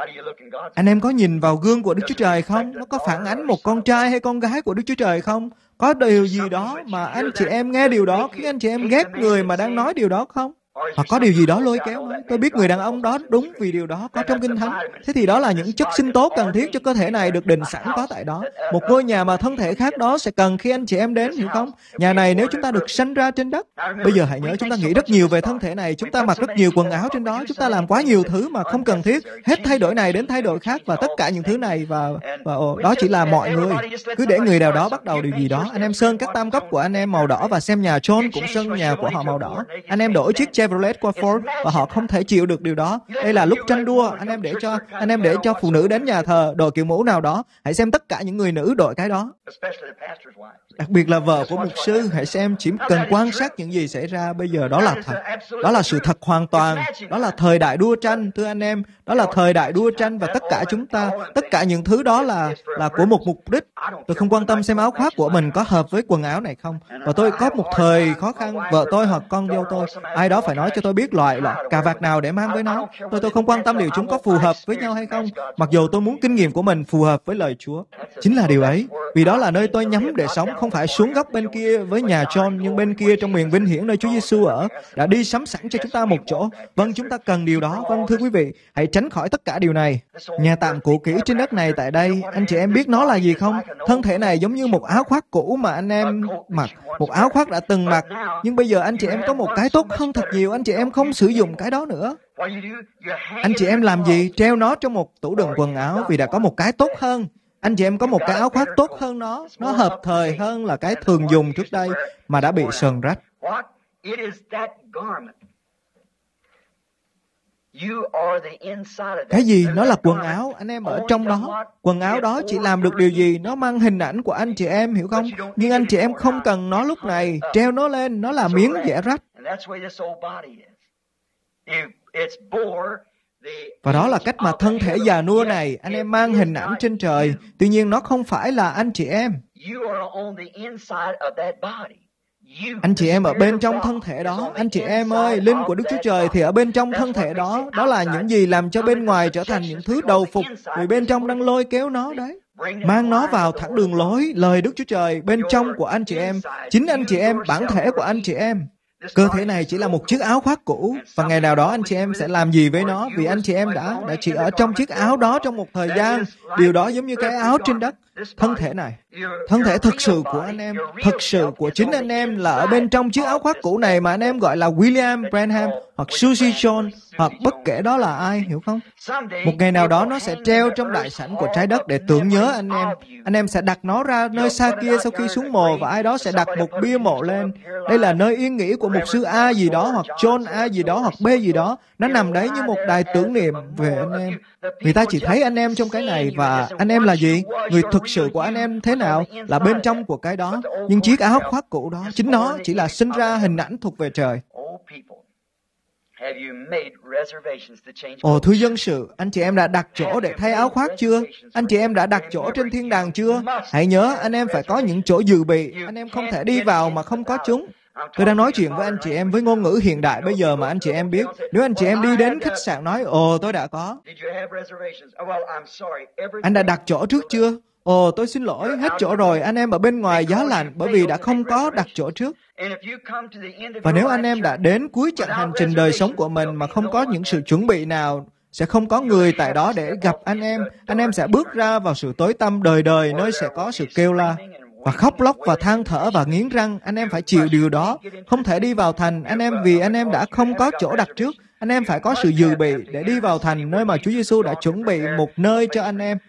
Anh em có nhìn vào gương của Đức Chúa Trời không? Nó có phản ánh một con trai hay con gái của Đức Chúa Trời không? Có điều gì đó mà anh chị em nghe điều đó khiến anh chị em ghét người mà đang nói điều đó không? Hoặc có điều gì đó lôi kéo nói, tôi biết người đàn ông đó đúng vì điều đó có trong Kinh Thánh. Thế thì đó là những chất sinh tố cần thiết cho cơ thể này được định sẵn có tại đó. Một ngôi nhà mà thân thể khác đó sẽ cần khi anh chị em đến, hiểu không? Nhà này nếu chúng ta được sanh ra trên đất. Bây giờ hãy nhớ, chúng ta nghĩ rất nhiều về thân thể này. Chúng ta mặc rất nhiều quần áo trên đó. Chúng ta làm quá nhiều thứ mà không cần thiết. Hết thay đổi này đến thay đổi khác, và tất cả những thứ này và đó chỉ là mọi người. Cứ để người nào đó bắt đầu điều gì đó. Anh em sơn các tam cấp của anh em màu đỏ và xem nhà John cũng sơn nhà của họ màu đỏ. Anh em đổi chiếc Chevrolet qua Ford và họ không thể chịu được điều đó. Đây là lúc tranh đua. Anh em để cho phụ nữ đến nhà thờ đội kiểu mũ nào đó. Hãy xem tất cả những người nữ đội cái đó. Đặc biệt là vợ của mục sư. Hãy xem, chỉ cần quan sát những gì xảy ra bây giờ, đó là thật. Đó là sự thật hoàn toàn. Đó là thời đại đua tranh, thưa anh em. Đó là thời đại đua tranh, và tất cả chúng ta, tất cả những thứ đó là của một mục đích. Tôi không quan tâm xem áo khoác của mình có hợp với quần áo này không. Và tôi có một thời khó khăn, vợ tôi hoặc con dâu tôi, ai đó phải nói cho tôi biết loại cà vạt nào để mang với nó. Tôi không quan tâm liệu chúng có phù hợp với nhau hay không, mặc dù tôi muốn kinh nghiệm của mình phù hợp với lời Chúa. Chính là điều ấy. Vì đó là nơi tôi nhắm để sống, không phải xuống góc bên kia với nhà John, nhưng bên kia trong miền vinh hiển nơi Chúa Giêsu ở, đã đi sắm sẵn cho chúng ta một chỗ. Vâng, chúng ta cần điều đó. Vâng, thưa quý vị, hãy tránh khỏi tất cả điều này. Nhà tạm cũ kỹ trên đất này tại đây, anh chị em biết nó là gì không? Thân thể này giống như một áo khoác cũ mà anh em mặc, một áo khoác đã từng mặc, nhưng bây giờ anh chị em có một cái tốt hơn thật nhiều. Anh chị em không sử dụng cái đó nữa. Anh chị em làm gì? Treo nó trong một tủ đựng quần áo vì đã có một cái tốt hơn. Anh chị em có một cái áo khoác tốt hơn nó hợp thời hơn là cái thường dùng trước đây mà đã bị sờn rách. Cái gì? Nó là quần áo. Anh em ở trong đó. Quần áo đó chỉ làm được điều gì? Nó mang hình ảnh của anh chị em, hiểu không? Nhưng anh chị em không cần nó lúc này. Treo nó lên, nó là miếng dễ rách. Và đó là cách mà thân thể già nua này, anh em mang hình ảnh trên trời. Tuy nhiên nó không phải là anh chị em. Anh chị em ở bên trong thân thể đó. Anh chị em ơi, linh của Đức Chúa Trời thì ở bên trong thân thể đó. Đó là những gì làm cho bên ngoài trở thành những thứ đầu phục, vì bên trong đang lôi kéo nó đấy. Mang nó vào thẳng đường lối lời Đức Chúa Trời bên trong của anh chị em. Chính anh chị em, bản thể của anh chị em. Cơ thể này chỉ là một chiếc áo khoác cũ, và ngày nào đó anh chị em sẽ làm gì với nó, vì anh chị em đã chỉ ở trong chiếc áo đó trong một thời gian. Điều đó giống như cái áo trên đất. Thân thể này, thân thể thực sự của anh em, thực sự của chính anh em là ở bên trong chiếc áo khoác cũ này mà anh em gọi là William Branham hoặc Susie Jones hoặc bất kể đó là ai, hiểu không? Một ngày nào đó nó sẽ treo trong đại sảnh của trái đất để tưởng nhớ anh em. Anh em sẽ đặt nó ra nơi xa kia sau khi xuống mồ, và ai đó sẽ đặt một bia mộ lên. Đây là nơi yên nghỉ của mục sư A gì đó hoặc John A gì đó hoặc B gì đó. Nó nằm đấy như một đài tưởng niệm về anh em. Người ta chỉ thấy anh em trong cái này, và anh em là gì? Người thực sự của anh em thế nào? Là bên trong của cái đó. Nhưng chiếc áo khoác cũ đó, chính nó chỉ là sinh ra hình ảnh thuộc về trời. Ồ, thưa dân sự, anh chị em đã đặt chỗ để thay áo khoác chưa? Anh chị em đã đặt chỗ trên thiên đàng chưa? Hãy nhớ, anh em phải có những chỗ dự bị. Anh em không thể đi vào mà không có chúng. Tôi đang nói chuyện với anh chị em với ngôn ngữ hiện đại bây giờ mà anh chị em biết. Nếu anh chị em đi đến khách sạn nói, ồ, tôi đã có. Anh đã đặt chỗ trước chưa? Ồ, tôi xin lỗi, hết chỗ rồi, anh em ở bên ngoài giá lạnh bởi vì đã không có đặt chỗ trước. Và nếu anh em đã đến cuối chặng hành trình đời sống của mình mà không có những sự chuẩn bị nào, sẽ không có người tại đó để gặp anh em sẽ bước ra vào sự tối tăm đời đời, nơi sẽ có sự kêu la và khóc lóc và than thở và nghiến răng. Anh em phải chịu điều đó, không thể đi vào thành anh em vì anh em đã không có chỗ đặt trước. Anh em phải có sự dự bị để đi vào thành, nơi mà Chúa Giêsu đã chuẩn bị một nơi cho anh em.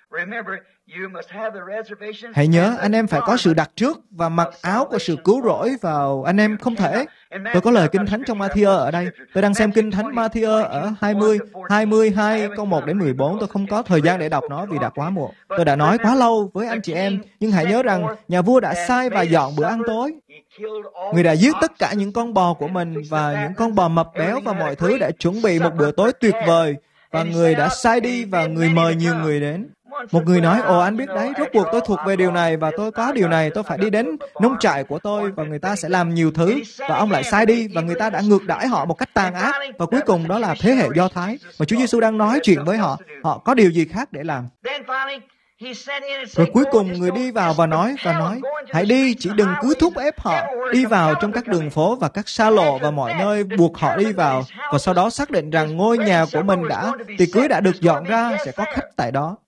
Hãy nhớ, anh em phải có sự đặt trước và mặc áo của sự cứu rỗi vào. Anh em không thể. Tôi có lời Kinh Thánh trong Ma-thi-ơ ở đây. Tôi đang xem Kinh Thánh Ma-thi-ơ ở 22 câu 1 đến 14. Tôi không có thời gian để đọc nó vì đã quá muộn. Tôi đã nói quá lâu với anh chị em. Nhưng hãy nhớ rằng, nhà vua đã sai và dọn bữa ăn tối. Người đã giết tất cả những con bò của mình và những con bò mập béo và mọi thứ để chuẩn bị một bữa tối tuyệt vời. Và người đã sai đi và người mời nhiều người đến. Một người nói, ồ anh biết đấy, rốt cuộc tôi thuộc về điều này và tôi có điều này, tôi phải đi đến nông trại của tôi và người ta sẽ làm nhiều thứ. Và ông lại sai đi và người ta đã ngược đãi họ một cách tàn ác. Và cuối cùng đó là thế hệ Do Thái. Và Chúa Giêsu đang nói chuyện với họ, họ có điều gì khác để làm. Rồi cuối cùng người đi vào và nói, hãy đi, chỉ đừng cứ thúc ép họ, đi vào trong các đường phố và các xa lộ và mọi nơi buộc họ đi vào, và sau đó xác định rằng ngôi nhà của mình tiệc cưới đã được dọn ra, sẽ có khách tại đó.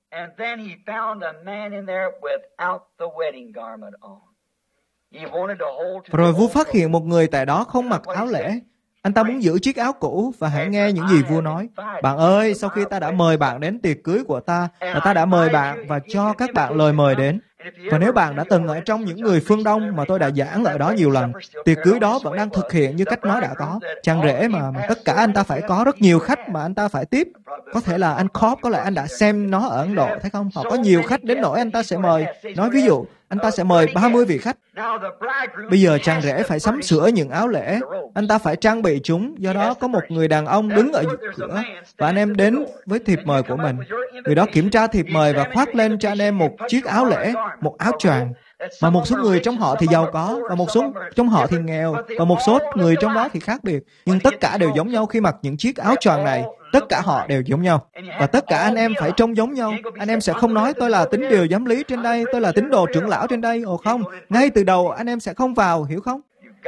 Rồi vua phát hiện một người tại đó không mặc áo lễ. Anh ta muốn giữ chiếc áo cũ, và hãy nghe những gì vua nói. Bạn ơi, sau khi ta đã mời bạn đến tiệc cưới của ta, và ta đã mời bạn và cho các bạn lời mời đến. Và nếu bạn đã từng ở trong những người phương Đông mà tôi đã giảng ở đó nhiều lần, tiệc cưới đó vẫn đang thực hiện như cách nó đã có. Chẳng rễ mà tất cả anh ta phải có rất nhiều khách mà anh ta phải tiếp. Có thể là anh Cobb, có lẽ anh đã xem nó ở Ấn Độ, thấy không? Họ có nhiều khách đến nỗi anh ta sẽ mời, nói ví dụ, anh ta sẽ mời 30 vị khách. Bây giờ chàng rể phải sắm sửa những áo lễ, anh ta phải trang bị chúng, do đó có một người đàn ông đứng ở cửa, và anh em đến với thiệp mời của mình. Người đó kiểm tra thiệp mời và khoác lên cho anh em một chiếc áo lễ, một áo choàng. Mà một số người trong họ thì giàu có, và một số trong họ thì nghèo, và một số người trong đó thì khác biệt. Nhưng tất cả đều giống nhau khi mặc những chiếc áo choàng này. Tất cả họ đều giống nhau. Và tất cả anh em phải trông giống nhau. Anh em sẽ không nói tôi là tín điều giám lý trên đây, tôi là tín đồ trưởng lão trên đây. Ồ không, ngay từ đầu anh em sẽ không vào, hiểu không?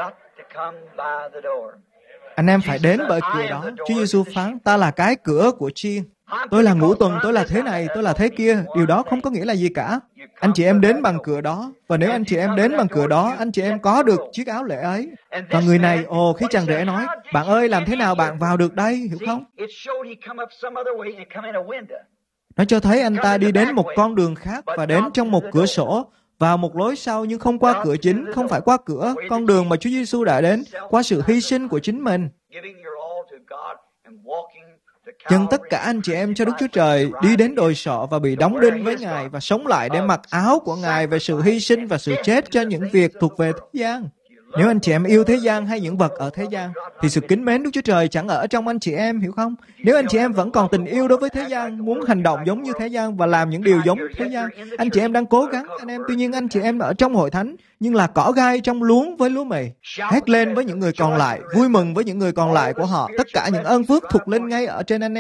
Anh em phải đến bởi cửa đó. Chúa Giêsu phán, ta là cái cửa của chiên. Tôi là ngũ tuần, tôi là thế này, tôi là thế kia. Điều đó không có nghĩa là gì cả. Anh chị em đến bằng cửa đó. Và nếu anh chị em đến bằng cửa đó, anh chị em có được chiếc áo lễ ấy. Và người này, khi chàng rể nói, bạn ơi, làm thế nào bạn vào được đây, hiểu không? Nó cho thấy anh ta đi đến một con đường khác và đến trong một cửa sổ, vào một lối sau nhưng không qua cửa chính, không phải qua cửa, con đường mà Chúa Giêsu đã đến, qua sự hy sinh của chính mình. Dâng tất cả anh chị em cho Đức Chúa Trời, đi đến đồi sọ và bị đóng đinh với Ngài và sống lại để mặc áo của Ngài về sự hy sinh và sự chết cho những việc thuộc về thế gian. Nếu anh chị em yêu thế gian hay những vật ở thế gian, thì sự kính mến Đức Chúa Trời chẳng ở trong anh chị em, hiểu không? Nếu anh chị em vẫn còn tình yêu đối với thế gian, muốn hành động giống như thế gian và làm những điều giống thế gian, anh chị em đang cố gắng, anh em. Tuy nhiên anh chị em ở trong hội thánh, nhưng là cỏ gai trong luống với lúa mì. Hét lên với những người còn lại, vui mừng với những người còn lại của họ. Tất cả những ơn phước thuộc lên ngay ở trên anh em.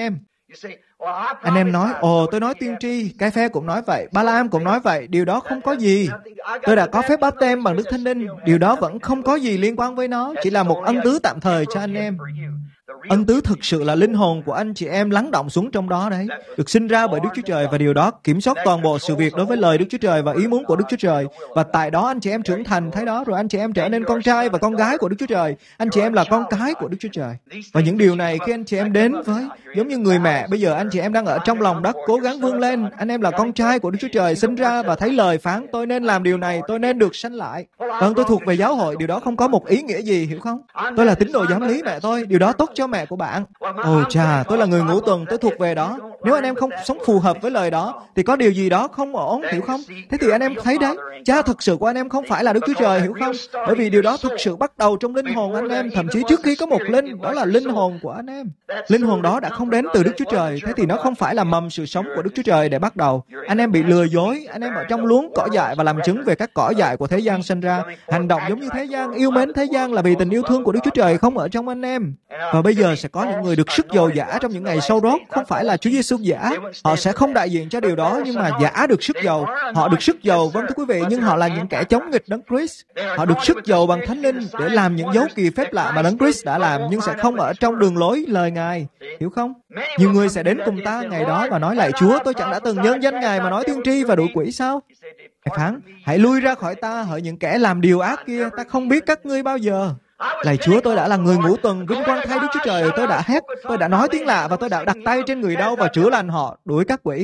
Anh em nói, ồ, tôi nói tiên tri, cái phe cũng nói vậy, Ba-la-am cũng nói vậy, điều đó không có gì. Tôi đã có phép báp têm bằng Đức Thánh Linh, điều đó vẫn không có gì liên quan với nó, chỉ là một ân tứ tạm thời cho anh em. Ân tứ thực sự là linh hồn của anh chị em lắng động xuống trong đó đấy, được sinh ra bởi Đức Chúa Trời, và điều đó kiểm soát toàn bộ sự việc đối với lời Đức Chúa Trời và ý muốn của Đức Chúa Trời. Và tại đó anh chị em trưởng thành, thấy đó, rồi anh chị em trở nên con trai và con gái của Đức Chúa Trời. Anh chị em là con cái của Đức Chúa Trời. Và những điều này khi anh chị em đến với, giống như người mẹ, bây giờ anh chị em đang ở trong lòng đất cố gắng vươn lên. Anh em là con trai của Đức Chúa Trời, sinh ra và thấy lời phán, tôi nên làm điều này, tôi nên được sanh lại. Vâng, tôi thuộc về giáo hội, điều đó không có một ý nghĩa gì, hiểu không? Tôi là tín đồ giám lý mẹ tôi, điều đó tốt cho mẹ của bạn. Ôi chà, tôi là người ngũ tuần, tôi thuộc về đó. Nếu anh em không sống phù hợp với lời đó, thì có điều gì đó không ổn, hiểu không? Thế thì anh em thấy đấy, cha thực sự của anh em không phải là Đức Chúa Trời, hiểu không? Bởi vì điều đó thực sự bắt đầu trong linh hồn anh em, thậm chí trước khi có một linh, đó là linh hồn của anh em. Linh hồn đó đã không đến từ Đức Chúa Trời, thế thì nó không phải là mầm sự sống của Đức Chúa Trời để bắt đầu. Anh em bị lừa dối, anh em ở trong luống cỏ dại và làm chứng về các cỏ dại của thế gian sinh ra, hành động giống như thế gian, yêu mến thế gian là vì tình yêu thương của Đức Chúa Trời không ở trong anh em. Và bây giờ sẽ có những người được sức dầu giả trong những ngày sau đó, không phải là Chúa Giêsu giả. Họ sẽ không đại diện cho điều đó, nhưng mà giả được sức dầu. Họ được sức dầu, vâng thưa quý vị, nhưng họ là những kẻ chống nghịch Đấng Christ. Họ được sức dầu bằng Thánh Linh để làm những dấu kỳ phép lạ mà Đấng Christ đã làm, nhưng sẽ không ở trong đường lối lời Ngài, hiểu không? Nhiều người sẽ đến cùng ta ngày đó và nói lại, Chúa, tôi chẳng đã từng nhân danh Ngài mà nói tiên tri và đuổi quỷ sao? Ngài phán, hãy lui ra khỏi ta, hỡi những kẻ làm điều ác kia, ta không biết các ngươi bao giờ. Lạy Chúa, tôi đã là người ngũ tuần, vinh quang thay Đức Chúa Trời, tôi đã hét, tôi đã nói tiếng lạ và tôi đã đặt tay trên người đau và chữa lành họ, đuổi các quỷ.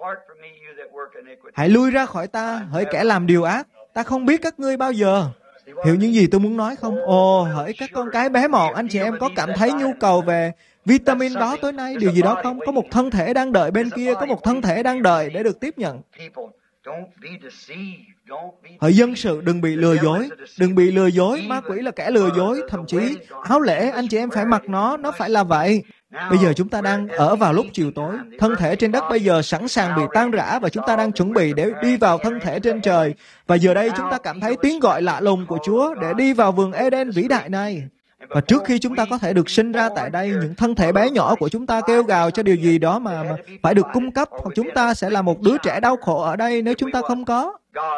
Hãy lui ra khỏi ta, hỡi kẻ làm điều ác, ta không biết các ngươi bao giờ. Hiểu những gì tôi muốn nói không? Ồ, hỡi các con cái bé mọn, anh chị em có cảm thấy nhu cầu về vitamin đó tối nay, điều gì đó không? Có một thân thể đang đợi bên kia, có một thân thể đang đợi để được tiếp nhận. Hỡi dân sự, đừng bị lừa dối, đừng bị lừa dối, ma quỷ là kẻ lừa dối, thậm chí áo lễ anh chị em phải mặc nó phải là vậy. Bây giờ chúng ta đang ở vào lúc chiều tối, thân thể trên đất bây giờ sẵn sàng bị tan rã và chúng ta đang chuẩn bị để đi vào thân thể trên trời. Và giờ đây chúng ta cảm thấy tiếng gọi lạ lùng của Chúa để đi vào vườn Eden vĩ đại này. Và trước khi chúng ta có thể được sinh ra tại đây, những thân thể bé nhỏ của chúng ta kêu gào cho điều gì đó mà phải được cung cấp, hoặc chúng ta sẽ là một đứa trẻ đau khổ ở đây nếu chúng ta không có.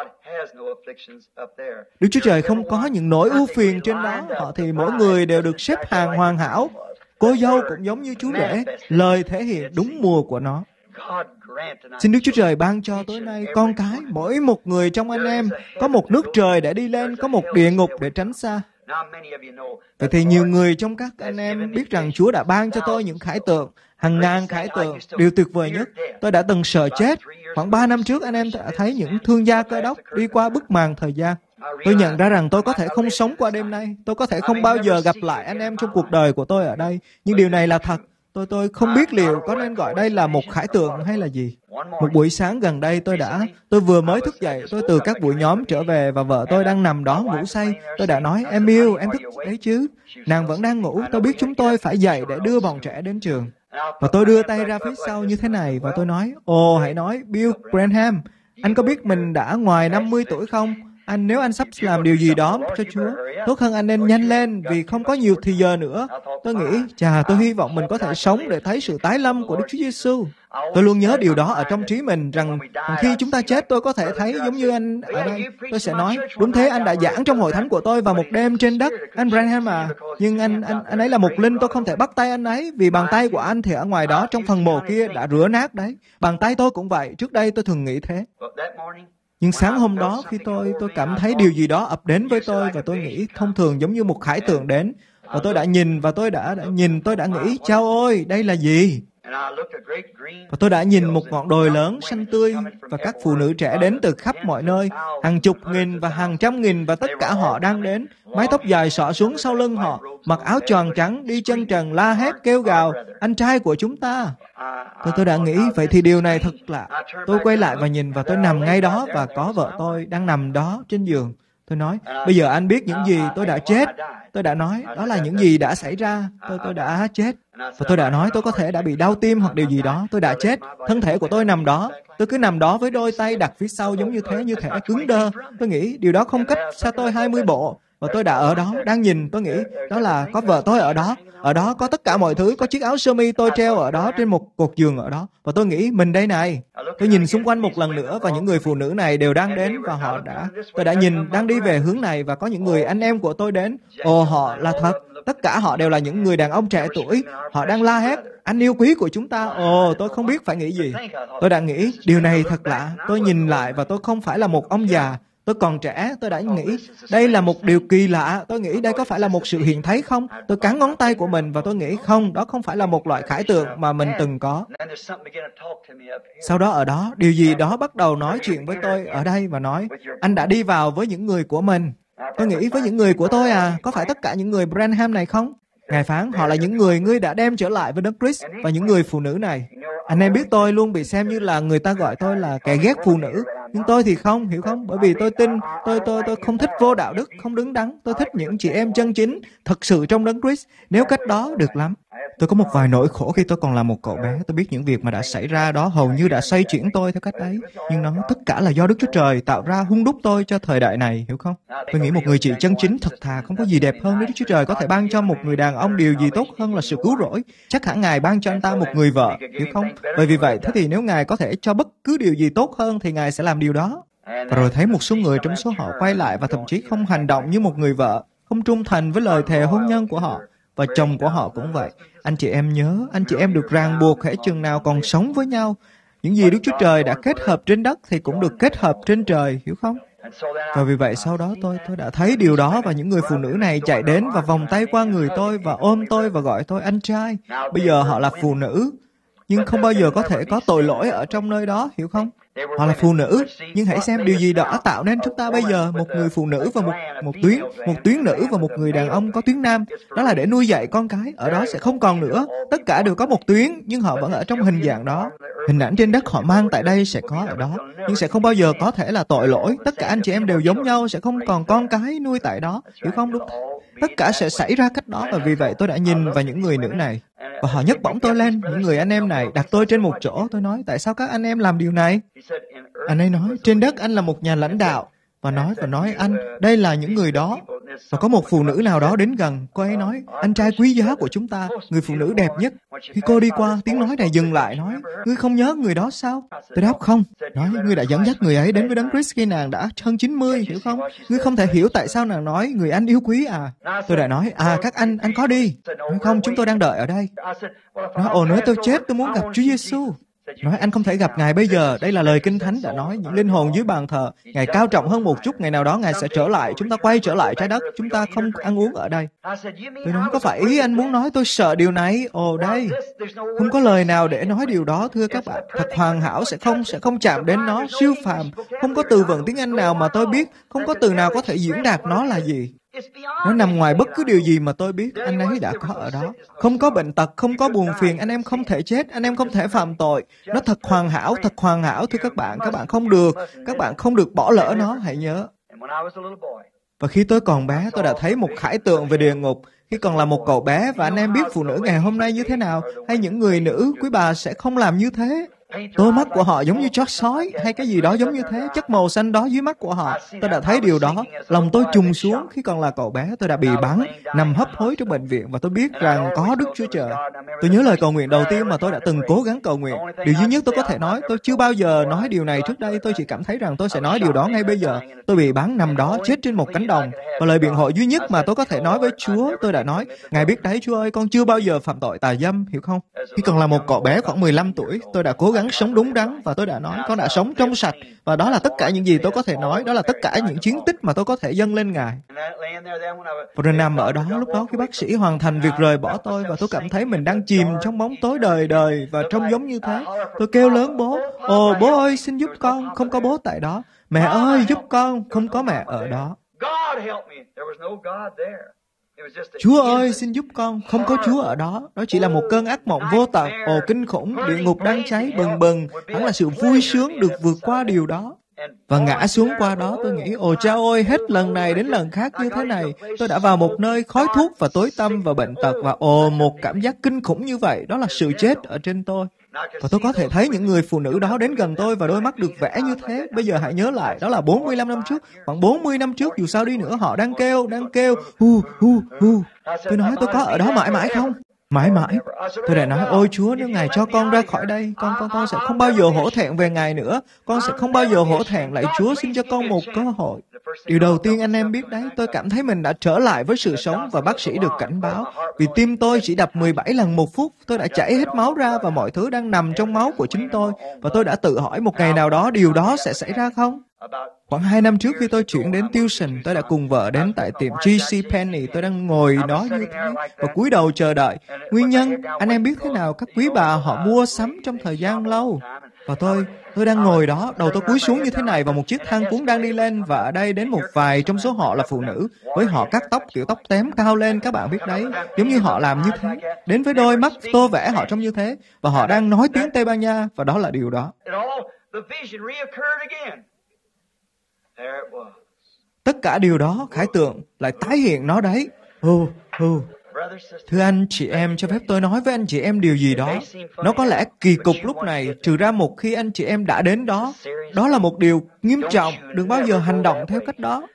Đức Chúa Trời không có những nỗi ưu phiền trên đó. Họ thì mỗi người đều được xếp hàng hoàn hảo. Cô dâu cũng giống như chú rể, lời thể hiện đúng mùa của nó. Xin Đức Chúa Trời ban cho tối nay con cái, mỗi một người trong anh em có một nước trời để đi lên, có một địa ngục để tránh xa. Vậy thì nhiều người trong các anh em biết rằng Chúa đã ban cho tôi những khải tượng, hàng ngàn khải tượng. Điều tuyệt vời nhất, tôi đã từng sợ chết. Khoảng 3 năm trước anh em đã thấy những thương gia Cơ Đốc đi qua bức màn thời gian. Tôi nhận ra rằng tôi có thể không sống qua đêm nay. Tôi có thể không bao giờ gặp lại anh em trong cuộc đời của tôi ở đây. Nhưng điều này là thật. Tôi không biết liệu có nên gọi đây là một khải tượng hay là gì. Một buổi sáng gần đây tôi vừa mới thức dậy, tôi từ các buổi nhóm trở về và vợ tôi đang nằm đó ngủ say. Tôi đã nói, em yêu, em thức đấy chứ. Nàng vẫn đang ngủ, tôi biết chúng tôi phải dậy để đưa bọn trẻ đến trường. Và tôi đưa tay ra phía sau như thế này và tôi nói, ồ hãy nói, Bill Branham, anh có biết mình đã ngoài 50 tuổi không? Nếu anh sắp làm điều gì đó cho Chúa, tốt hơn anh nên nhanh lên vì không có nhiều thời giờ nữa. Tôi nghĩ, tôi hy vọng mình có thể sống để thấy sự tái lâm của Đức Chúa Giêsu. Tôi luôn nhớ điều đó ở trong trí mình, rằng khi chúng ta chết tôi có thể thấy giống như anh ở đây. Tôi sẽ nói, đúng thế, anh đã giảng trong hội thánh của tôi vào một đêm trên đất, anh Branham à. Nhưng anh ấy là một linh, tôi không thể bắt tay anh ấy, vì bàn tay của anh thì ở ngoài đó trong phần mộ kia đã rửa nát đấy. Bàn tay tôi cũng vậy, trước đây tôi thường nghĩ thế. Nhưng sáng hôm đó khi tôi cảm thấy điều gì đó ập đến với tôi và tôi nghĩ thông thường giống như một khải tượng đến. Và tôi đã nhìn và tôi đã nghĩ, chao ôi, đây là gì? Và tôi đã nhìn một ngọn đồi lớn xanh tươi và các phụ nữ trẻ đến từ khắp mọi nơi, hàng chục nghìn và hàng trăm nghìn, và tất cả họ đang đến, mái tóc dài xõa xuống sau lưng họ, mặc áo choàng trắng, đi chân trần, la hét kêu gào, anh trai của chúng ta. Tôi đã nghĩ, vậy thì điều này thật lạ. Tôi quay lại và nhìn và tôi nằm ngay đó và có vợ tôi đang nằm đó trên giường. Tôi nói, bây giờ anh biết những gì tôi đã chết. Tôi đã nói, đó là những gì đã xảy ra. Tôi đã chết. Và tôi đã nói, tôi có thể đã bị đau tim hoặc điều gì đó. Tôi đã chết. Thân thể của tôi nằm đó. Tôi cứ nằm đó với đôi tay đặt phía sau giống như thể cứng đơ. Tôi nghĩ, điều đó không cách xa tôi 20 bộ. Và tôi đã ở đó, đang nhìn, tôi nghĩ, đó là có vợ tôi ở đó. Ở đó có tất cả mọi thứ, có chiếc áo sơ mi tôi treo ở đó trên một cột giường ở đó. Và tôi nghĩ, mình đây này. Tôi nhìn xung quanh một lần nữa và những người phụ nữ này đều đang đến và tôi đã nhìn đang đi về hướng này và có những người anh em của tôi đến. Họ là thật. Tất cả họ đều là những người đàn ông trẻ tuổi. Họ đang la hét, anh yêu quý của chúng ta. Tôi không biết phải nghĩ gì. Tôi đã nghĩ, điều này thật lạ. Tôi nhìn lại và tôi không phải là một ông già. Tôi còn trẻ, tôi đã nghĩ, đây là một điều kỳ lạ. Tôi nghĩ đây có phải là một sự hiện thấy không? Tôi cắn ngón tay của mình và tôi nghĩ không, đó không phải là một loại khải tượng mà mình từng có. Sau đó ở đó, điều gì đó bắt đầu nói chuyện với tôi ở đây và nói, anh đã đi vào với những người của mình. Tôi nghĩ, với những người của tôi à? Có phải tất cả những người Branham này không? Ngài phán, họ là những người ngươi đã đem trở lại với Đấng Christ và những người phụ nữ này. Anh em biết tôi luôn bị xem như là người ta gọi tôi là kẻ ghét phụ nữ. Nhưng tôi thì không, hiểu không? Bởi vì tôi tin, tôi không thích vô đạo đức, không đứng đắn. Tôi thích những chị em chân chính, thật sự trong Đấng Christ. Nếu cách đó, được lắm. Tôi có một vài nỗi khổ khi tôi còn là một cậu bé. Tôi biết những việc mà đã xảy ra đó hầu như đã xoay chuyển tôi theo cách ấy. Nhưng nó tất cả là do Đức Chúa Trời tạo ra hun đúc tôi cho thời đại này, hiểu không? Tôi nghĩ một người chị chân chính thật thà không có gì đẹp hơn nếu Đức Chúa Trời có thể ban cho một người đàn ông điều gì tốt hơn là sự cứu rỗi. Chắc hẳn Ngài ban cho anh ta một người vợ, hiểu không? Bởi vì vậy, thế thì nếu Ngài có thể cho bất cứ điều gì tốt hơn thì Ngài sẽ làm điều đó. Và rồi thấy một số người trong số họ quay lại và thậm chí không hành động như một người vợ, không trung thành với lời thề hôn nhân của họ. Và chồng của họ cũng vậy. Anh chị em nhớ, anh chị em được ràng buộc hễ chừng nào còn sống với nhau. Những gì Đức Chúa Trời đã kết hợp trên đất thì cũng được kết hợp trên trời, hiểu không? Và vì vậy sau đó tôi đã thấy điều đó và những người phụ nữ này chạy đến và vòng tay qua người tôi và ôm tôi và gọi tôi anh trai. Bây giờ họ là phụ nữ, nhưng không bao giờ có thể có tội lỗi ở trong nơi đó, hiểu không? Họ là phụ nữ, nhưng hãy xem điều gì đã tạo nên chúng ta bây giờ, một người phụ nữ và một tuyến nữ và một người đàn ông có tuyến nam. Đó là để nuôi dạy con cái, ở đó sẽ không còn nữa. Tất cả đều có một tuyến, nhưng họ vẫn ở trong hình dạng đó. Hình ảnh trên đất họ mang tại đây sẽ có ở đó, nhưng sẽ không bao giờ có thể là tội lỗi. Tất cả anh chị em đều giống nhau, sẽ không còn con cái nuôi tại đó, hiểu không? Đúng. Tất cả sẽ xảy ra cách đó, và vì vậy tôi đã nhìn vào những người nữ này. Và họ nhấc bổng tôi lên, những người anh em này đặt tôi trên một chỗ. Tôi nói, tại sao các anh em làm điều này? Anh ấy nói, trên đất anh là một nhà lãnh đạo. Và nói anh, đây là những người đó. Và có một phụ nữ nào đó đến gần, cô ấy nói, anh trai quý giá của chúng ta, người phụ nữ đẹp nhất. Khi cô đi qua, tiếng nói này dừng lại, nói, ngươi không nhớ người đó sao? Tôi đáp không. Nói, ngươi đã dẫn dắt người ấy đến với Đấng Christ khi nàng đã hơn 90, hiểu không? Ngươi không thể hiểu tại sao nàng nói, người anh yêu quý à? Tôi đã nói, các anh có đi. Nói, không, chúng tôi đang đợi ở đây. Nói, nếu tôi chết, tôi muốn gặp Chúa Giêsu. Nói, anh không thể gặp Ngài bây giờ. Đây là lời Kinh Thánh đã nói, những linh hồn dưới bàn thờ. Ngài cao trọng hơn một chút, ngày nào đó Ngài sẽ trở lại. Chúng ta quay trở lại trái đất. Chúng ta không ăn uống ở đây. Tôi nói, có phải ý anh muốn nói tôi sợ điều này? Đây. Không có lời nào để nói điều đó, thưa các bạn. Thật hoàn hảo sẽ không chạm đến nó, siêu phàm. Không có từ vựng tiếng Anh nào mà tôi biết. Không có từ nào có thể diễn đạt nó là gì. Nó nằm ngoài bất cứ điều gì mà tôi biết, anh ấy đã có ở đó. Không có bệnh tật, không có buồn phiền, anh em không thể chết, anh em không thể phạm tội. Nó thật hoàn hảo, thưa các bạn không được bỏ lỡ nó, hãy nhớ. Và khi tôi còn bé, tôi đã thấy một khải tượng về địa ngục. Khi còn là một cậu bé, và anh em biết phụ nữ ngày hôm nay như thế nào, hay những người nữ, quý bà sẽ không làm như thế. Đôi mắt của họ giống như chó sói hay cái gì đó giống như thế, chất màu xanh đó dưới mắt của họ. Tôi đã thấy điều đó. Lòng tôi trùng xuống. Khi còn là cậu bé, tôi đã bị bắn, nằm hấp hối trong bệnh viện, và tôi biết rằng có Đức Chúa Trời. Tôi nhớ lời cầu nguyện đầu tiên mà tôi đã từng cố gắng cầu nguyện. Điều duy nhất tôi có thể nói, tôi chưa bao giờ nói điều này trước đây. Tôi chỉ cảm thấy rằng tôi sẽ nói điều đó ngay bây giờ. Tôi bị bắn nằm đó, chết trên một cánh đồng. Và lời biện hộ duy nhất mà tôi có thể nói với Chúa, tôi đã nói, Ngài biết đấy Chúa ơi, con chưa bao giờ phạm tội tà dâm, hiểu không? Khi còn là một cậu bé khoảng 15 tuổi, tôi đã cố gắng sống đúng đắn, và tôi đã nói con đã sống trong sạch, và đó là tất cả những gì tôi có thể nói, đó là tất cả những chiến tích mà tôi có thể dâng lên Ngài. Và rồi nằm ở đó, lúc đó khi bác sĩ hoàn thành việc rời bỏ tôi, và tôi cảm thấy mình đang chìm trong bóng tối đời, và trông giống như thế. Tôi kêu lớn bố, bố ơi xin giúp con, không có bố tại đó. Mẹ ơi giúp con, không có mẹ ở đó. Chúa ơi xin giúp con, không có Chúa ở đó. Đó chỉ là một cơn ác mộng vô tận. Kinh khủng, địa ngục đang cháy bừng bừng. Hẳn là sự vui sướng được vượt qua điều đó. Và ngã xuống qua đó, tôi nghĩ, cha ơi, hết lần này đến lần khác như thế này. Tôi đã vào một nơi khói thuốc và tối tăm và bệnh tật, và một cảm giác kinh khủng như vậy. Đó là sự chết ở trên tôi. Và tôi có thể thấy những người phụ nữ đó đến gần tôi và đôi mắt được vẽ như thế. Bây giờ hãy nhớ lại, đó là 45 năm trước, khoảng 40 năm trước, dù sao đi nữa, họ đang kêu, hu. Tôi nói, tôi có ở đó mãi mãi không? Mãi mãi. Tôi đã nói, ôi Chúa, nếu Ngài cho con ra khỏi đây, con sẽ không bao giờ hổ thẹn về Ngài nữa. Con sẽ không bao giờ hổ thẹn, lạy Chúa, xin cho con một cơ hội. Điều đầu tiên anh em biết đấy, tôi cảm thấy mình đã trở lại với sự sống và bác sĩ được cảnh báo. Vì tim tôi chỉ đập 17 lần một phút, tôi đã chảy hết máu ra và mọi thứ đang nằm trong máu của chính tôi. Và tôi đã tự hỏi một ngày nào đó điều đó sẽ xảy ra không? Khoảng 2 năm trước khi tôi chuyển đến Tucson, tôi đã cùng vợ đến tại tiệm J.C. Penney. Tôi đang ngồi đó như thế và cúi đầu chờ đợi. Nguyên nhân, anh em biết thế nào, các quý bà họ mua sắm trong thời gian lâu. Và tôi đang ngồi đó, đầu tôi cúi xuống như thế này và một chiếc thang cuốn đang đi lên và ở đây đến một vài trong số họ là phụ nữ. Với họ cắt tóc kiểu tóc tém cao lên, các bạn biết đấy, giống như họ làm như thế. Đến với đôi mắt tô vẽ họ trông như thế và họ đang nói tiếng Tây Ban Nha và đó là điều đó. Tất cả điều đó, khải tượng lại tái hiện nó đấy. Thưa anh chị em, cho phép tôi nói với anh chị em điều gì đó. Nó có lẽ kỳ cục lúc này, trừ ra một khi anh chị em đã đến đó. Đó là một điều nghiêm trọng, đừng bao giờ hành động theo cách đó.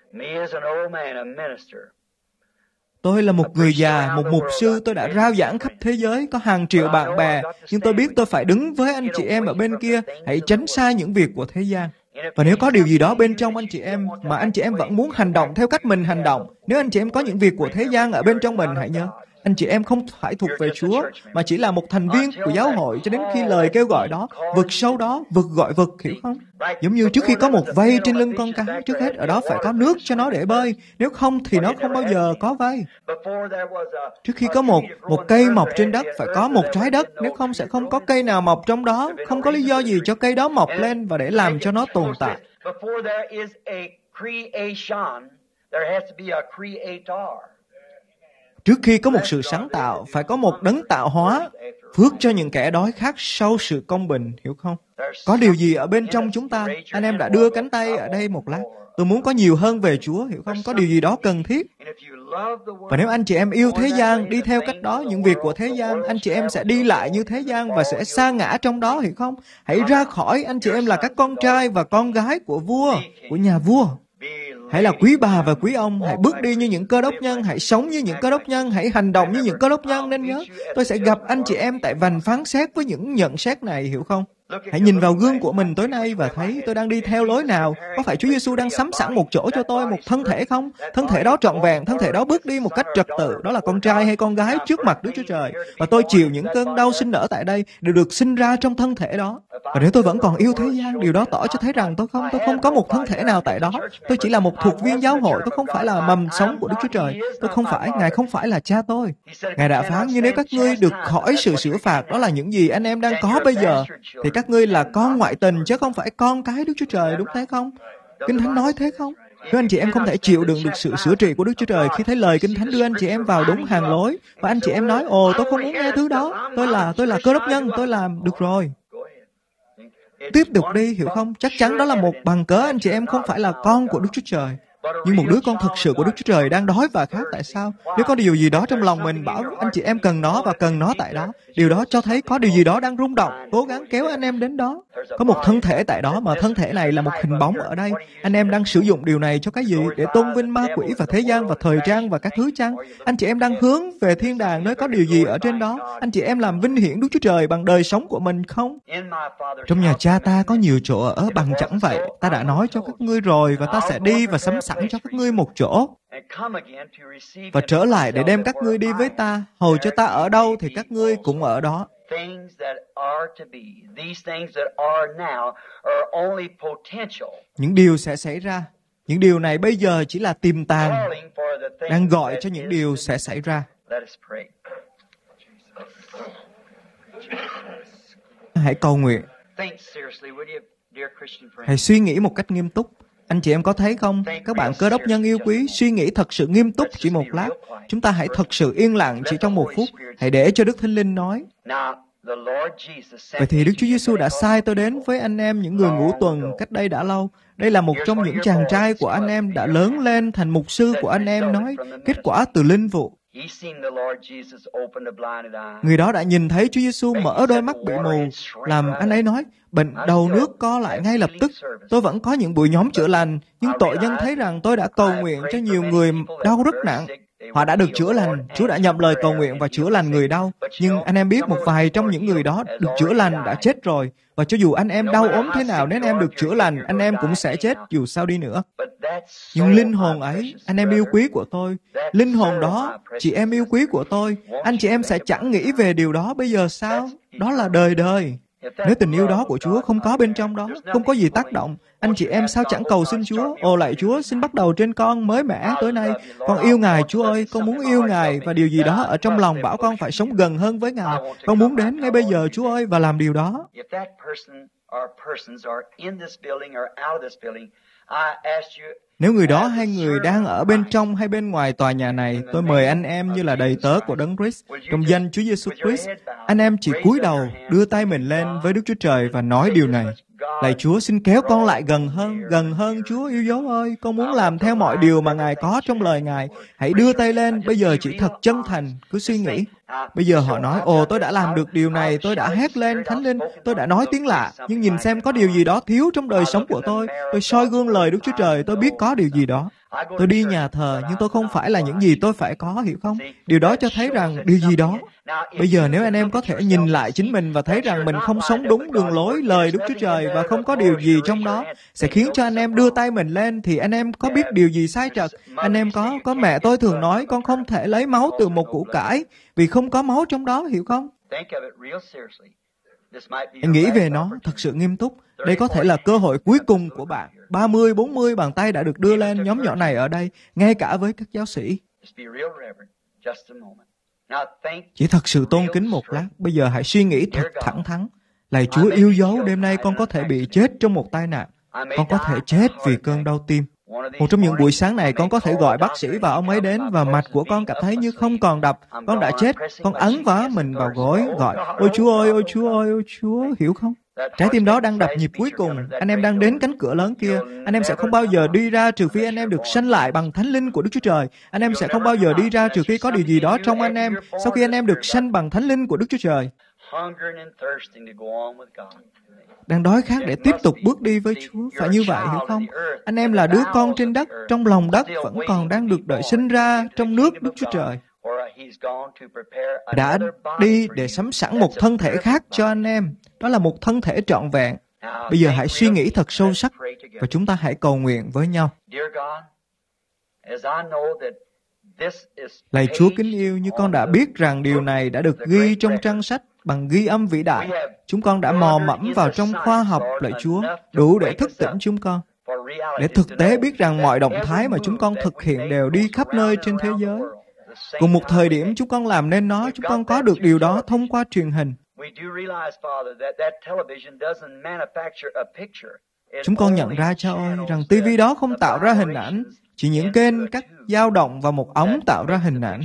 Tôi là một người già, một mục sư, tôi đã rao giảng khắp thế giới, có hàng triệu bạn bè, nhưng tôi biết tôi phải đứng với anh chị em ở bên kia, hãy tránh xa những việc của thế gian. Và nếu có điều gì đó bên trong anh chị em mà anh chị em vẫn muốn hành động theo cách mình hành động, nếu anh chị em có những việc của thế gian ở bên trong mình, hãy nhớ, anh chị em không phải thuộc về Chúa, mà chỉ là một thành viên của giáo hội cho đến khi lời kêu gọi đó, vực sâu đó, vực gọi vực, hiểu không? Giống như trước khi có một vây trên lưng con cá, trước hết ở đó phải có nước cho nó để bơi, nếu không thì nó không bao giờ có vây. Trước khi có một cây mọc trên đất, phải có một trái đất, nếu không sẽ không có cây nào mọc trong đó, không có lý do gì cho cây đó mọc lên và để làm cho nó tồn tại. Trước khi có một sự sáng tạo, phải có một đấng tạo hóa, phước cho những kẻ đói khát sau sự công bình, hiểu không? Có điều gì ở bên trong chúng ta? Anh em đã đưa cánh tay ở đây một lát. Tôi muốn có nhiều hơn về Chúa, hiểu không? Có điều gì đó cần thiết. Và nếu anh chị em yêu thế gian, đi theo cách đó, những việc của thế gian, anh chị em sẽ đi lại như thế gian và sẽ sa ngã trong đó, hiểu không? Hãy ra khỏi, anh chị em là các con trai và con gái của vua, của nhà vua. Hãy là quý bà và quý ông, hãy bước đi như những cơ đốc nhân, hãy sống như những cơ đốc nhân, hãy hành động như những cơ đốc nhân. Nên nhớ, tôi sẽ gặp anh chị em tại vành phán xét với những nhận xét này, hiểu không? Hãy nhìn vào gương của mình tối nay và thấy tôi đang đi theo lối nào. Có phải Chúa Giêsu đang sắm sẵn một chỗ cho tôi, một thân thể không? Thân thể đó trọn vẹn, thân thể đó bước đi một cách trật tự. Đó là con trai hay con gái trước mặt Đức Chúa Trời. Và tôi chịu những cơn đau sinh nở tại đây đều được sinh ra trong thân thể đó. Và nếu tôi vẫn còn yêu thế gian, điều đó tỏ cho thấy rằng tôi không có một thân thể nào tại đó. Tôi chỉ là một thuộc viên giáo hội, tôi không phải là mầm sống của Đức Chúa Trời. Ngài không phải là cha tôi. Ngài đã phán như nếu các ngươi được khỏi sự sửa phạt, đó là những gì anh em đang có bây giờ, thì các ngươi là con ngoại tình chứ không phải con cái Đức Chúa Trời, đúng thế không? Kinh Thánh nói thế không? Nếu anh chị em không thể chịu đựng được sự sửa trị của Đức Chúa Trời khi thấy lời Kinh Thánh đưa anh chị em vào đúng hàng lối, và anh chị em nói, ồ, tôi không muốn nghe thứ đó, tôi là cơ đốc nhân, tôi làm được rồi. Tiếp tục đi, hiểu không? Chắc chắn đó là một bằng cớ anh chị em không phải là con của Đức Chúa Trời. Nhưng một đứa con thực sự của Đức Chúa Trời đang đói và khát. Tại sao? Nếu có điều gì đó trong lòng mình bảo anh chị em cần nó và cần nó tại đó, điều đó cho thấy có điều gì đó đang rung động, cố gắng kéo anh em đến đó. Có một thân thể tại đó, mà thân thể này là một hình bóng ở đây. Anh em đang sử dụng điều này cho cái gì? Để tôn vinh ma quỷ và thế gian và thời trang và các thứ chăng? Anh chị em đang hướng về thiên đàng nơi có điều gì ở trên đó? Anh chị em làm vinh hiển Đức Chúa Trời bằng đời sống của mình không? Trong nhà cha ta có nhiều chỗ ở, bằng chẳng vậy. Ta đã nói cho các ngươi rồi, và ta sẽ đi và sắm sẵn cho các ngươi một chỗ, và trở lại để đem các ngươi đi với ta, hầu cho ta ở đâu thì các ngươi cũng ở đó. Những điều sẽ xảy ra. Những điều này bây giờ chỉ là tiềm tàng, đang gọi cho những điều sẽ xảy ra. Hãy cầu nguyện. Hãy suy nghĩ một cách nghiêm túc. Anh chị em có thấy không? Các bạn cơ đốc nhân yêu quý, suy nghĩ thật sự nghiêm túc chỉ một lát. Chúng ta hãy thật sự yên lặng chỉ trong 1 phút. Hãy để cho Đức Thánh Linh nói. Vậy thì Đức Chúa Giêsu đã sai tôi đến với anh em những người ngũ tuần cách đây đã lâu. Đây là một trong những chàng trai của anh em đã lớn lên thành mục sư của anh em, nói kết quả từ linh vụ. Người đó đã nhìn thấy Chúa Giêsu mở đôi mắt bị mù, làm anh ấy nói, bệnh đầu nước co lại ngay lập tức. Tôi vẫn có những buổi nhóm chữa lành, nhưng tội nhân thấy rằng tôi đã cầu nguyện cho nhiều người đau rất nặng. Họ đã được chữa lành, Chúa đã nhậm lời cầu nguyện và chữa lành người đau. Nhưng anh em biết một vài trong những người đó được chữa lành đã chết rồi. Và cho dù anh em đau ốm thế nào, nếu anh em được chữa lành, anh em cũng sẽ chết dù sao đi nữa. Nhưng linh hồn ấy, anh em yêu quý của tôi, linh hồn đó, chị em yêu quý của tôi, anh chị em sẽ chẳng nghĩ về điều đó bây giờ sao? Đó là đời đời. Nếu tình yêu đó của Chúa không có bên trong đó, không có gì tác động, anh chị em sao chẳng cầu xin Chúa? Ồ lạy Chúa, xin bắt đầu trên con mới mẻ tối nay. Con yêu Ngài, Chúa ơi, con muốn yêu Ngài và điều gì đó ở trong lòng bảo con phải sống gần hơn với Ngài. Con muốn đến ngay bây giờ, Chúa ơi, và làm điều đó. Nếu người đó hay người đang ở bên trong hay bên ngoài tòa nhà này, tôi mời anh em như là đầy tớ của Đấng Christ, trong danh Chúa Giêsu Christ, anh em chỉ cúi đầu, đưa tay mình lên với Đức Chúa Trời và nói điều này. Lạy Chúa, xin kéo con lại gần hơn Chúa yêu dấu ơi, con muốn làm theo mọi điều mà Ngài có trong lời Ngài. Hãy đưa tay lên, bây giờ chỉ thật chân thành, cứ suy nghĩ. Bây giờ họ nói, ồ tôi đã làm được điều này, tôi đã hét lên Thánh Linh, tôi đã nói tiếng lạ, nhưng nhìn xem có điều gì đó thiếu trong đời sống của tôi soi gương lời Đức Chúa Trời, tôi biết có điều gì đó. Tôi đi nhà thờ, nhưng tôi không phải là những gì tôi phải có, hiểu không? Điều đó cho thấy rằng điều gì đó. Bây giờ nếu anh em có thể nhìn lại chính mình và thấy rằng mình không sống đúng đường lối lời Đức Chúa Trời và không có điều gì trong đó sẽ khiến cho anh em đưa tay mình lên, thì anh em có biết điều gì sai trật? Anh em có mẹ tôi thường nói con không thể lấy máu từ một củ cải vì không có máu trong đó, hiểu không? Anh nghĩ về nó thật sự nghiêm túc. Đây có thể là cơ hội cuối cùng của bạn. 30, 40 bàn tay đã được đưa lên nhóm nhỏ này ở đây, ngay cả với các giáo sĩ. Chỉ thật sự tôn kính một lát. Bây giờ hãy suy nghĩ thật thẳng thắn. Lạy Chúa yêu dấu, đêm nay con có thể bị chết trong một tai nạn. Con có thể chết vì cơn đau tim. Một trong những buổi sáng này, con có thể gọi bác sĩ và ông ấy đến và mạch của con cảm thấy như không còn đập. Con đã chết. Con ấn vá mình vào gối, gọi, ôi Chúa ơi, ôi Chúa ơi, ôi Chúa, hiểu không? Trái tim đó đang đập nhịp cuối cùng. Anh em đang đến cánh cửa lớn kia. Anh em sẽ không bao giờ đi ra trừ phi anh em được sanh lại bằng Thánh Linh của Đức Chúa Trời. Anh em sẽ không bao giờ đi ra trừ khi có điều gì đó trong anh em sau khi anh em được sanh bằng Thánh Linh của Đức Chúa Trời. Đang đói khát để tiếp tục bước đi với Chúa. Phải như vậy, hiểu không? Anh em là đứa con trên đất, trong lòng đất vẫn còn đang được đợi sinh ra trong nước Đức Chúa Trời. Đã đi để sắm sẵn một thân thể khác cho anh em. Đó là một thân thể trọn vẹn. Bây giờ hãy suy nghĩ thật sâu sắc và chúng ta hãy cầu nguyện với nhau. Lạy Chúa kính yêu, như con đã biết rằng điều này đã được ghi trong trang sách bằng ghi âm vĩ đại. Chúng con đã mò mẫm vào trong khoa học, lạy Chúa, đủ để thức tỉnh chúng con. Để thực tế biết rằng mọi động thái mà chúng con thực hiện đều đi khắp nơi trên thế giới. Cùng một thời điểm chúng con làm nên nó, chúng con có được điều đó thông qua truyền hình. Chúng con nhận ra, Cha ơi, rằng TV đó không tạo ra hình ảnh, chỉ những kênh cắt dao động và một ống tạo ra hình ảnh.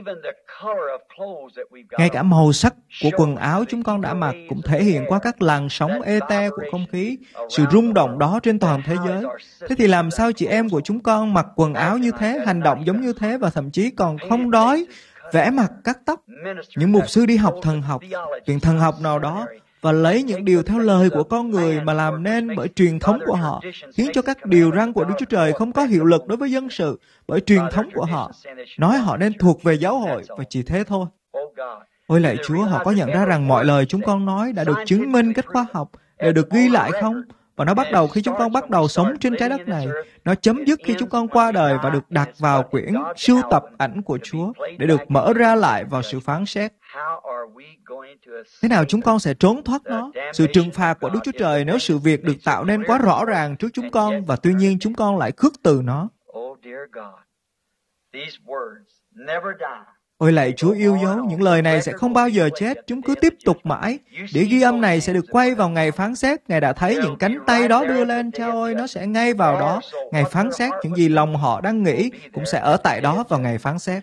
Ngay cả màu sắc của quần áo chúng con đã mặc cũng thể hiện qua các làn sóng ê-te của không khí, sự rung động đó trên toàn thế giới. Thế thì làm sao chị em của chúng con mặc quần áo như thế, hành động giống như thế và thậm chí còn không đói, vẽ mặt, cắt tóc? Những mục sư đi học thần học, viện thần học nào đó, và lấy những điều theo lời của con người mà làm nên bởi truyền thống của họ, khiến cho các điều răn của Đức Chúa Trời không có hiệu lực đối với dân sự bởi truyền thống của họ. Nói họ nên thuộc về giáo hội và chỉ thế thôi. Ôi lạy Chúa, họ có nhận ra rằng mọi lời chúng con nói đã được chứng minh cách khoa học, đều được ghi lại không? Và nó bắt đầu khi chúng con bắt đầu sống trên trái đất này. Nó chấm dứt khi chúng con qua đời và được đặt vào quyển sưu tập ảnh của Chúa để được mở ra lại vào sự phán xét. Thế nào chúng con sẽ trốn thoát nó? Sự trừng phạt của Đức Chúa Trời nếu sự việc được tạo nên quá rõ ràng trước chúng con và tuy nhiên chúng con lại khước từ nó. Ôi lạy Chúa yêu dấu, những lời này sẽ không bao giờ chết, chúng cứ tiếp tục mãi. Đĩa ghi âm này sẽ được quay vào ngày phán xét. Ngài đã thấy những cánh tay đó đưa lên, Cha ơi, nó sẽ ngay vào đó. Ngày phán xét, những gì lòng họ đang nghĩ cũng sẽ ở tại đó vào ngày phán xét.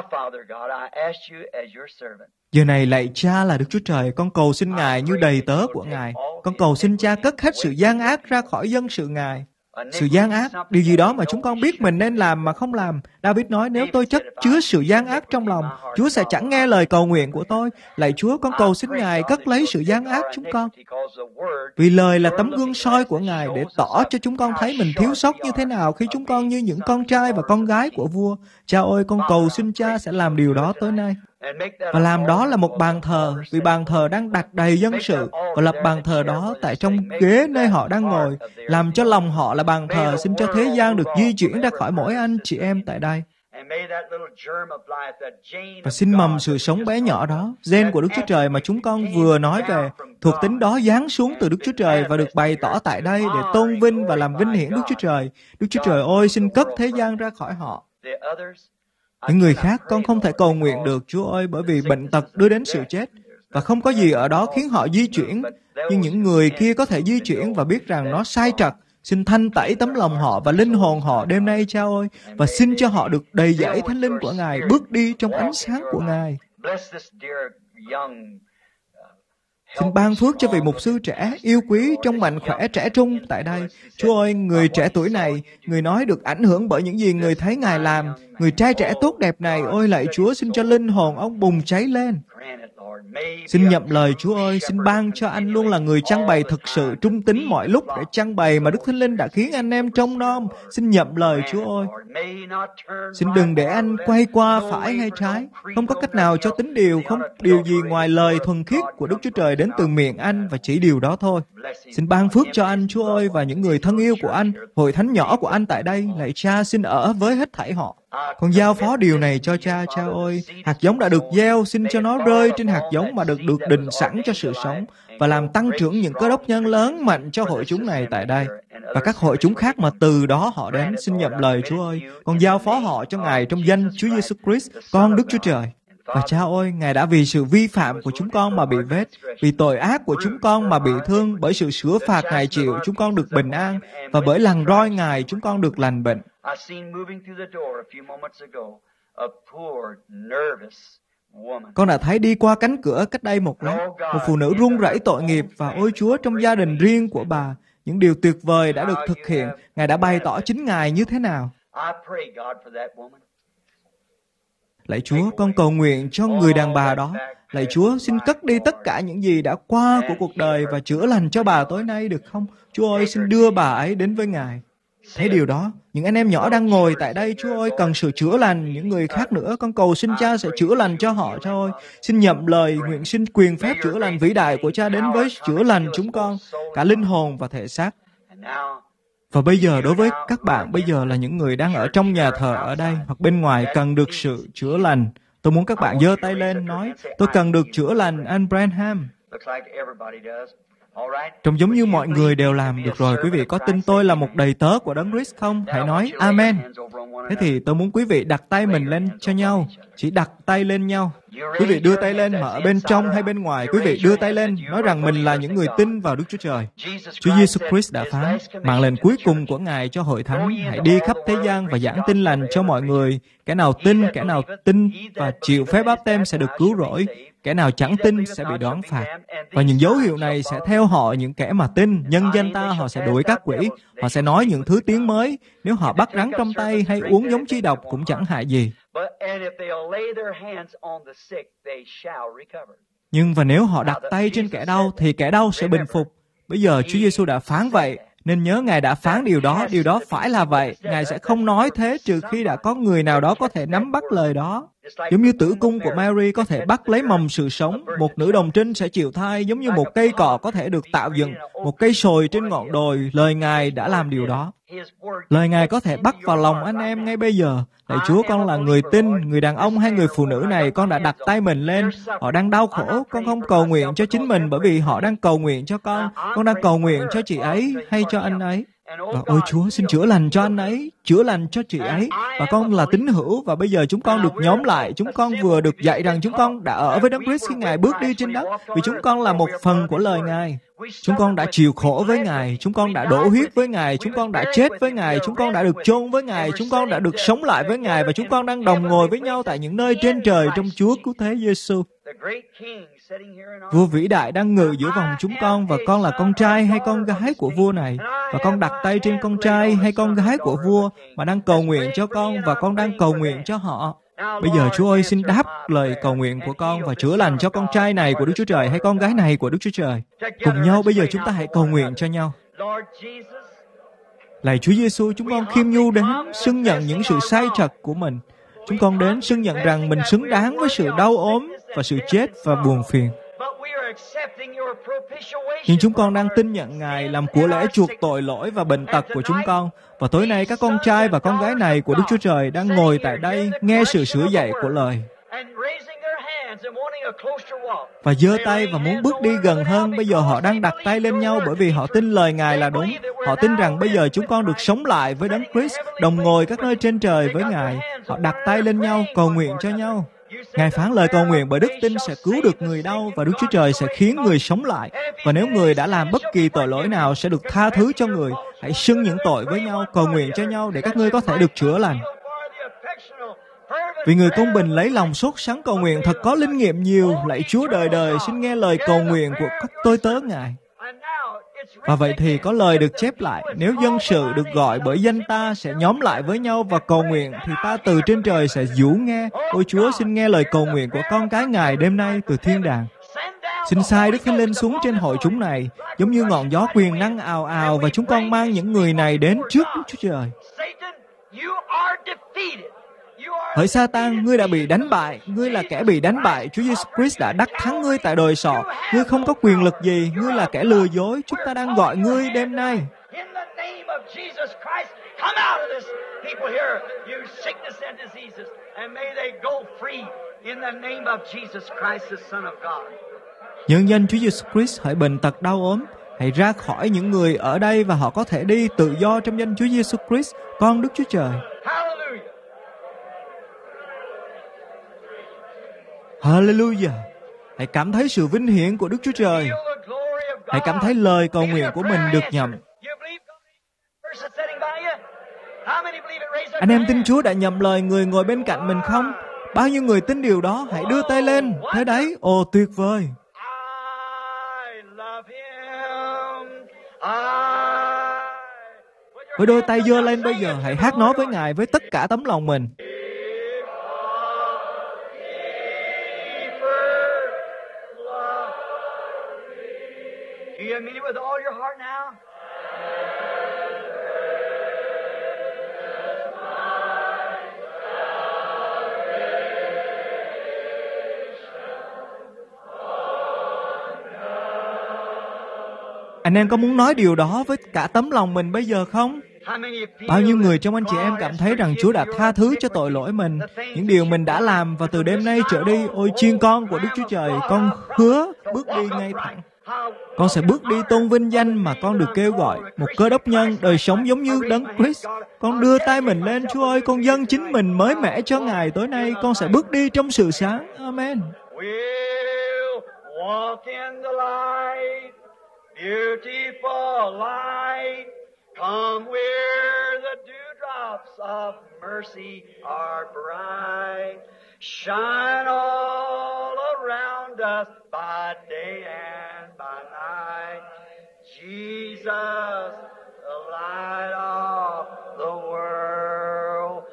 Giờ này lạy Cha là Đức Chúa Trời, con cầu xin Ngài như đầy tớ của Ngài. Con cầu xin Cha cất hết sự gian ác ra khỏi dân sự Ngài. Sự gian ác, điều gì đó mà chúng con biết mình nên làm mà không làm. David nói, nếu tôi chất chứa sự gian ác trong lòng, Chúa sẽ chẳng nghe lời cầu nguyện của tôi. Lạy Chúa, con cầu xin Ngài cất lấy sự gian ác chúng con. Vì lời là tấm gương soi của Ngài để tỏ cho chúng con thấy mình thiếu sót như thế nào khi chúng con như những con trai và con gái của vua. Cha ơi, con cầu xin Cha sẽ làm điều đó tối nay. Và làm đó là một bàn thờ, vì bàn thờ đang đặt đầy dân sự, và lập bàn thờ đó tại trong ghế nơi họ đang ngồi, làm cho lòng họ là bàn thờ, xin cho thế gian được di chuyển ra khỏi mỗi anh chị em tại đây. Và xin mầm sự sống bé nhỏ đó, gen của Đức Chúa Trời mà chúng con vừa nói về, thuộc tính đó giáng xuống từ Đức Chúa Trời và được bày tỏ tại đây để tôn vinh và làm vinh hiển Đức Chúa Trời. Đức Chúa Trời ơi, xin cất thế gian ra khỏi họ. Những người khác con không thể cầu nguyện được, Chúa ơi, bởi vì bệnh tật đưa đến sự chết, và không có gì ở đó khiến họ di chuyển. Nhưng những người kia có thể di chuyển và biết rằng nó sai trật. Xin thanh tẩy tấm lòng họ và linh hồn họ đêm nay, Cha ơi, và xin cho họ được đầy dẫy Thánh Linh của Ngài, bước đi trong ánh sáng của Ngài. Xin ban phước cho vị mục sư trẻ, yêu quý, trong mạnh khỏe, trẻ trung tại đây. Chúa ơi, người trẻ tuổi này, người nói được ảnh hưởng bởi những gì người thấy Ngài làm. Người trai trẻ tốt đẹp này, ôi lạy Chúa, xin cho linh hồn ông bùng cháy lên. Xin nhậm lời Chúa ơi, xin ban cho anh luôn là người chăn bày thực sự, trung tín mọi lúc để chăn bày mà Đức Thánh Linh đã khiến anh em trông nom. Xin nhậm lời Chúa ơi. Xin đừng để anh quay qua phải hay trái. Không có cách nào cho tính điều, không điều gì ngoài lời thuần khiết của Đức Chúa Trời đến từ miệng anh và chỉ điều đó thôi. Xin ban phước cho anh, Chúa ơi, và những người thân yêu của anh, hội thánh nhỏ của anh tại đây. Lạy Cha, xin ở với hết thảy họ. Con giao phó điều này cho Cha, Cha ơi. Hạt giống đã được gieo, xin cho nó rơi trên hạt giống mà được định sẵn cho sự sống, và làm tăng trưởng những cơ đốc nhân lớn mạnh cho hội chúng này tại đây, và các hội chúng khác mà từ đó họ đến. Xin nhậm lời Chúa ơi. Con giao phó họ cho Ngài trong danh Chúa Giêsu Christ, con Đức Chúa Trời. Và Cha ơi, Ngài đã vì sự vi phạm của chúng con mà bị vết, vì tội ác của chúng con mà bị thương, bởi sự sửa phạt Ngài chịu, chúng con được bình an, và bởi lần roi Ngài, chúng con được lành bệnh. Con đã thấy đi qua cánh cửa cách đây một lát, một phụ nữ run rẩy tội nghiệp, và ôi Chúa, trong gia đình riêng của bà, những điều tuyệt vời đã được thực hiện. Ngài đã bày tỏ chính Ngài như thế nào. Lạy Chúa, con cầu nguyện cho người đàn bà đó. Lạy Chúa, xin cất đi tất cả những gì đã qua của cuộc đời và chữa lành cho bà tối nay được không? Chúa ơi, xin đưa bà ấy đến với Ngài. Thấy điều đó, những anh em nhỏ đang ngồi tại đây, Chúa ơi, cần sự chữa lành. Những người khác nữa, con cầu xin Cha sẽ chữa lành cho họ, Cha ơi. Xin nhậm lời, nguyện xin quyền phép chữa lành vĩ đại của Cha đến với chữa lành chúng con, cả linh hồn và thể xác. Và bây giờ, đối với các bạn, bây giờ là những người đang ở trong nhà thờ ở đây hoặc bên ngoài cần được sự chữa lành. Tôi muốn các bạn giơ tay lên, nói, tôi cần được chữa lành, anh Branham. Trông giống như mọi người đều làm. Được rồi, quý vị có tin tôi là một đầy tớ của Đấng Christ không? Hãy nói Amen. Thế thì tôi muốn quý vị đặt tay mình lên cho nhau. Chỉ đặt tay lên nhau. Quý vị đưa tay lên mà ở bên trong hay bên ngoài, quý vị đưa tay lên, nói rằng mình là những người tin vào Đức Chúa Trời. Chúa Giêsu Christ đã phán, mạng lệnh cuối cùng của Ngài cho hội thánh, hãy đi khắp thế gian và giảng tin lành cho mọi người. Kẻ nào tin và chịu phép báp têm sẽ được cứu rỗi. Kẻ nào chẳng tin sẽ bị đoán phạt. Và những dấu hiệu này sẽ theo họ, những kẻ mà tin, nhân danh ta họ sẽ đuổi các quỷ, họ sẽ nói những thứ tiếng mới. Nếu họ bắt rắn trong tay hay uống giống chi độc cũng chẳng hại gì. Nhưng và nếu họ đặt tay trên kẻ đau thì kẻ đau sẽ bình phục. Bây giờ Chúa Giêsu đã phán vậy, nên nhớ Ngài đã phán điều đó phải là vậy. Ngài sẽ không nói thế trừ khi đã có người nào đó có thể nắm bắt lời đó. Giống như tử cung của Mary có thể bắt lấy mầm sự sống, một nữ đồng trinh sẽ chịu thai, giống như một cây cọ có thể được tạo dựng, một cây sồi trên ngọn đồi, lời Ngài đã làm điều đó. Lời Ngài có thể bắt vào lòng anh em ngay bây giờ. Lạy Chúa, con là người tin, người đàn ông hay người phụ nữ này, con đã đặt tay mình lên. Họ đang đau khổ, con không cầu nguyện cho chính mình bởi vì họ đang cầu nguyện cho con. Con đang cầu nguyện cho chị ấy hay cho anh ấy. Và ôi Chúa, xin chữa lành cho anh ấy, chữa lành cho chị ấy. Và con là tín hữu, và bây giờ chúng con được nhóm lại. Chúng con vừa được dạy rằng chúng con đã ở với Đấng Christ khi Ngài bước đi trên đất, vì chúng con là một phần của lời Ngài. Chúng con đã chịu khổ với Ngài, chúng con đã đổ huyết với Ngài, chúng con đã chết với Ngài, chúng con đã được chôn với Ngài, chúng con đã được sống lại với Ngài và chúng con đang đồng ngồi với nhau tại những nơi trên trời trong Chúa Cứu Thế Giêsu. Vua vĩ đại đang ngự giữa vòng chúng con và con là con trai hay con gái của vua này. Và con đặt tay trên con trai hay con gái của vua mà đang cầu nguyện cho con và con đang cầu nguyện cho họ. Bây giờ Chúa ơi xin đáp lời cầu nguyện của con và chữa lành cho con trai này của Đức Chúa Trời hay con gái này của Đức Chúa Trời. Cùng nhau bây giờ chúng ta hãy cầu nguyện cho nhau. Lạy Chúa Giêsu, chúng con khiêm nhu đến xưng nhận những sự sai trật của mình. Chúng con đến xưng nhận rằng mình xứng đáng với sự đau ốm và sự chết và buồn phiền. Nhưng chúng con đang tin nhận Ngài làm của lễ chuộc tội lỗi và bệnh tật của chúng con. Và tối nay các con trai và con gái này của Đức Chúa Trời đang ngồi tại đây nghe sự sửa dạy của lời. Và giơ tay và muốn bước đi gần hơn. Bây giờ họ đang đặt tay lên nhau bởi vì họ tin lời Ngài là đúng. Họ tin rằng bây giờ chúng con được sống lại với Đấng Christ, đồng ngồi các nơi trên trời với Ngài. Họ đặt tay lên nhau, cầu nguyện cho nhau. Ngài phán lời cầu nguyện bởi đức tin sẽ cứu được người đau và Đức Chúa Trời sẽ khiến người sống lại. Và nếu người đã làm bất kỳ tội lỗi nào sẽ được tha thứ cho người. Hãy xưng những tội với nhau, cầu nguyện cho nhau để các ngươi có thể được chữa lành. Vì người công bình lấy lòng sốt sắng cầu nguyện thật có linh nghiệm nhiều. Lạy Chúa đời đời xin nghe lời cầu nguyện của các tôi tớ Ngài. Và vậy thì có lời được chép lại, nếu dân sự được gọi bởi danh ta sẽ nhóm lại với nhau và cầu nguyện, thì ta từ trên trời sẽ dũ nghe. Ôi Chúa, xin nghe lời cầu nguyện của con cái Ngài đêm nay từ thiên đàng. Xin sai Đức Thánh Linh xuống trên hội chúng này, giống như ngọn gió quyền năng ào ào, và chúng con mang những người này đến trước Đức Chúa Trời. Hỡi Sa-tan, ngươi đã bị đánh bại, ngươi là kẻ bị đánh bại. Chúa Giêsu Christ đã đắc thắng ngươi tại đồi sọ. Ngươi không có quyền lực gì, ngươi là kẻ lừa dối. Chúng ta đang gọi ngươi đêm nay. Nhân danh Chúa Giêsu Christ, hỡi bệnh tật đau ốm, hãy ra khỏi những người ở đây và họ có thể đi tự do trong danh Chúa Giêsu Christ, con Đức Chúa Trời. Hallelujah! Hãy cảm thấy sự vinh hiển của Đức Chúa Trời. Hãy cảm thấy lời cầu nguyện của mình được nhậm. Anh em tin Chúa đã nhậm lời người ngồi bên cạnh mình không? Bao nhiêu người tin điều đó? Hãy đưa tay lên. Thế đấy, ồ tuyệt vời! Với đôi tay giơ lên bây giờ, hãy hát nói với Ngài với tất cả tấm lòng mình. Do you mean it with all your heart now? Anh em có muốn nói điều đó với cả tấm lòng mình bây giờ không? Bao nhiêu người trong anh chị em cảm thấy rằng Chúa đã tha thứ cho tội lỗi mình, những điều mình đã làm, và từ đêm nay trở đi, ôi chiên con của Đức Chúa Trời, con hứa bước đi ngay thẳng. Con sẽ bước đi tôn vinh danh mà con được kêu gọi, một cơ đốc nhân đời sống giống như Đấng Christ. Con đưa tay mình lên, Chúa ơi, con dâng chính mình mới mẻ cho Ngài. Tối nay con sẽ bước đi trong sự sáng. Amen. Come where the dewdrops of mercy are bright, shine all around us by day and by night. Jesus, the light of the world,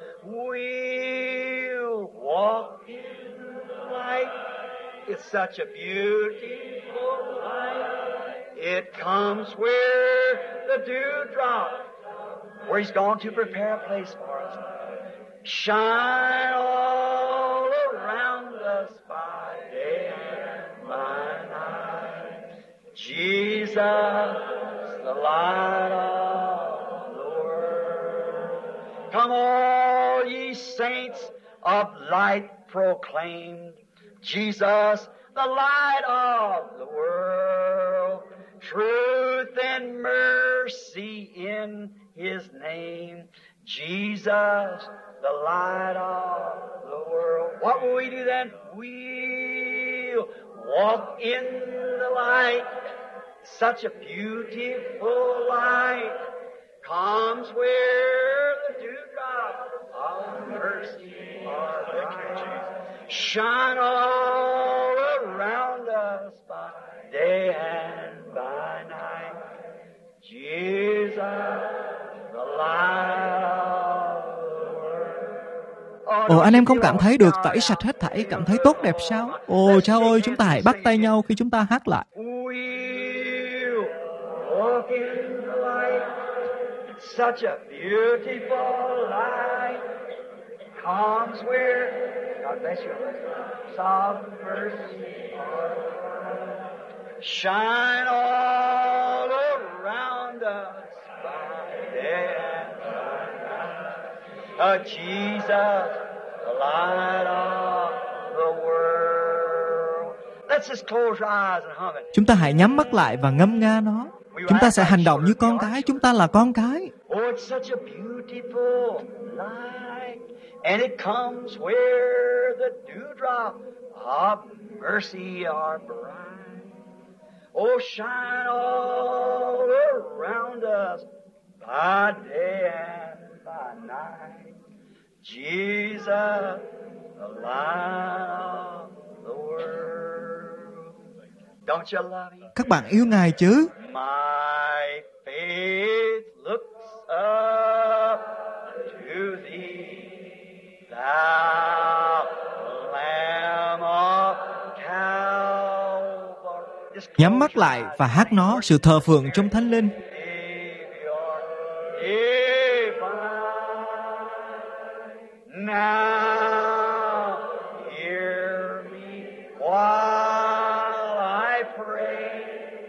we'll walk in the light. It's such a beautiful light. It comes where the dewdrop, where He's gone to prepare a place for us. Shine all around us by day and by night. Jesus, the light of the world. Come all ye saints of light proclaim. Jesus, the light of the world. Truth and mercy in His name. Jesus, the light of the world. What will we do then? We'll walk in the light. Such a beautiful light comes where the dewdrop of mercy are bright. Shine all around us by day and by night. Jesus, the light of the world. Ồ, anh em không cảm thấy được tẩy sạch hết thảy, cảm thấy tốt đẹp sao? Ồ, cha ơi, chúng ta hãy bắt tay nhau khi chúng ta hát lại. We'll walk in the light. Such a beautiful light comes where, God bless you, soft mercy shine all around us by day and by night. Jesus, the light of the world. Let's just close your eyes and hum it. Chúng ta hãy nhắm mắt lại và ngâm nga nó. Chúng ta sẽ hành động như con cái, chúng ta là con cái. Oh, it's such a beautiful light, and it comes where the dewdrop of mercy are bright. Oh, shine all around us by day and by night. Jesus, the light of the world. Don't you love Him? Các bạn yêu Ngài chứ? My faith looks up to Thee, Thou Lamb of Calvary. Nhắm mắt lại và hát nó, sự thờ phượng trong Thánh Linh. Savior divine. Now hear me while I pray.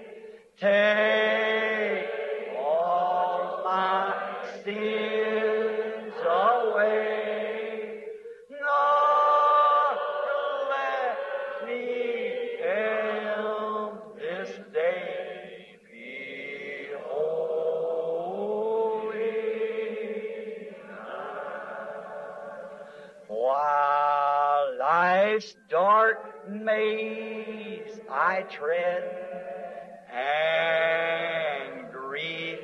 Take all my sins away. Lord, let me end this day be holy. While life's dark maze I tread, and grief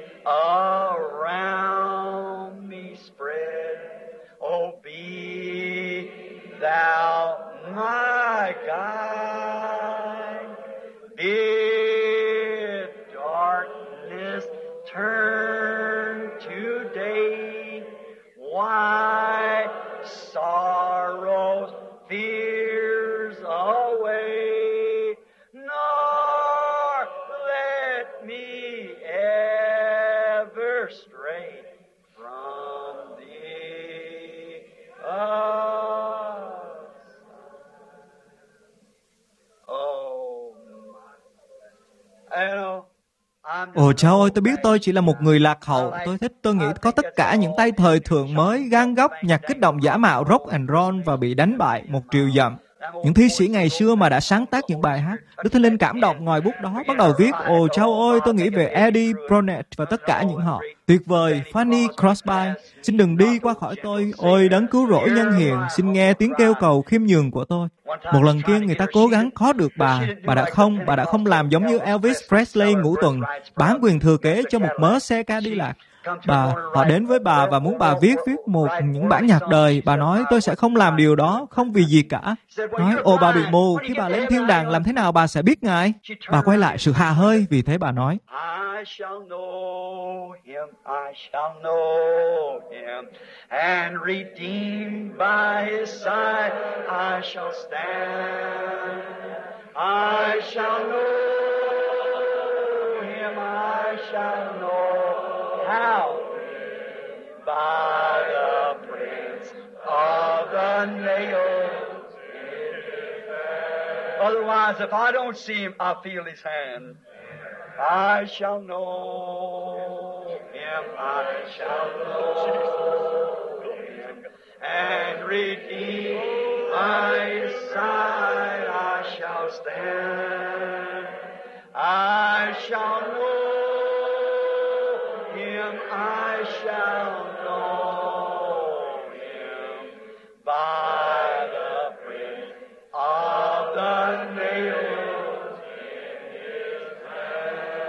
around me spread, oh, be Thou my guide. Bid darkness turn to day, why sorrows, fears away, nor let me ever stray from Thee. Oh, my. Ồ cháu ơi, tôi biết tôi chỉ là một người lạc hậu. Tôi nghĩ có tất cả những tay thời thượng mới, gan góc, nhạc kích động giả mạo rock and roll và bị đánh bại 1 triệu dặm. Những thi sĩ ngày xưa mà đã sáng tác những bài hát, Đức Thánh Linh cảm động ngòi bút đó, bắt đầu viết. Ồ cháu ơi, tôi nghĩ về Eddie Burnett và tất cả những họ. Tuyệt vời, Fanny Crosby, xin đừng đi qua khỏi tôi. Ôi đấng cứu rỗi nhân hiền, xin nghe tiếng kêu cầu khiêm nhường của tôi. Một lần kia người ta cố gắng có được bà đã không làm giống như Elvis Presley ngũ tuần, bán quyền thừa kế cho một mớ xe Cadillac. Họ đến với bà và muốn bà viết những bản nhạc đời. Bà nói tôi sẽ không làm điều đó, không vì gì cả. Nói ồ bà bị mù, khi bà lên thiên đàng làm thế nào bà sẽ biết Ngài? Bà quay lại sự hà hơi, vì thế bà nói I shall know Him, I shall know Him, and redeemed by His side I shall stand. I shall know Him, I shall know how, by the prints of the nails. Otherwise, if I don't see Him, I feel His hand. I shall know Him, I shall know Him, and redeemed by His side I shall stand. I shall know Him, I shall know Him, by the print of the nails in His hand.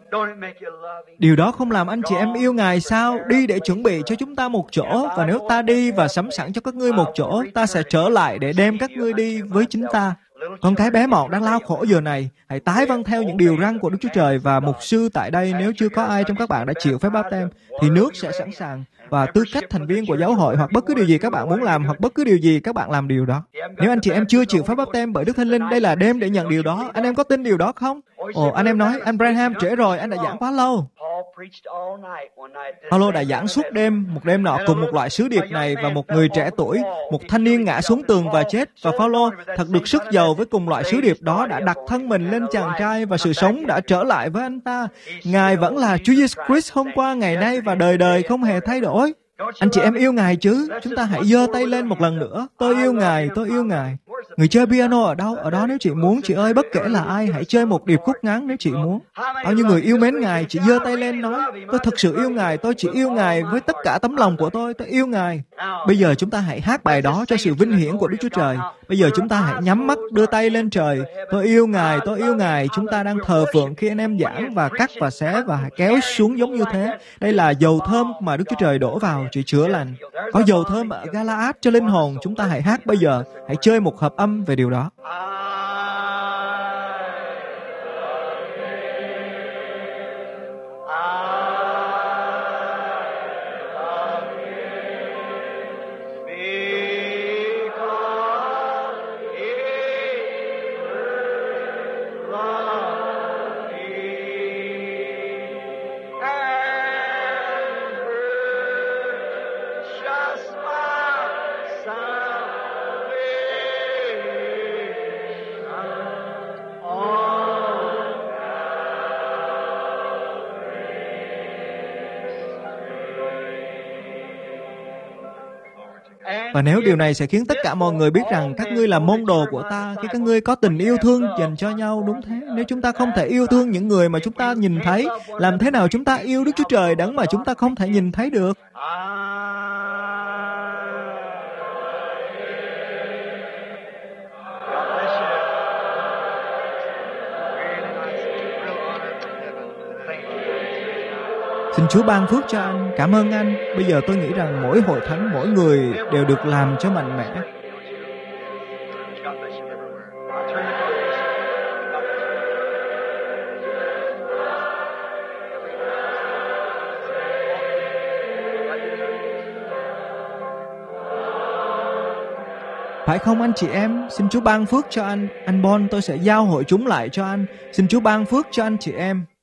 Điều đó không làm anh chị em yêu Ngài sao? Đi để chuẩn bị cho chúng ta một chỗ, và nếu ta đi và sắm sẵn cho các ngươi một chỗ, ta sẽ trở lại để đem các ngươi đi với chính ta. Con cái bé mọn đang lao khổ giờ này, hãy tái vâng theo những điều răn của Đức Chúa Trời. Và mục sư tại đây, nếu chưa có ai trong các bạn đã chịu phép báp têm, thì nước sẽ sẵn sàng, và tư cách thành viên của giáo hội hoặc bất cứ điều gì các bạn muốn làm, hoặc bất cứ điều gì các bạn làm điều đó. Nếu anh chị em chưa chịu phép báp têm bởi Đức Thánh Linh, đây là đêm để nhận điều đó. Anh em có tin điều đó không? Ồ, anh em nói, anh Branham trễ rồi, anh đã giảng quá lâu. Paulo đã giảng suốt đêm, một đêm nọ cùng một loại sứ điệp này, và một người trẻ tuổi, một thanh niên ngã xuống tường và chết. Và Paulo thật được sức giàu với cùng loại sứ điệp đó, đã đặt thân mình lên chàng trai, và sự sống đã trở lại với anh ta. Ngài vẫn là Chúa Giêsu Christ hôm qua, ngày nay và đời đời không hề thay đổi. Anh chị em yêu Ngài chứ? Chúng ta hãy giơ tay lên một lần nữa. Tôi yêu Ngài, tôi yêu Ngài. Người chơi piano ở đâu? Ở đó nếu chị muốn, chị ơi, bất kể là ai, hãy chơi một điệp khúc ngắn nếu chị muốn. Bao nhiêu người yêu mến Ngài, chị giơ tay lên nói, tôi thật sự yêu Ngài, tôi chỉ yêu Ngài với tất cả tấm lòng của tôi yêu Ngài. Bây giờ chúng ta hãy hát bài đó cho sự vinh hiển của Đức Chúa Trời. Bây giờ chúng ta hãy nhắm mắt, đưa tay lên trời. Tôi yêu Ngài, tôi yêu Ngài. Chúng ta đang thờ phượng khi anh em giảng và cắt và xé và kéo xuống giống như thế. Đây là dầu thơm mà Đức Chúa Trời đổ vào chỉ chữa lành. Có dầu thơm ở Galaad cho linh hồn. Chúng ta hãy hát bây giờ. Hãy chơi một hợp âm về điều đó. Và nếu điều này sẽ khiến tất cả mọi người biết rằng các ngươi là môn đồ của ta, khi các ngươi có tình yêu thương dành cho nhau, đúng thế. Nếu chúng ta không thể yêu thương những người mà chúng ta nhìn thấy, làm thế nào chúng ta yêu Đức Chúa Trời đấng mà chúng ta không thể nhìn thấy được? Xin Chúa ban phước cho anh. Cảm ơn anh. Bây giờ tôi nghĩ rằng mỗi hội thánh, mỗi người đều được làm cho mạnh mẽ. Phải không anh chị em? Xin Chúa ban phước cho anh. Anh Bon, tôi sẽ giao hội chúng lại cho anh. Xin Chúa ban phước cho anh chị em.